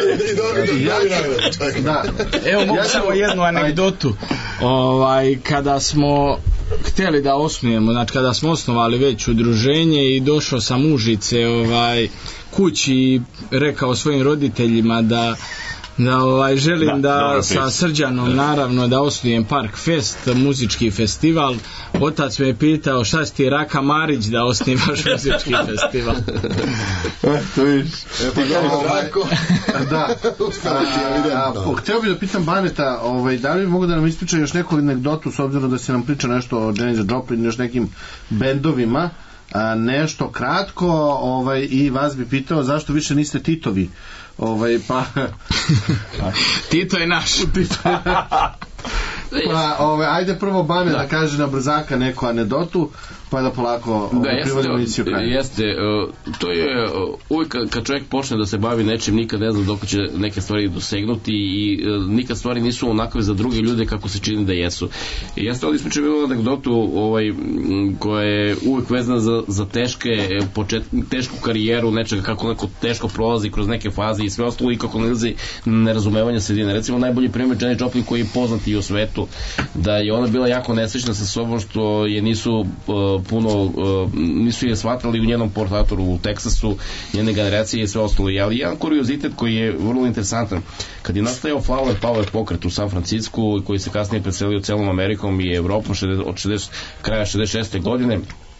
Da. Evo mogu samo jednu anegdotu. Ovaj, kada smo htjeli da osnujemo, znači kada smo osnovali već udruženje i došao sam Užice ovaj, kući i rekao svojim roditeljima da da ovaj, želim da, da sa Srđanom naravno da osnujem Park Fest, muzički festival. Otac me je pitao šta si ti Raka Marić da osnivaš muzički festival. To vidiš. Ti kao Rako. Da. Htio bih da pitam Baneta, ovaj, da li mogu da nam ispriča još neku anegdotu, s obzirom da se nam priča nešto o Janis Joplin, još nekim bendovima, a, nešto kratko, ovaj, i vas bi pitao zašto više niste Titovi. Ovaj, pa Tito je naš. Tito je Pa, ove, ajde prvo Bane da. da kaže na brzaka neku anedotu, pa da polako da, privodimo emisiju kraju. Jeste, to je uvijek kad čovjek počne da se bavi nečim, nikad ne zna dok će neke stvari dosegnuti i nikad stvari nisu onakve za druge ljude kako se čini da jesu. I jeste ovdje smo čuli anegdotu ovaj, koja je uvijek vezana za, za teške počet, tešku karijeru nečega, kako neko teško prolazi kroz neke faze i sve ostalo i kako nalazi nerazumevanja sredine. Recimo najbolji primjer Janis Joplin koji je poznat i u svetu, da je ona bila jako nesrećna sa sobom što je nisu uh, puno, uh, nisu je shvatali u njenom portatoru u Teksasu, njene generacije i sve ostalo. Ali jedan kuriozitet koji je vrlo interesantan, kad je nastajao Flower Power pokret u San Francisku koji se kasnije preselio celom Amerikom i Evropom od šezdeset, kraja šezdeset šeste godine,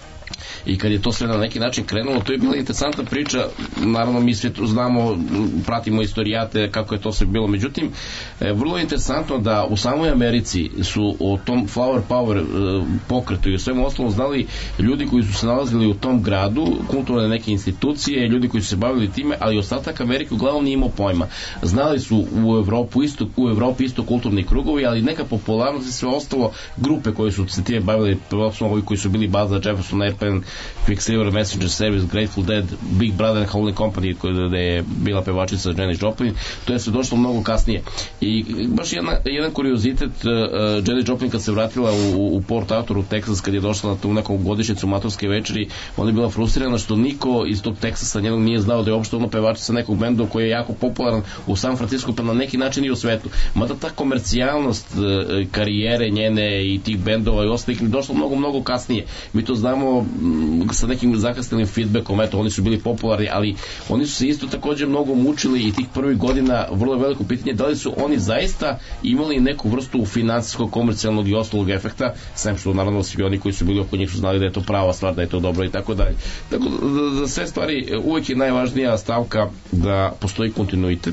i kad je to sve na neki način krenulo, to je bila interesantna priča. Naravno mi sve znamo, pratimo istorijate kako je to sve bilo, međutim vrlo je interesantno da u samoj Americi su o tom Flower Power pokretu i o svemu ostalom znali ljudi koji su se nalazili u tom gradu, kulturne neke institucije, ljudi koji su se bavili time, ali ostatak Amerike uglavnom nije imao pojma. Znali su u Evropu isto, u Evropi isto kulturni krugovi, ali neka popularnost i sve ostalo, grupe koje su se time bavili, ovi koji su bili baza Jefferson Airplane, Quicksilver, Messenger Service, Grateful Dead, Big Brother and Holding Company, gde je bila pevačica Janis Joplin, to je se došlo mnogo kasnije. I baš jedna, jedan kuriozitet, uh, Janis Joplin kad se vratila u, u Port Arthur, u Texas, kad je došla na tu nekom godišnjicu maturske večeri, ona je bila frustrirana što niko iz tog Texasa njenog nije znao da je uopšte ono pevačica nekog benda koji je jako popularan u San Francisco, pa na neki način i u svetu. Mada ta komercijalnost uh, karijere njene i tih bendova i ostalih došlo mnogo, mnogo kasnije. Mi to znamo sa nekim zakasnelim feedbackom, eto, oni su bili popularni, ali oni su se isto također mnogo mučili i tih prvih godina vrlo je veliko pitanje da li su oni zaista imali neku vrstu finansijskog, komercijalnog i ostalog efekta, sem što naravno svi oni koji su bili oko njih su znali da je to prava stvar, da je to dobro i tako dalje. Tako da za sve stvari uvijek je najvažnija stavka da postoji kontinuitet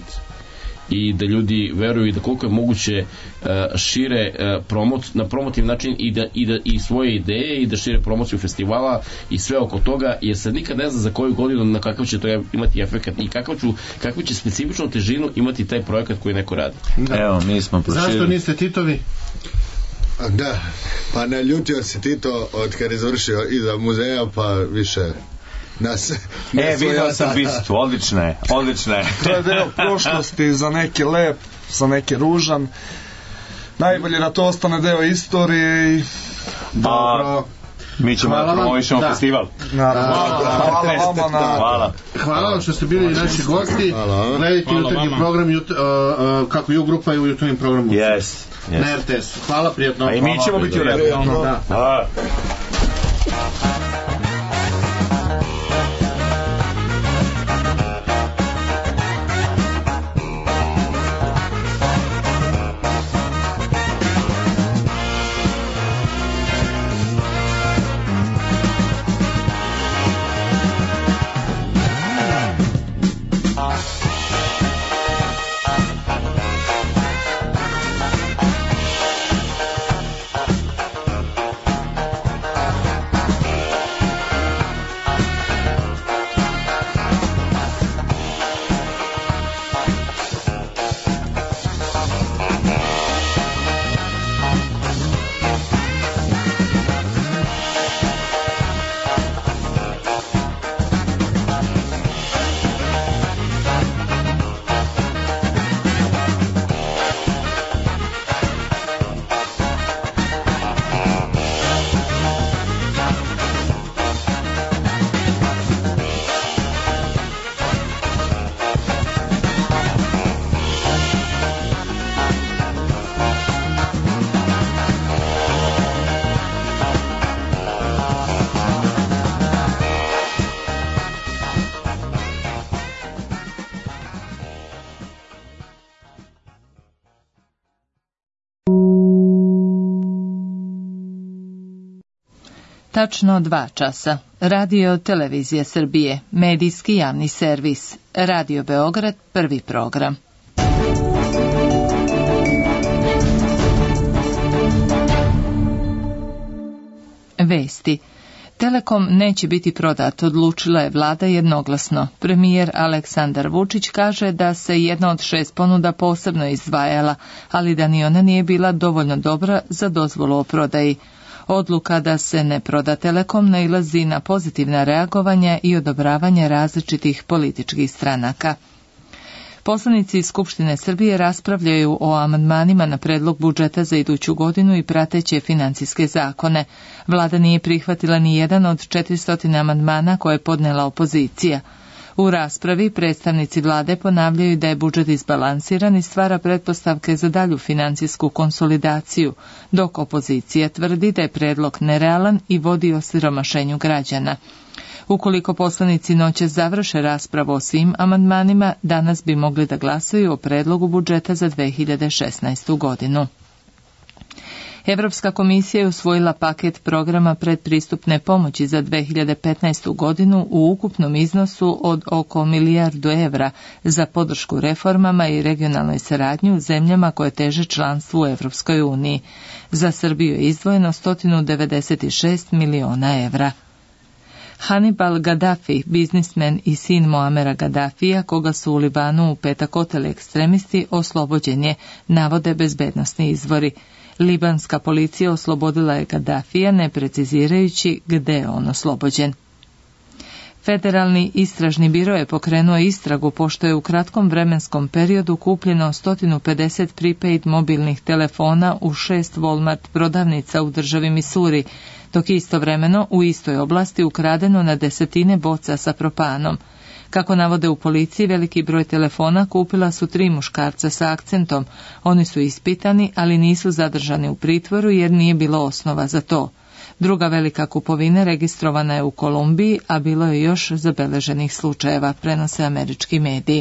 i da ljudi veruju i da koliko je moguće uh, šire uh, promot, na promotiv način i da, i da i svoje ideje i da šire promociju festivala i sve oko toga, jer se nikad ne zna za koju godinu na kakav će to imati efekat i kakav ću, kakvu će specifičnu težinu imati taj projekat koji neko radi. Da. Evo, mi smo proširili. Zašto niste Titovi? Da, pa ne ljutio se Tito od kad je završio iza muzeja, pa više nas, e, vidio sam bistu, odlična je, odlična je. To je deo prošlosti, za neke lep, za neke ružan. Najbolje da to ostane deo istorije i... Dobro. Mi ćemo da promovišemo da. Festival. Naravno. Hvala, hvala vama na... Hvala. Hvala vam što ste bili naši gosti. Gledajte jutarnji program, jut, uh, uh, kako ju grupa je u jutarnjem programu. Yes, yes. Na R T S-u. Hvala, prijatno. A i mi ćemo biti u redu. Da. Hvala. Tačno dva časa. Radio Televizija Srbije, medijski javni servis. Radio Beograd, prvi program. Vesti. Telekom neće biti prodat, odlučila je vlada jednoglasno. Premijer Aleksandar Vučić kaže da se jedna od šest ponuda posebno izdvajala, ali da ni ona nije bila dovoljno dobra za dozvolu o prodaji. Odluka da se ne proda Telekom nailazi na pozitivna reagovanja i odobravanje različitih političkih stranaka. Poslanici Skupštine Srbije raspravljaju o amandmanima na predlog budžeta za iduću godinu i prateće financijske zakone. Vlada nije prihvatila ni jedan od četiristo amandmana koje je podnela opozicija. U raspravi predstavnici vlade ponavljaju da je budžet izbalansiran i stvara pretpostavke za dalju financijsku konsolidaciju, dok opozicija tvrdi da je predlog nerealan i vodi osiromašenju građana. Ukoliko poslanici noće završe raspravu o svim amandmanima, danas bi mogli da glasaju o predlogu budžeta za dve hiljade šesnaestu. godinu. Evropska komisija je usvojila paket programa predpristupne pomoći za dve hiljade petnaestu. godinu u ukupnom iznosu od oko milijardu evra za podršku reformama i regionalnoj saradnji u zemljama koje teže članstvu u Evropskoj uniji. Za Srbiju je izdvojeno sto devedeset šest miliona evra. Hannibal Gaddafi, biznismen i sin Moamera Gaddafija, koga su u Libanu u petak oteli ekstremisti, oslobođen je, navode bezbednosni izvori. Libanska policija oslobodila je Gaddafija, ne precizirajući gde je on oslobođen. Federalni istražni biro je pokrenuo istragu pošto je u kratkom vremenskom periodu kupljeno sto pedeset prepaid mobilnih telefona u šest Walmart prodavnica u državi Missouri, dok istovremeno u istoj oblasti ukradeno na desetine boca sa propanom. Kako navode u policiji, veliki broj telefona kupila su tri muškarca sa akcentom. Oni su ispitani, ali nisu zadržani u pritvoru jer nije bilo osnova za to. Druga velika kupovina registrovana je u Kolumbiji, a bilo je još zabeleženih slučajeva, prenose američki mediji.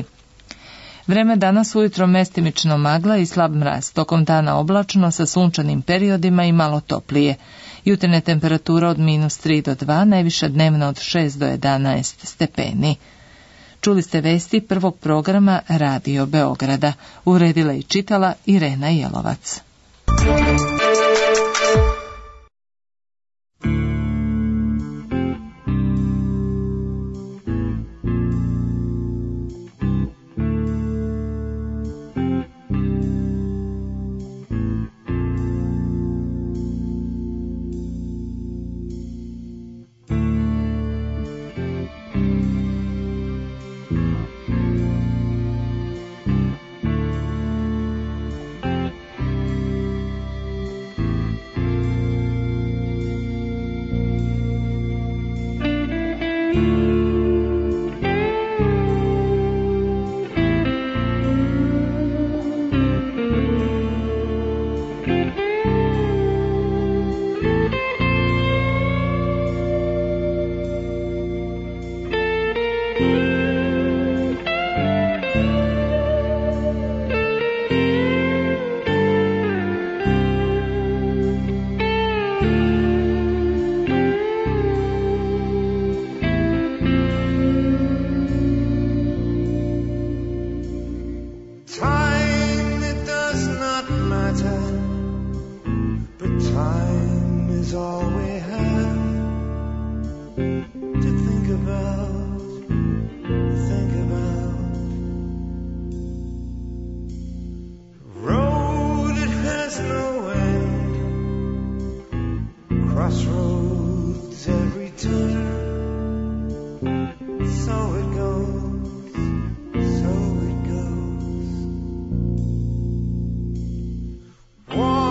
Vreme danas ujutro mestimično magla i slab mraz, tokom dana oblačno sa sunčanim periodima i malo toplije. Jutarnja temperatura od minus tri do dva, najviša dnevna od šest do jedanaest stepeni. Čuli ste vesti prvog programa Radio Beograda. Uredila i čitala Irena Jelovac.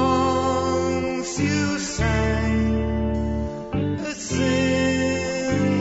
You sang a sin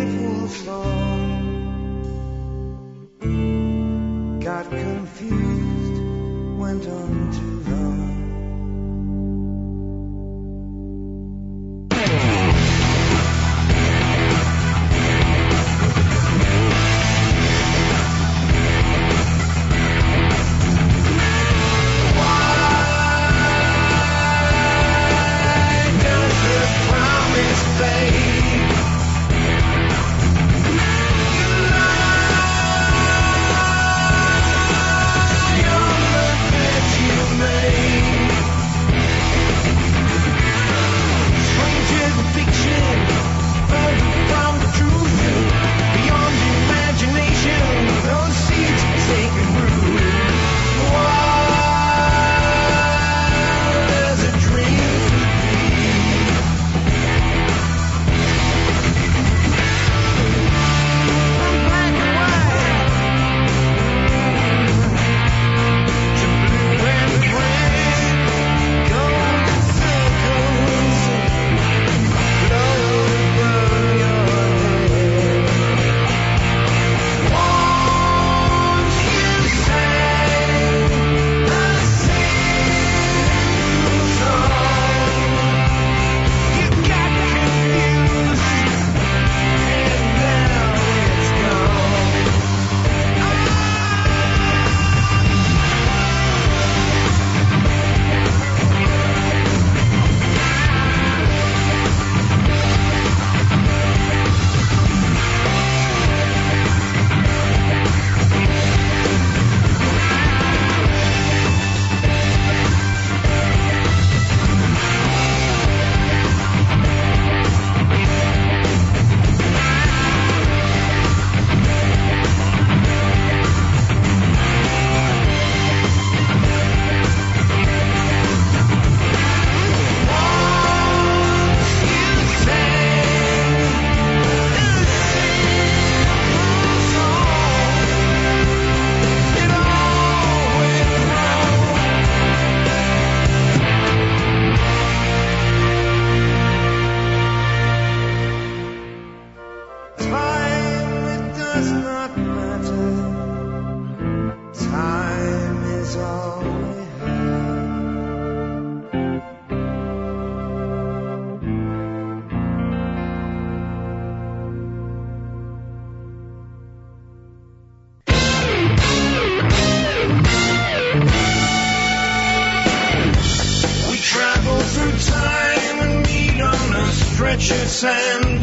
sand.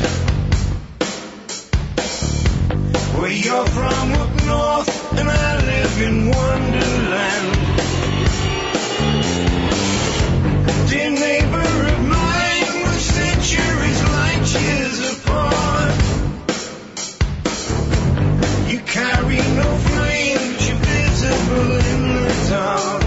Where you're from up north and I live in Wonderland. Dear neighbor of mine, we're centuries light years apart. You carry no flame, but you're visible in the dark.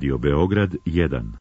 Radio Beograd jedan.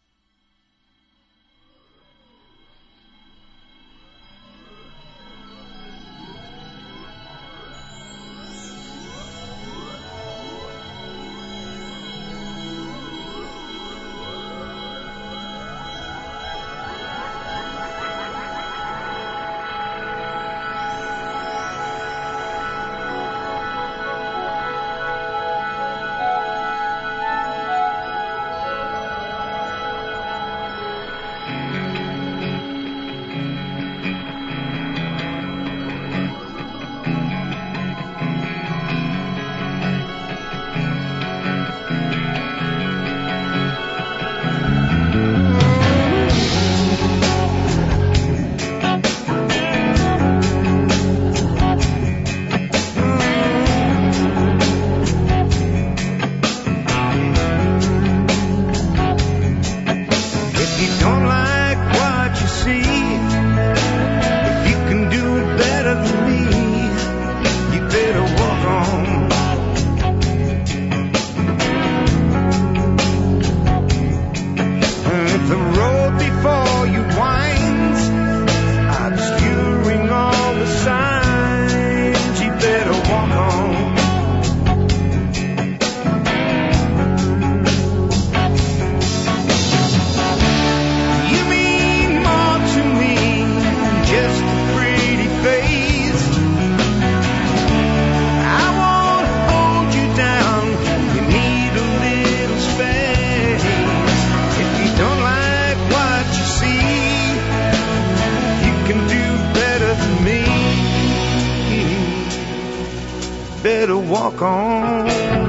Better walk on.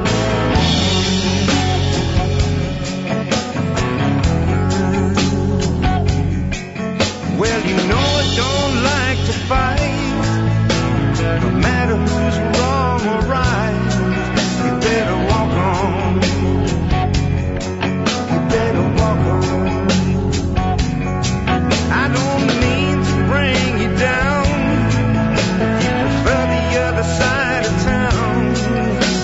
Well, you know I don't like to fight, no matter who's wrong or right. You better walk on. You better walk on. I don't mean to bring you down. You prefer the other side of town.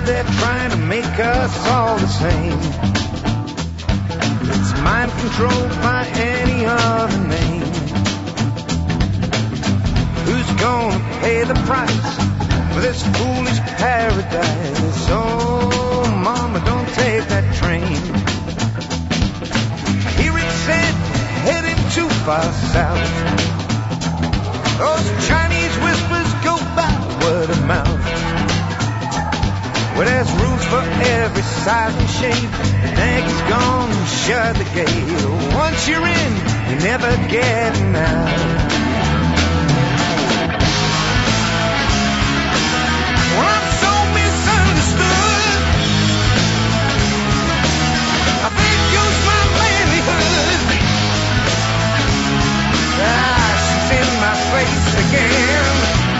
they're trying to make us all the same. It's mind controlled by any other name. Who's gonna pay the price for this foolish paradise? Oh, mama, don't take that train. Hear it said, heading too far south. Those Chinese whispers go by word of mouth. Where there's rooms for every size and shape. The Yankees gone and shut the gate. Once you're in, you're never getting out. Well, I'm so misunderstood. I think you're my manlyhood. Ah, she's in my face again.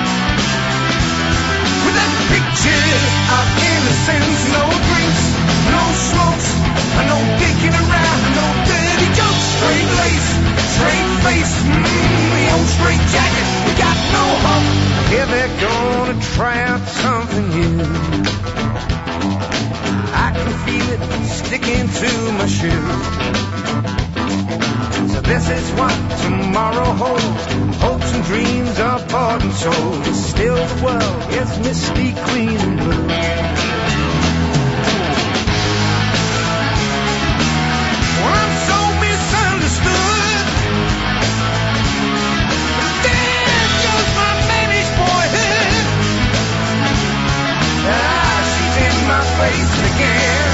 With that picture of innocence, no drinks, no smokes, no dicking around, no dirty jokes. Straight lace, straight face, mm, the old straight jacket. We got no hope. Yeah, they're gonna try out something new. I can feel it sticking to my shoe. So this is what tomorrow holds. Hopes and dreams are bought and sold. Still the world is misty, clean and blue. Well, I'm so misunderstood. There goes my managed boyhood. Ah, she's in my face again.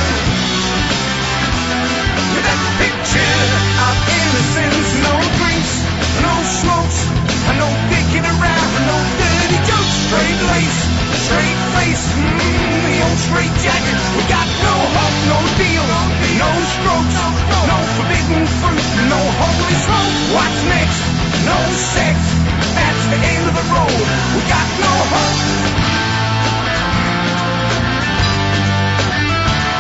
With that picture of innocence, no drinks, no smokes, no dicking around, no dirty jokes. Straight lace, straight face, mm, the old straight jacket. We got no hope, no deal, no strokes, no forbidden fruit, no holy smoke. What's next? No sex, that's the end of the road. We got no hope.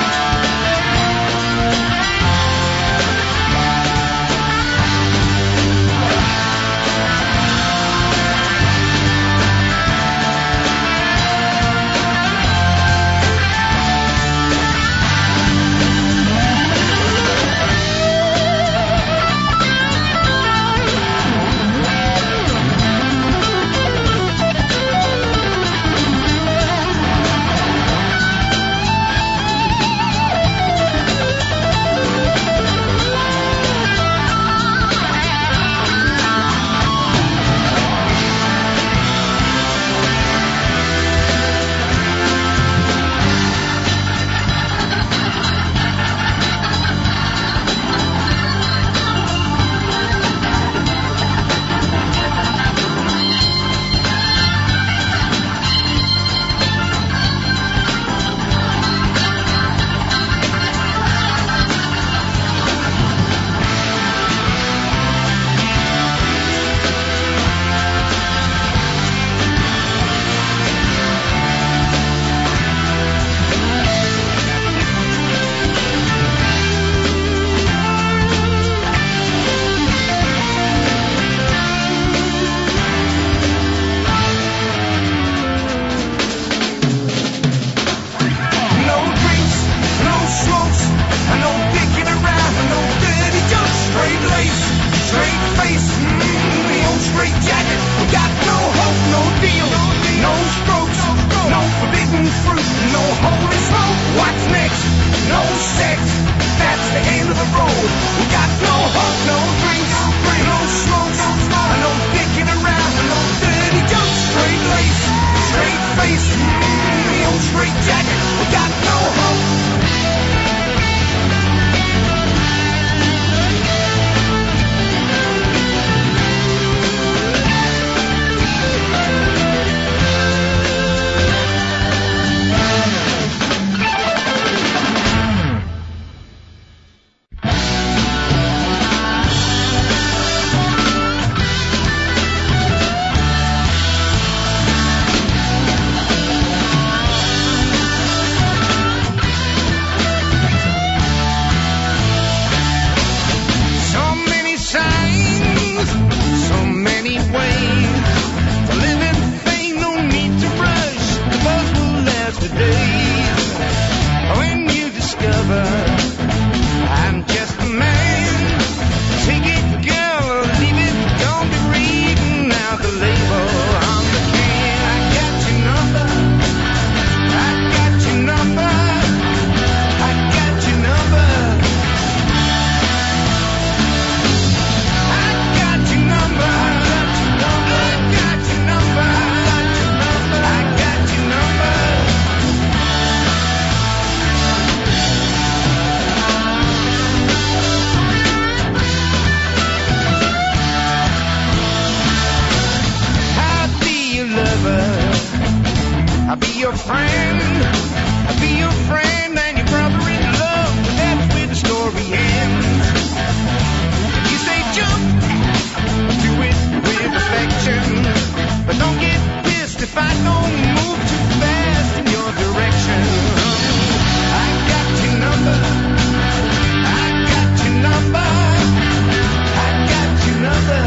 I'll be your friend. I'll be your friend and your brother in love. But that's where the story ends. If you say jump, do it with affection. But don't get pissed if I don't move too fast in your direction. I got your number. I got your number. I got your number.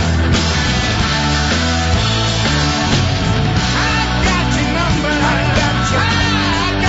I got your number. I got your. I got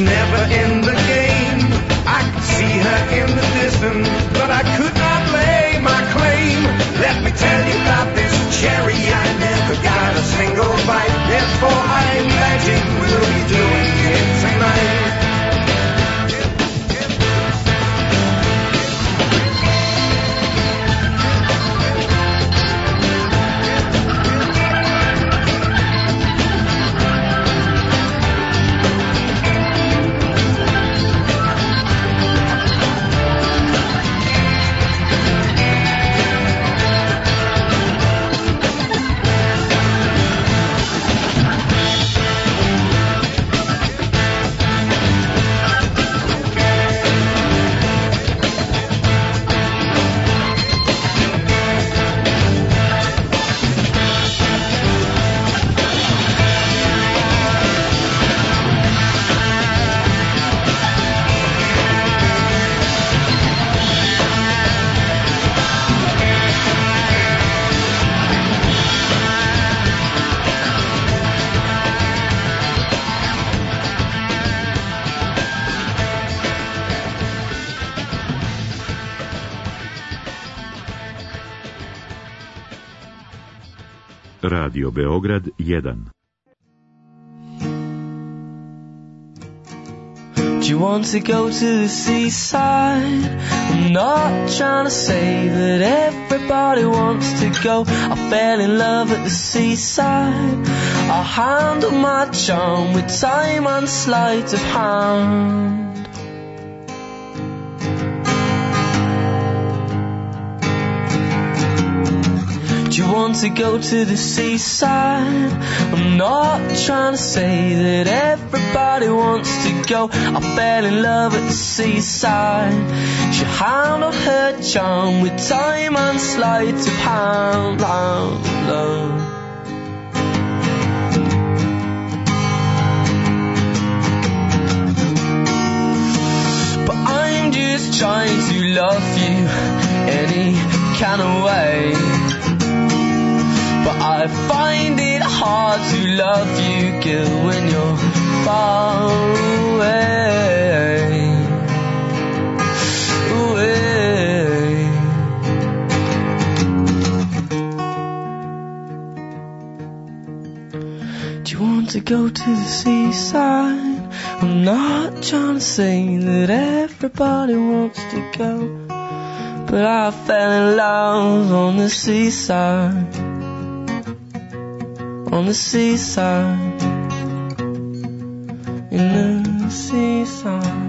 never in the game. I could see her in the distance, but I could not lay my claim. Let me tell you about this cherry, I never got a single bite. Therefore I imagine we'll be doing it tonight. Radio Beograd jedan. Do you want to go to the seaside? I'm not trying to say that everybody wants to go. I fell in love at the seaside. I handle my charm with time and sleight of hand. Do you want to go to the seaside? I'm not trying to say that everybody wants to go. I fell in love at the seaside. She handled her charm with time and sleight of hand. Love, love. But I'm just trying to love you any kind of way. But I find it hard to love you, girl, when you're far away, away. Do you want to go to the seaside? I'm not trying to say that everybody wants to go, but I fell in love on the seaside. On the seaside, in the seaside.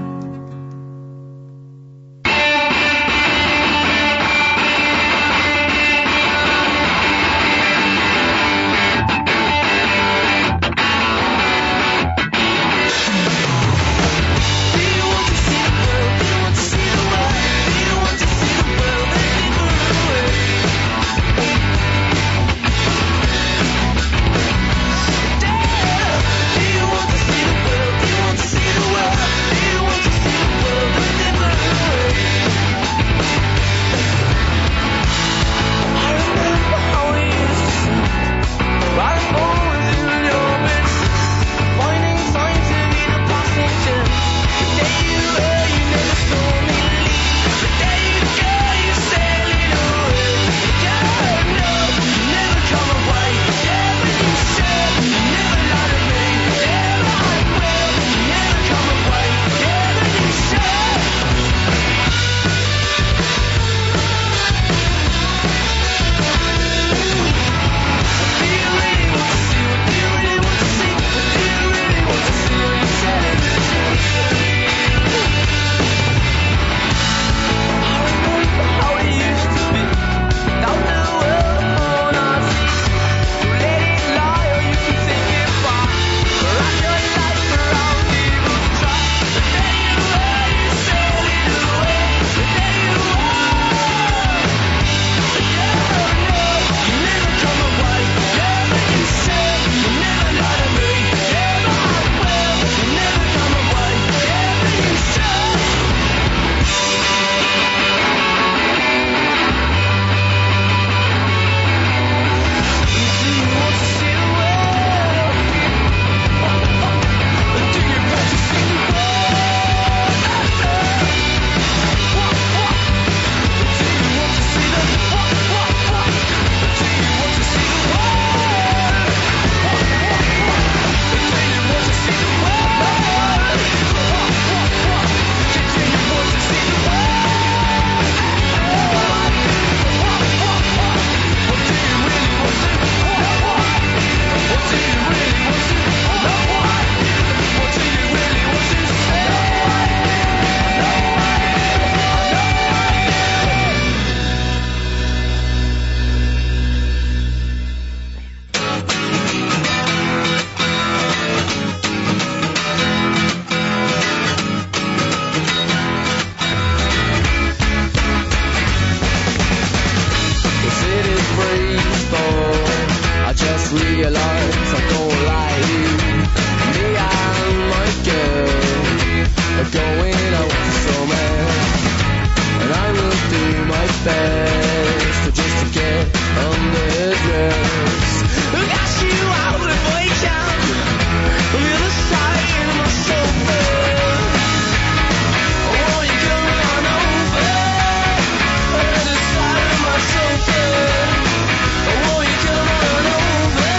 Do you realize I don't like you. Me and my girl are going out somewhere, and I will do my best just to get undressed. Ask you out if I can, on the other side of my sofa. Oh, you come on over, on the other side of my sofa. Oh, you come on over.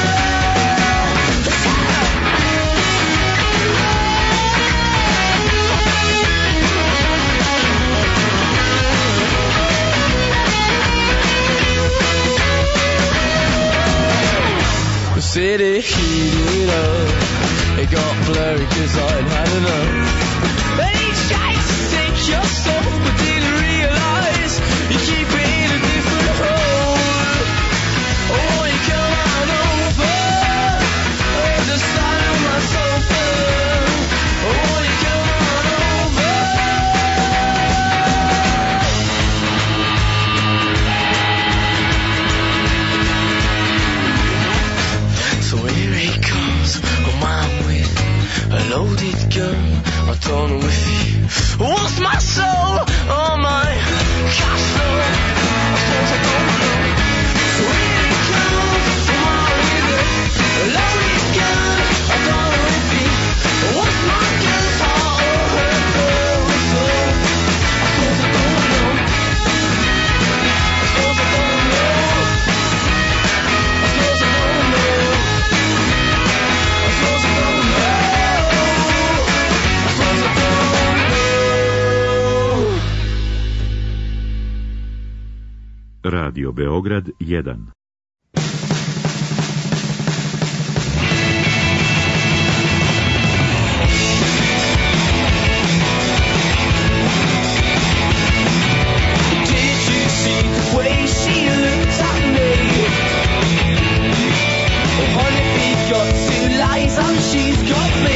The city heated up, it got blurry cause I'd had enough. And each tried to take your soul, but didn't realise you keep it in a different hole. Oh, you come on over, on the side of my sofa. Oh, you come on over. So here he comes, a man with a loaded gun. I don't know if he wants my soul or my castle. I suppose I don't know. So here he comes, a man with a loaded gun. I don't know if he wants my guitar or her soul. I suppose I don't know. I suppose I don't know. I suppose I don't know. I suppose I don't know. I suppose I don't know. Radio Beograd jedan. Did you see the way she looked at me? Oh, honey, if he got two lies and she's got me.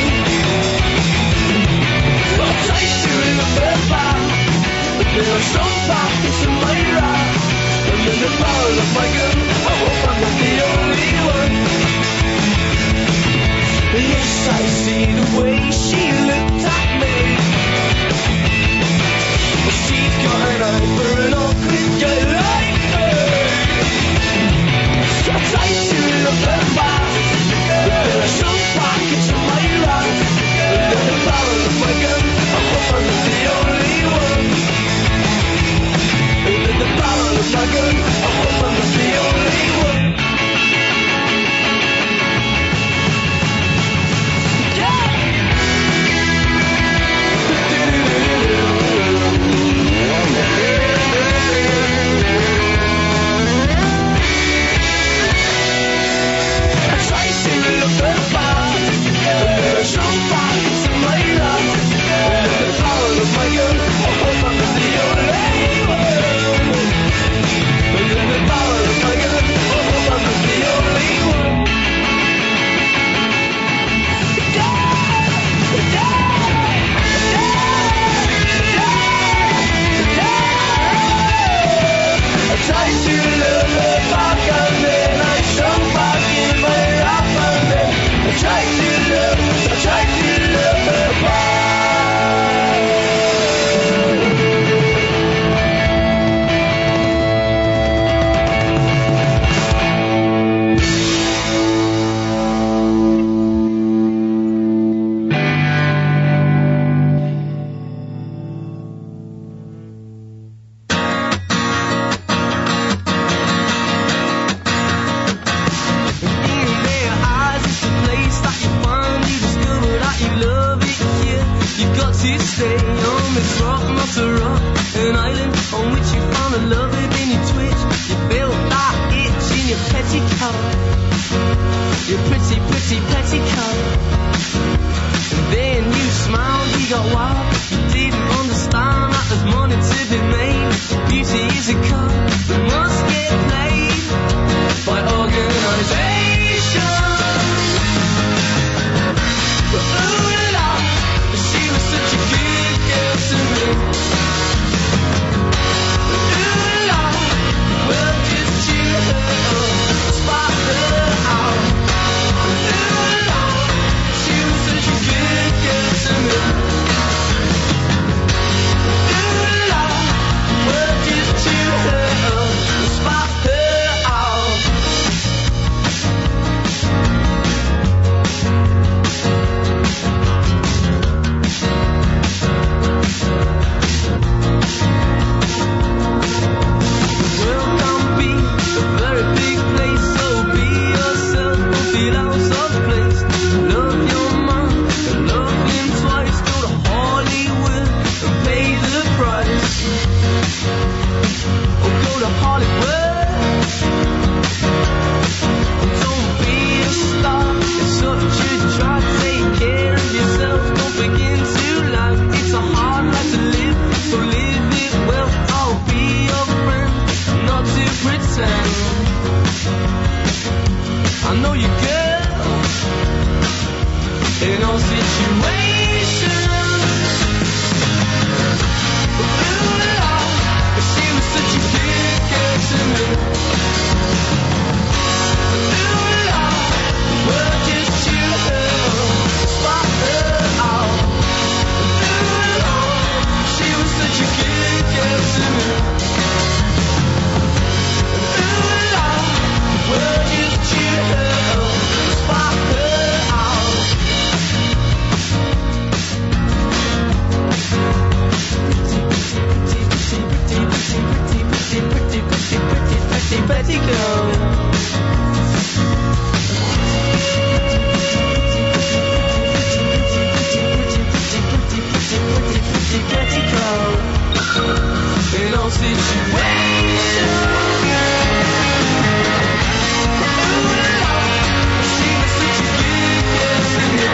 I tried to look her back, but then I shot back into my wrath. And in the barrel of my gun, I hope I'm not the only one. Yes, I see the way she looked at me. She's got an eye for an awkward girl like me. So I tried to look her back, but then I shot back into my wrath. And in the barrel of my gun, I hope I'm not the only one. And in the barrel of my gun, I hope I'm not the only one. Out I know you girl in all situations. Ooh, Lord, she was such a good girl to me. Ooh, Lord, the world just chewed her, spot her out. Ooh, Lord, she was such a good girl to me. Ooh, Lord, the world just chewed her, spot her out. Pretty, pretty girl. Pretty girl. In all situations. She was such a good girl to me.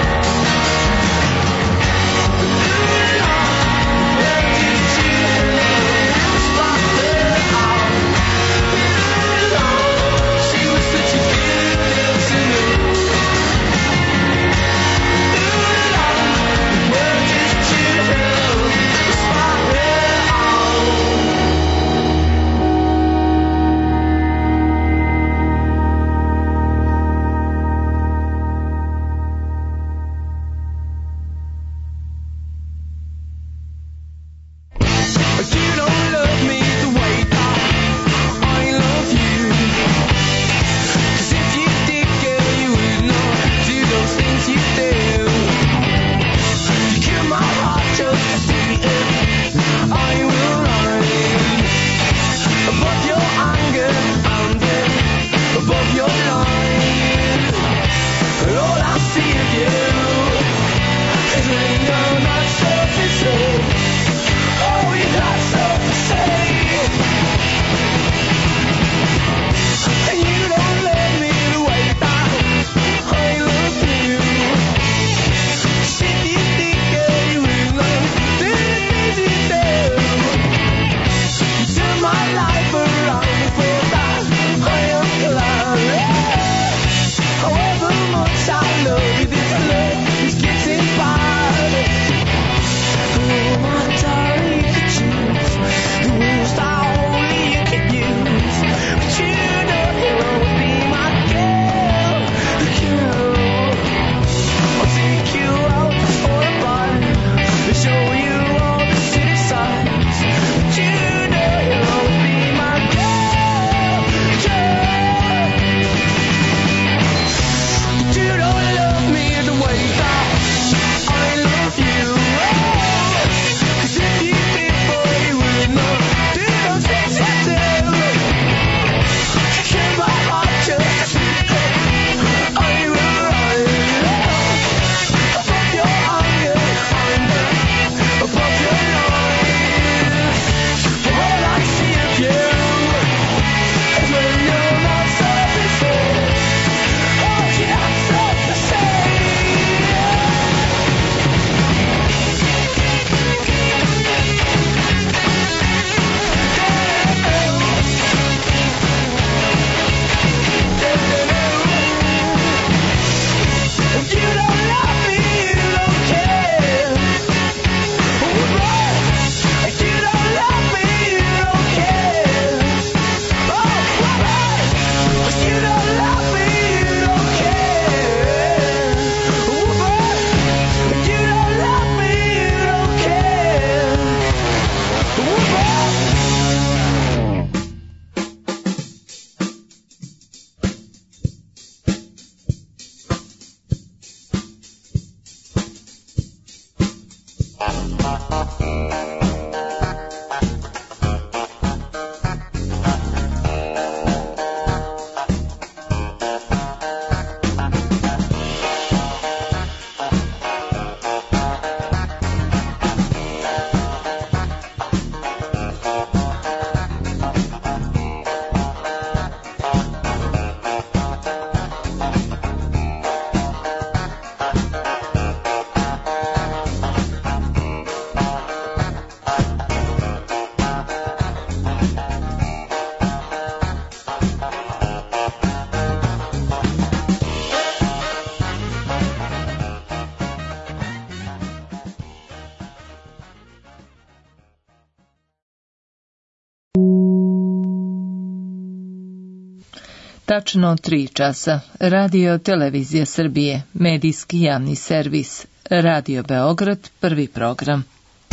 Tačno tri časa. Radio Televizija Srbije, medijski javni servis. Radio Beograd, prvi program.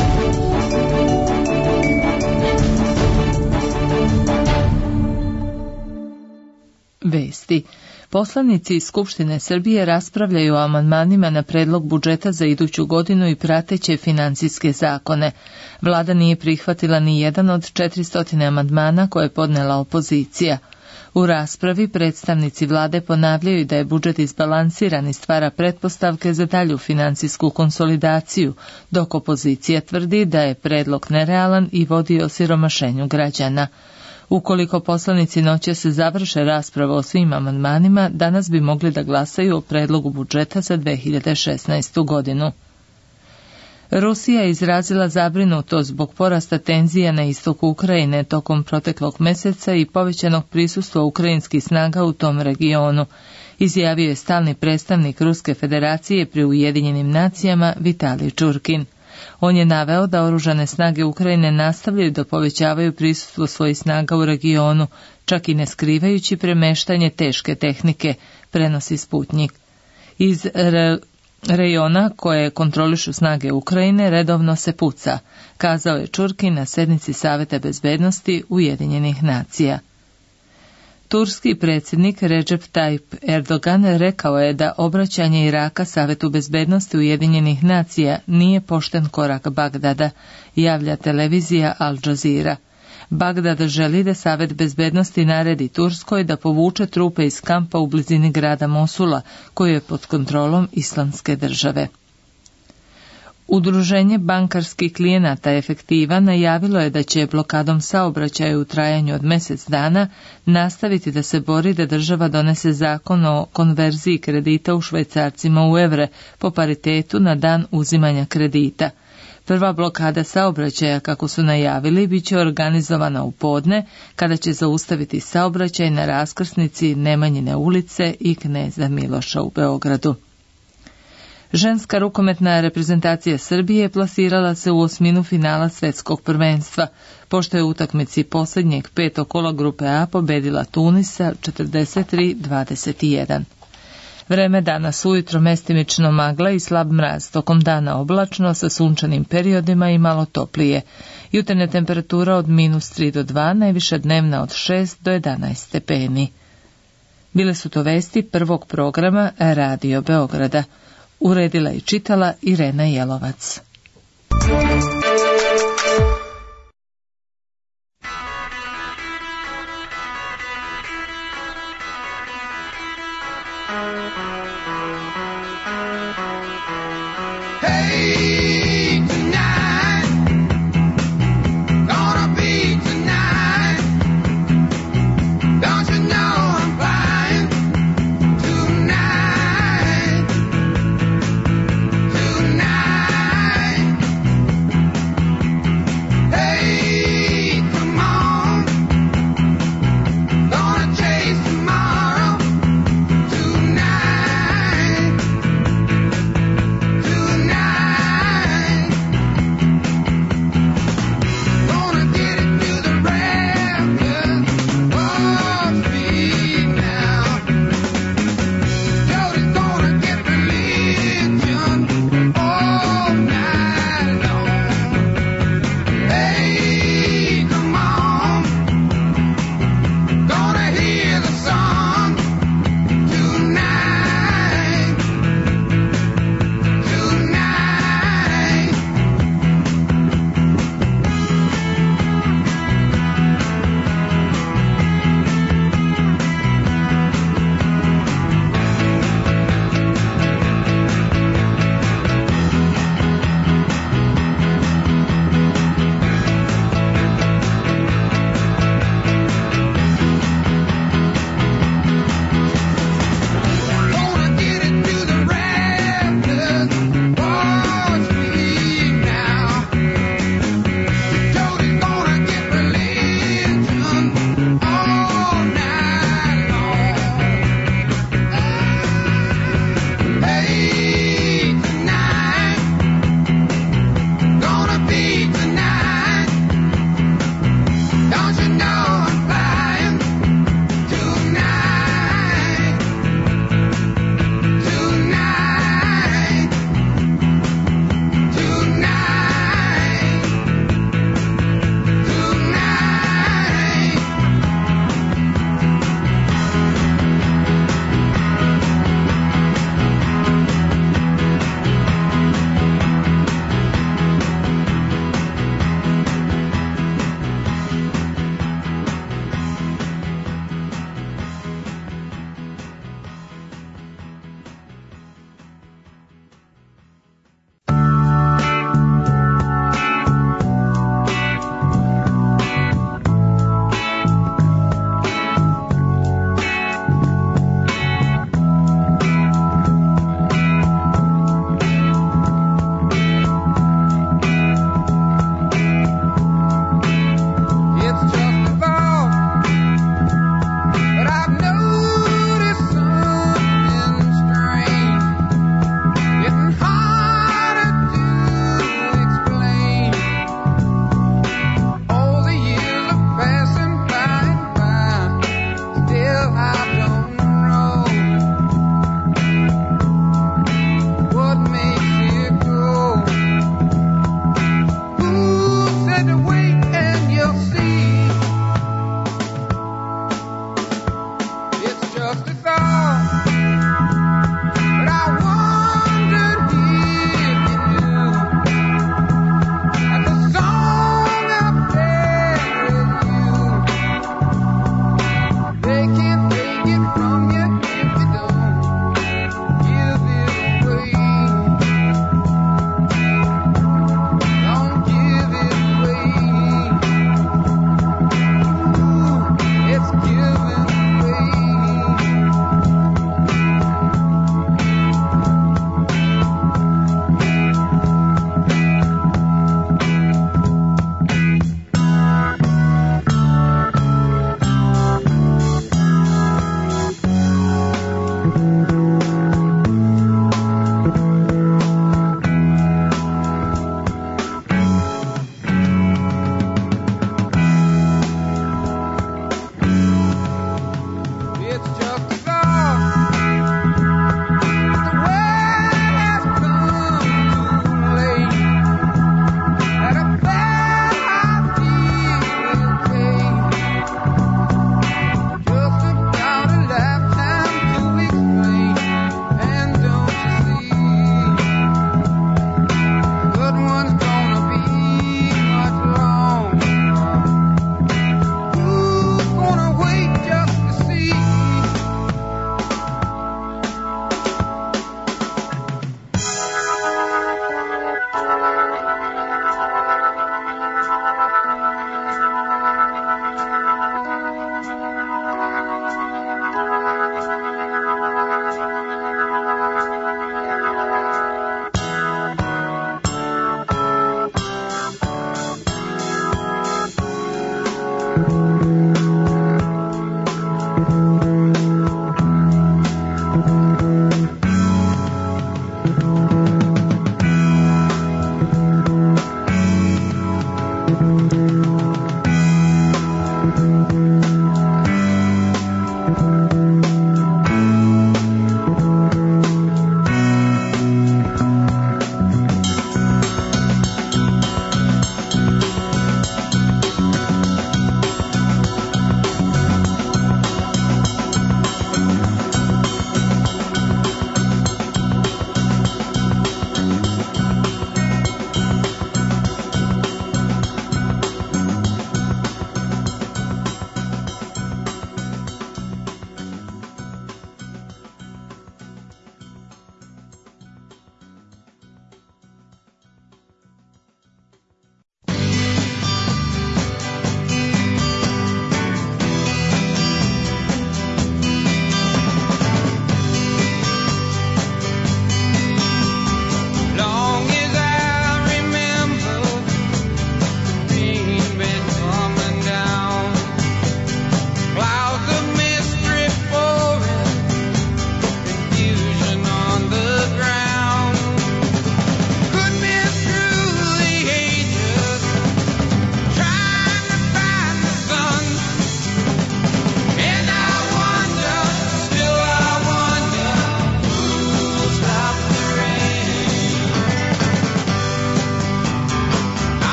Vesti. Poslanici iz Skupštine Srbije raspravljaju o amandmanima na predlog budžeta za iduću godinu i prateće financijske zakone. Vlada nije prihvatila ni jedan od četiristo amandmana koje je podnela opozicija. U raspravi predstavnici vlade ponavljaju da je budžet izbalansiran i stvara pretpostavke za dalju financijsku konsolidaciju, dok opozicija tvrdi da je predlog nerealan i vodi osiromašenju građana. Ukoliko poslanici noće se završe rasprava o svim amandmanima, danas bi mogli da glasaju o predlogu budžeta za dve hiljade šesnaestu. godinu. Rusija je izrazila zabrinutost zbog porasta tenzija na istoku Ukrajine tokom proteklog meseca i povećanog prisustva ukrajinskih snaga u tom regionu, izjavio je stalni predstavnik Ruske federacije pri Ujedinjenim nacijama Vitalij Čurkin. On je naveo da oružane snage Ukrajine nastavljaju da povećavaju prisustvo svojih snaga u regionu, čak i ne skrivajući premeštanje teške tehnike, prenosi Sputnjik. Iz re... rejona koje kontrolišu snage Ukrajine redovno se puca, kazao je Čurkin na sednici Saveta bezbednosti Ujedinjenih nacija. Turski predsjednik Recep Tayyip Erdogan rekao je da obraćanje Iraka Savetu bezbednosti Ujedinjenih nacija nije pošten korak Bagdada, javlja televizija Al Jazeera. Bagdad želi da Savet bezbednosti naredi Turskoj da povuče trupe iz kampa u blizini grada Mosula, koji je pod kontrolom Islamske države. Udruženje bankarskih klijenata Efektiva najavilo je da će blokadom saobraćaja u trajanju od mjesec dana nastaviti da se bori da država donese zakon o konverziji kredita u švajcarcima u evre po paritetu na dan uzimanja kredita. Prva blokada saobraćaja, kako su najavili, bit će organizovana u podne, kada će zaustaviti saobraćaj na raskrsnici Nemanjine ulice i Kneza Miloša u Beogradu. Ženska rukometna reprezentacija Srbije plasirala se u osminu finala svetskog prvenstva, pošto je u utakmici posljednjeg petog kola grupe A pobedila Tunisa četrdeset tri dvadeset jedan. Vreme danas ujutro mestimično magla i slab mraz, tokom dana oblačno sa sunčanim periodima i malo toplije. Jutarnja temperatura od minus tri do dva, najviša dnevna od šest do jedanaest stepeni. Bile su to vesti prvog programa Radio Beograda. Uredila i čitala Irena Jelovac. Tonight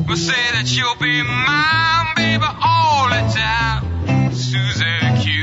will say that you'll be mine, baby, all the time. Susan Q.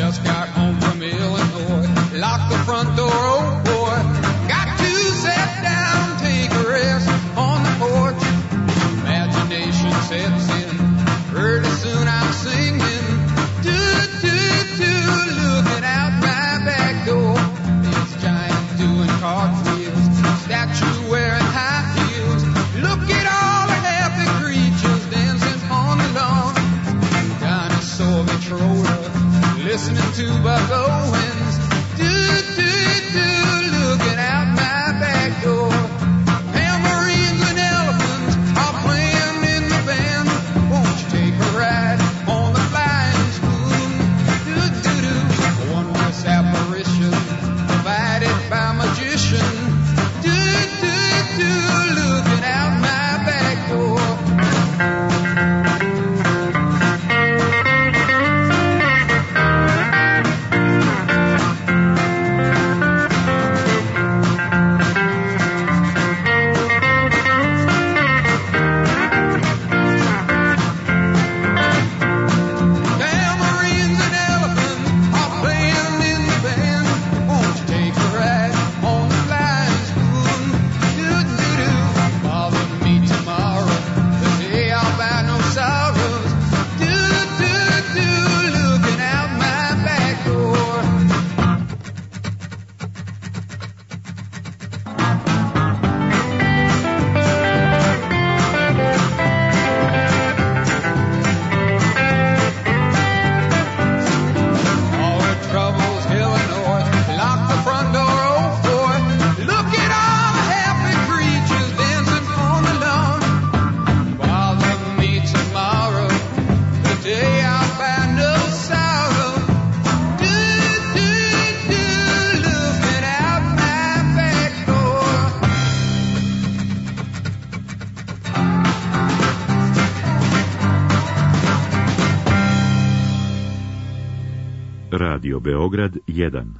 just got home from Illinois. Lock the front door, oh boy. Got to sit down, take a rest on the porch. Imagination sets in. Pretty soon I'm singing. Do, do, do, looking out my back door. This giant doing cartwheels. Statue wearing high heels. Look at all the happy creatures dancing on the lawn. Dinosaur controller, listening to Buck Owens. Do, do, do, looking out my back door. Tambourines and elephants are playing in the band. Won't you take a ride on the flying spoon? Do, do, do, a wondrous apparition provided by magician. Do, do, do, looking out my back door. Radio Beograd jedan.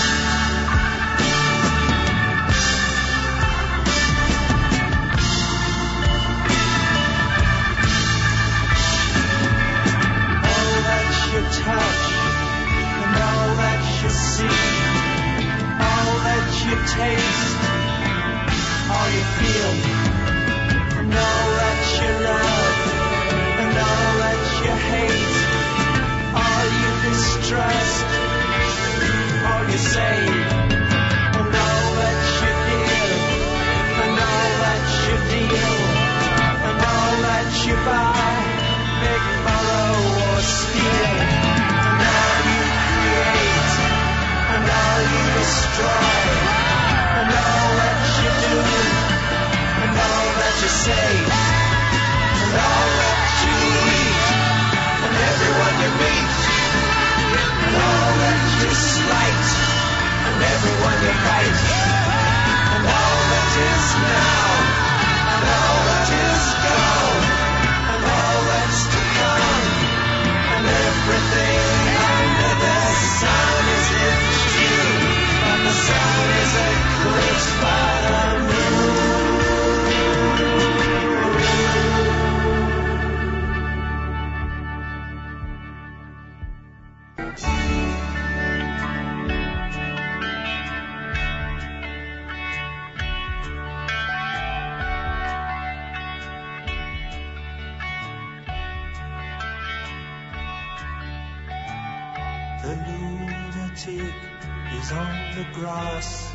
The lunatic is on the grass.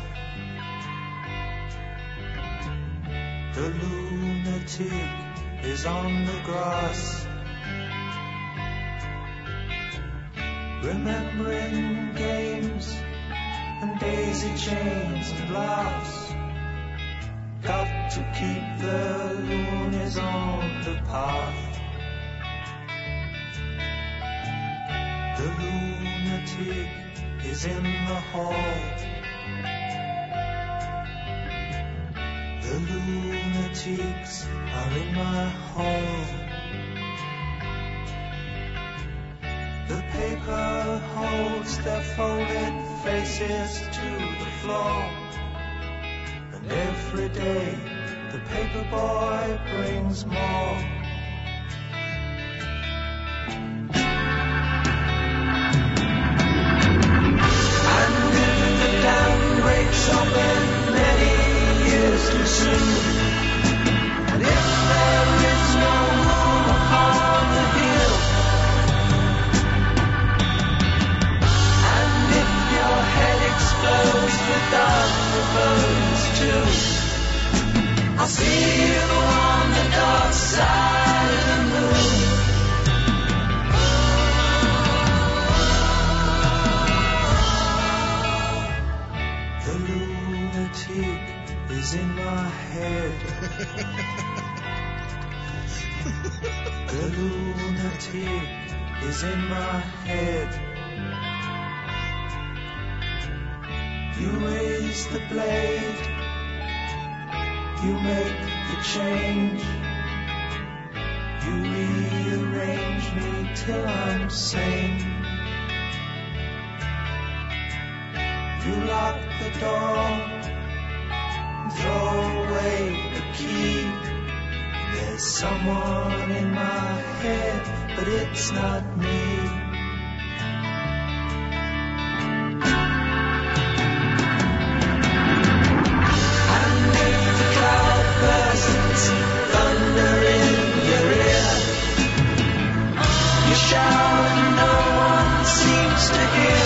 The lunatic is on the grass. Remembering games and daisy chains and laughs. Got to keep the loonies on the path. The lunatic is in the hall. The lunatics are in my hall. The paper holds their folded faces to the floor. And every day the paper boy brings more. The lunatic is in my head. You raise the blade, you make the change, you rearrange me till I'm sane. You lock the door, throw away the key. There's someone in my head, but it's not me. Thunder in your ear, you shout and no one seems to hear.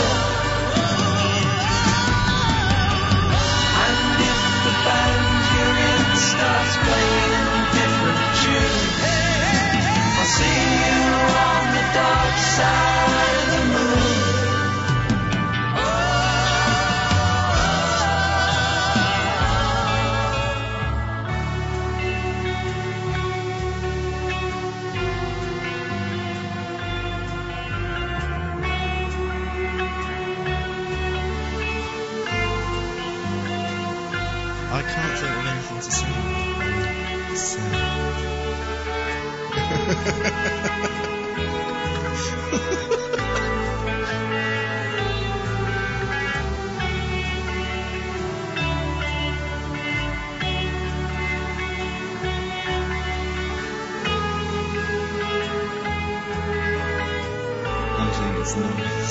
And if the band you're in starts playing a different tune, I'll see you on the dark side of the moon. I can't think of anything to say. So. I think it's nice.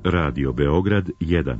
Radio Beograd jedan.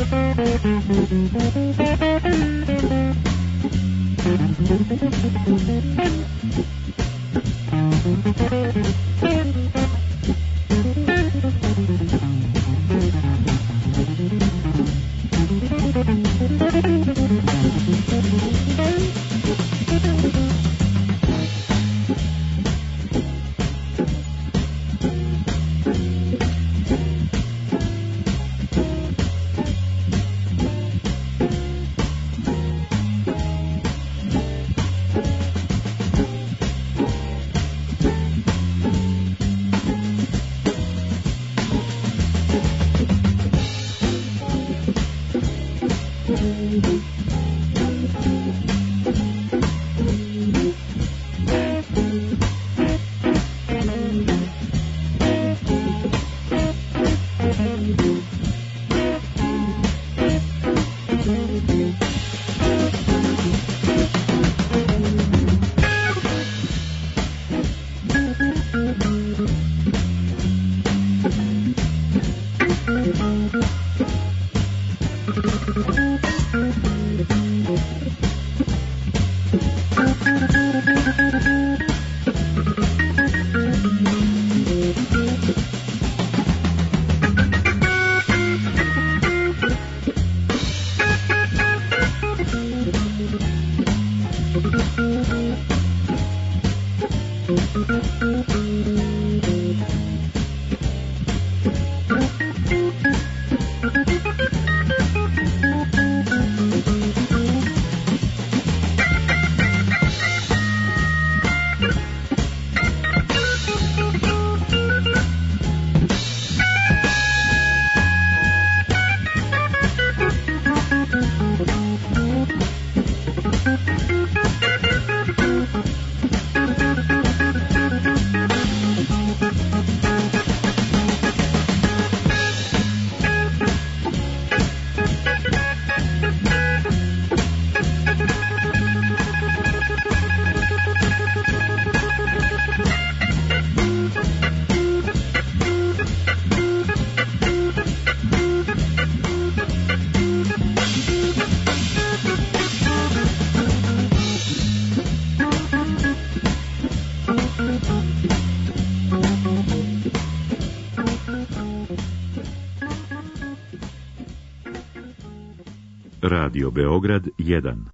Radio Beograd jedan.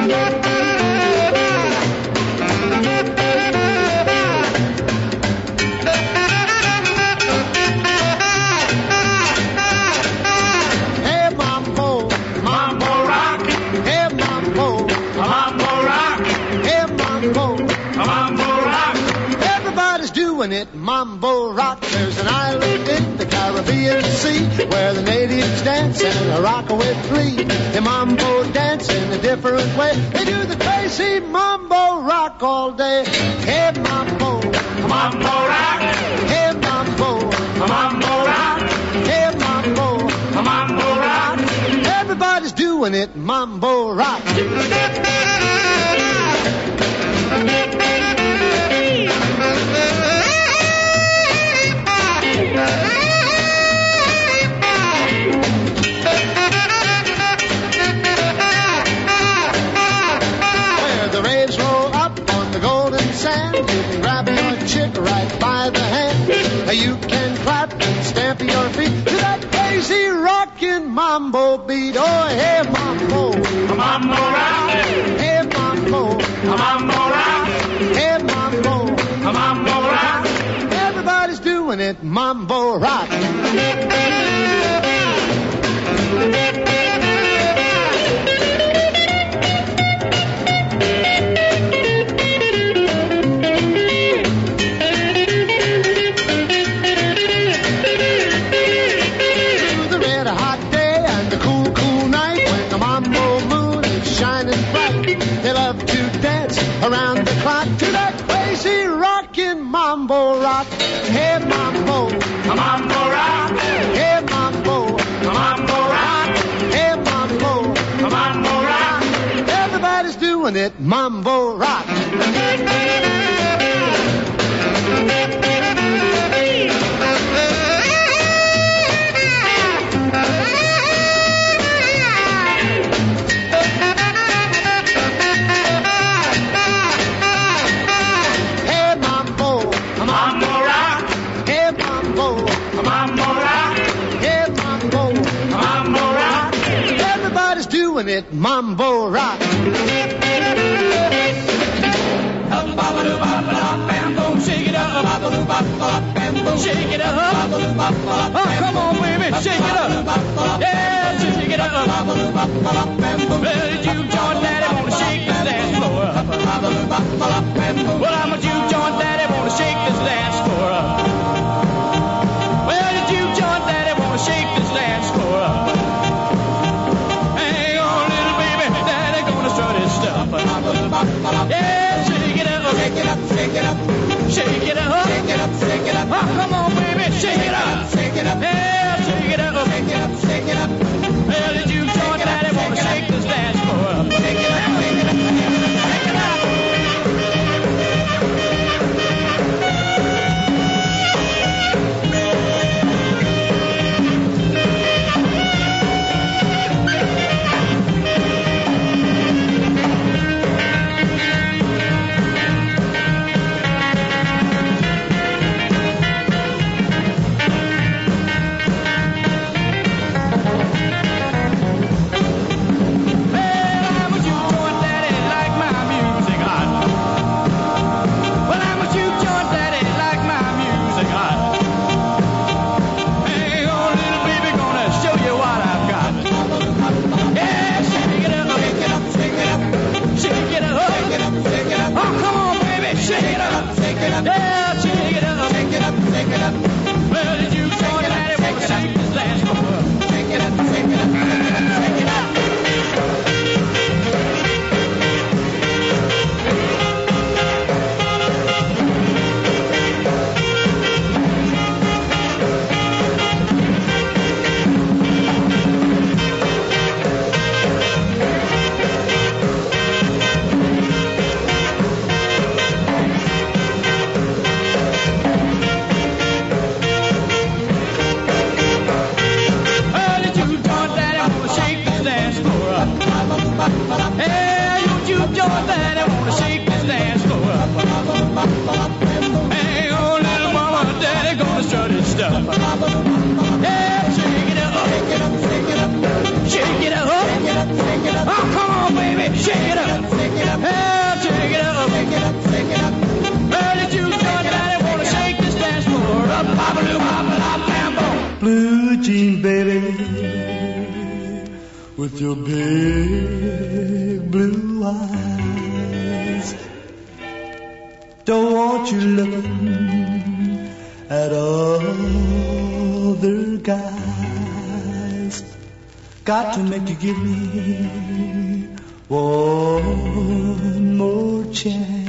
It mambo rock. There's an island in the Caribbean Sea where the natives dance and a rockaway flee. They mambo dance in a different way. They do the crazy mambo rock all day. Hey mambo, mambo rock. Hey mambo, mambo rock. Hey mambo, mambo rock. Everybody's doing it, mambo rock. Where the waves roll up on the golden sand, you can grab your chick right by the hand. You can clap and stamp your feet to that crazy rockin' mambo beat. Oh, hey mambo, mambo rock. Hey mambo, mambo rock. Hey mambo, mambo rock. Everybody's doing it, mambo rock. Around the clock to that crazy rockin' mambo rock. Hey mambo, mambo rock. Hey mambo, mambo rock. Hey mambo, mambo rock. Everybody's doing it, mambo rock. calling it mambo rock. Shake it up, shake it up. Oh, come on, baby, shake it up. Yeah, shake it up. Well, did you join daddy, wanna shake this dance floor up? Well, I'm a juke joint daddy, wanna shake this dance floor up. Well, did you join daddy, wanna shake this dance floor up? Hang on, little baby, daddy gonna start his stuff. Yeah, shake it up, shake it up, shake it up. Shake it up, shake it up, shake it up. Oh, come on, baby, shake it up, shake it up. Yeah, shake it up, shake it up, shake it up. Well, did you join daddy, wanna shake this dance floor up? Shake it up, shake it up, shake it up, shake it up. Blue jean baby, with your big blue eyes, don't want you looking at other guys. Got to make you give me one more chance.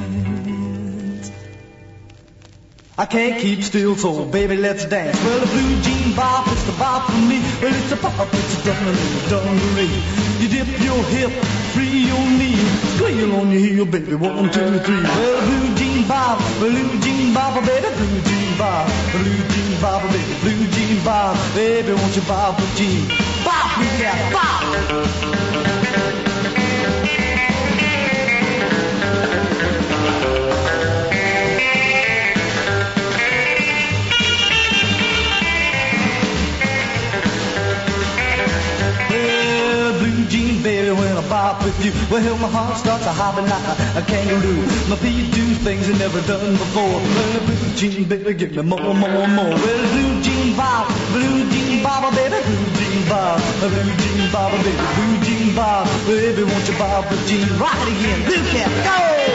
I can't keep still, so baby, let's dance. Well, a blue jean bop, it's the bop for me. Well, it's a bop, it's definitely a dungaree. You dip your hip, free your knee, squeal on your heel, baby, one, two, three. Well, a blue jean bop, blue jean bop, baby, blue jean bop, blue jean bop, baby, blue jean bop, baby, won't you bop a jean? Bop, we got bop. Baby, when I bop with you, well, my heart starts a hopping like a, a kangaroo. My feet do things I never done before. Well, the blue jean, baby, give me more, more, more. Well, blue jean bop, blue jean bop, baby, blue jean bop, blue jean bop, baby, blue jean bop, baby, won't you bop a jean? Rock it again, blue cat, go!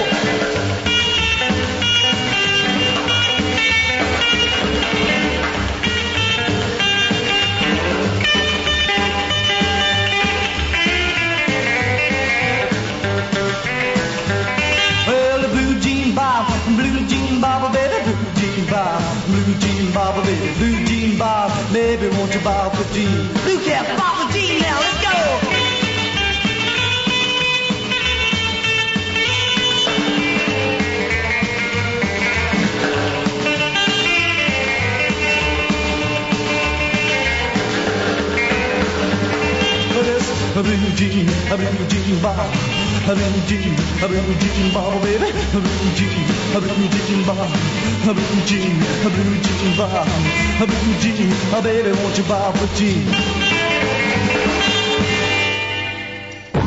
Blue jean bop, baby, blue jean bop, blue jean bop, baby, blue jean bop, baby, won't you bop a jean? Blue cat, bop a jean now, let's go! A blue jean, a blue jean bop, a blue jean, a blue jean bop, baby, a blue jean, a blue jean bop, a blue jean, a blue jean bop, a blue jean, a baby, won't you bop a jean?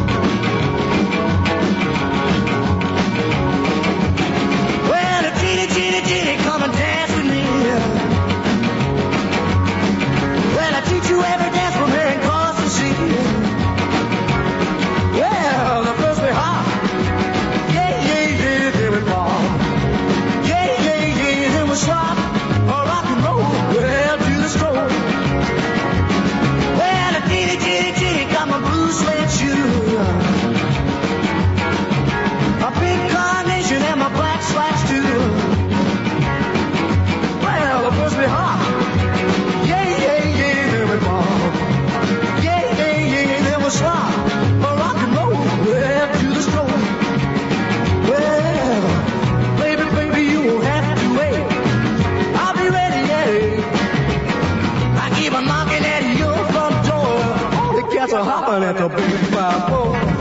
a slide, a rock and roll, well, to the stroll. Well, baby, baby, you won't have to wait. I'll be ready, yeah. I keep on knocking at your front door. The cats are hopping at the big five four.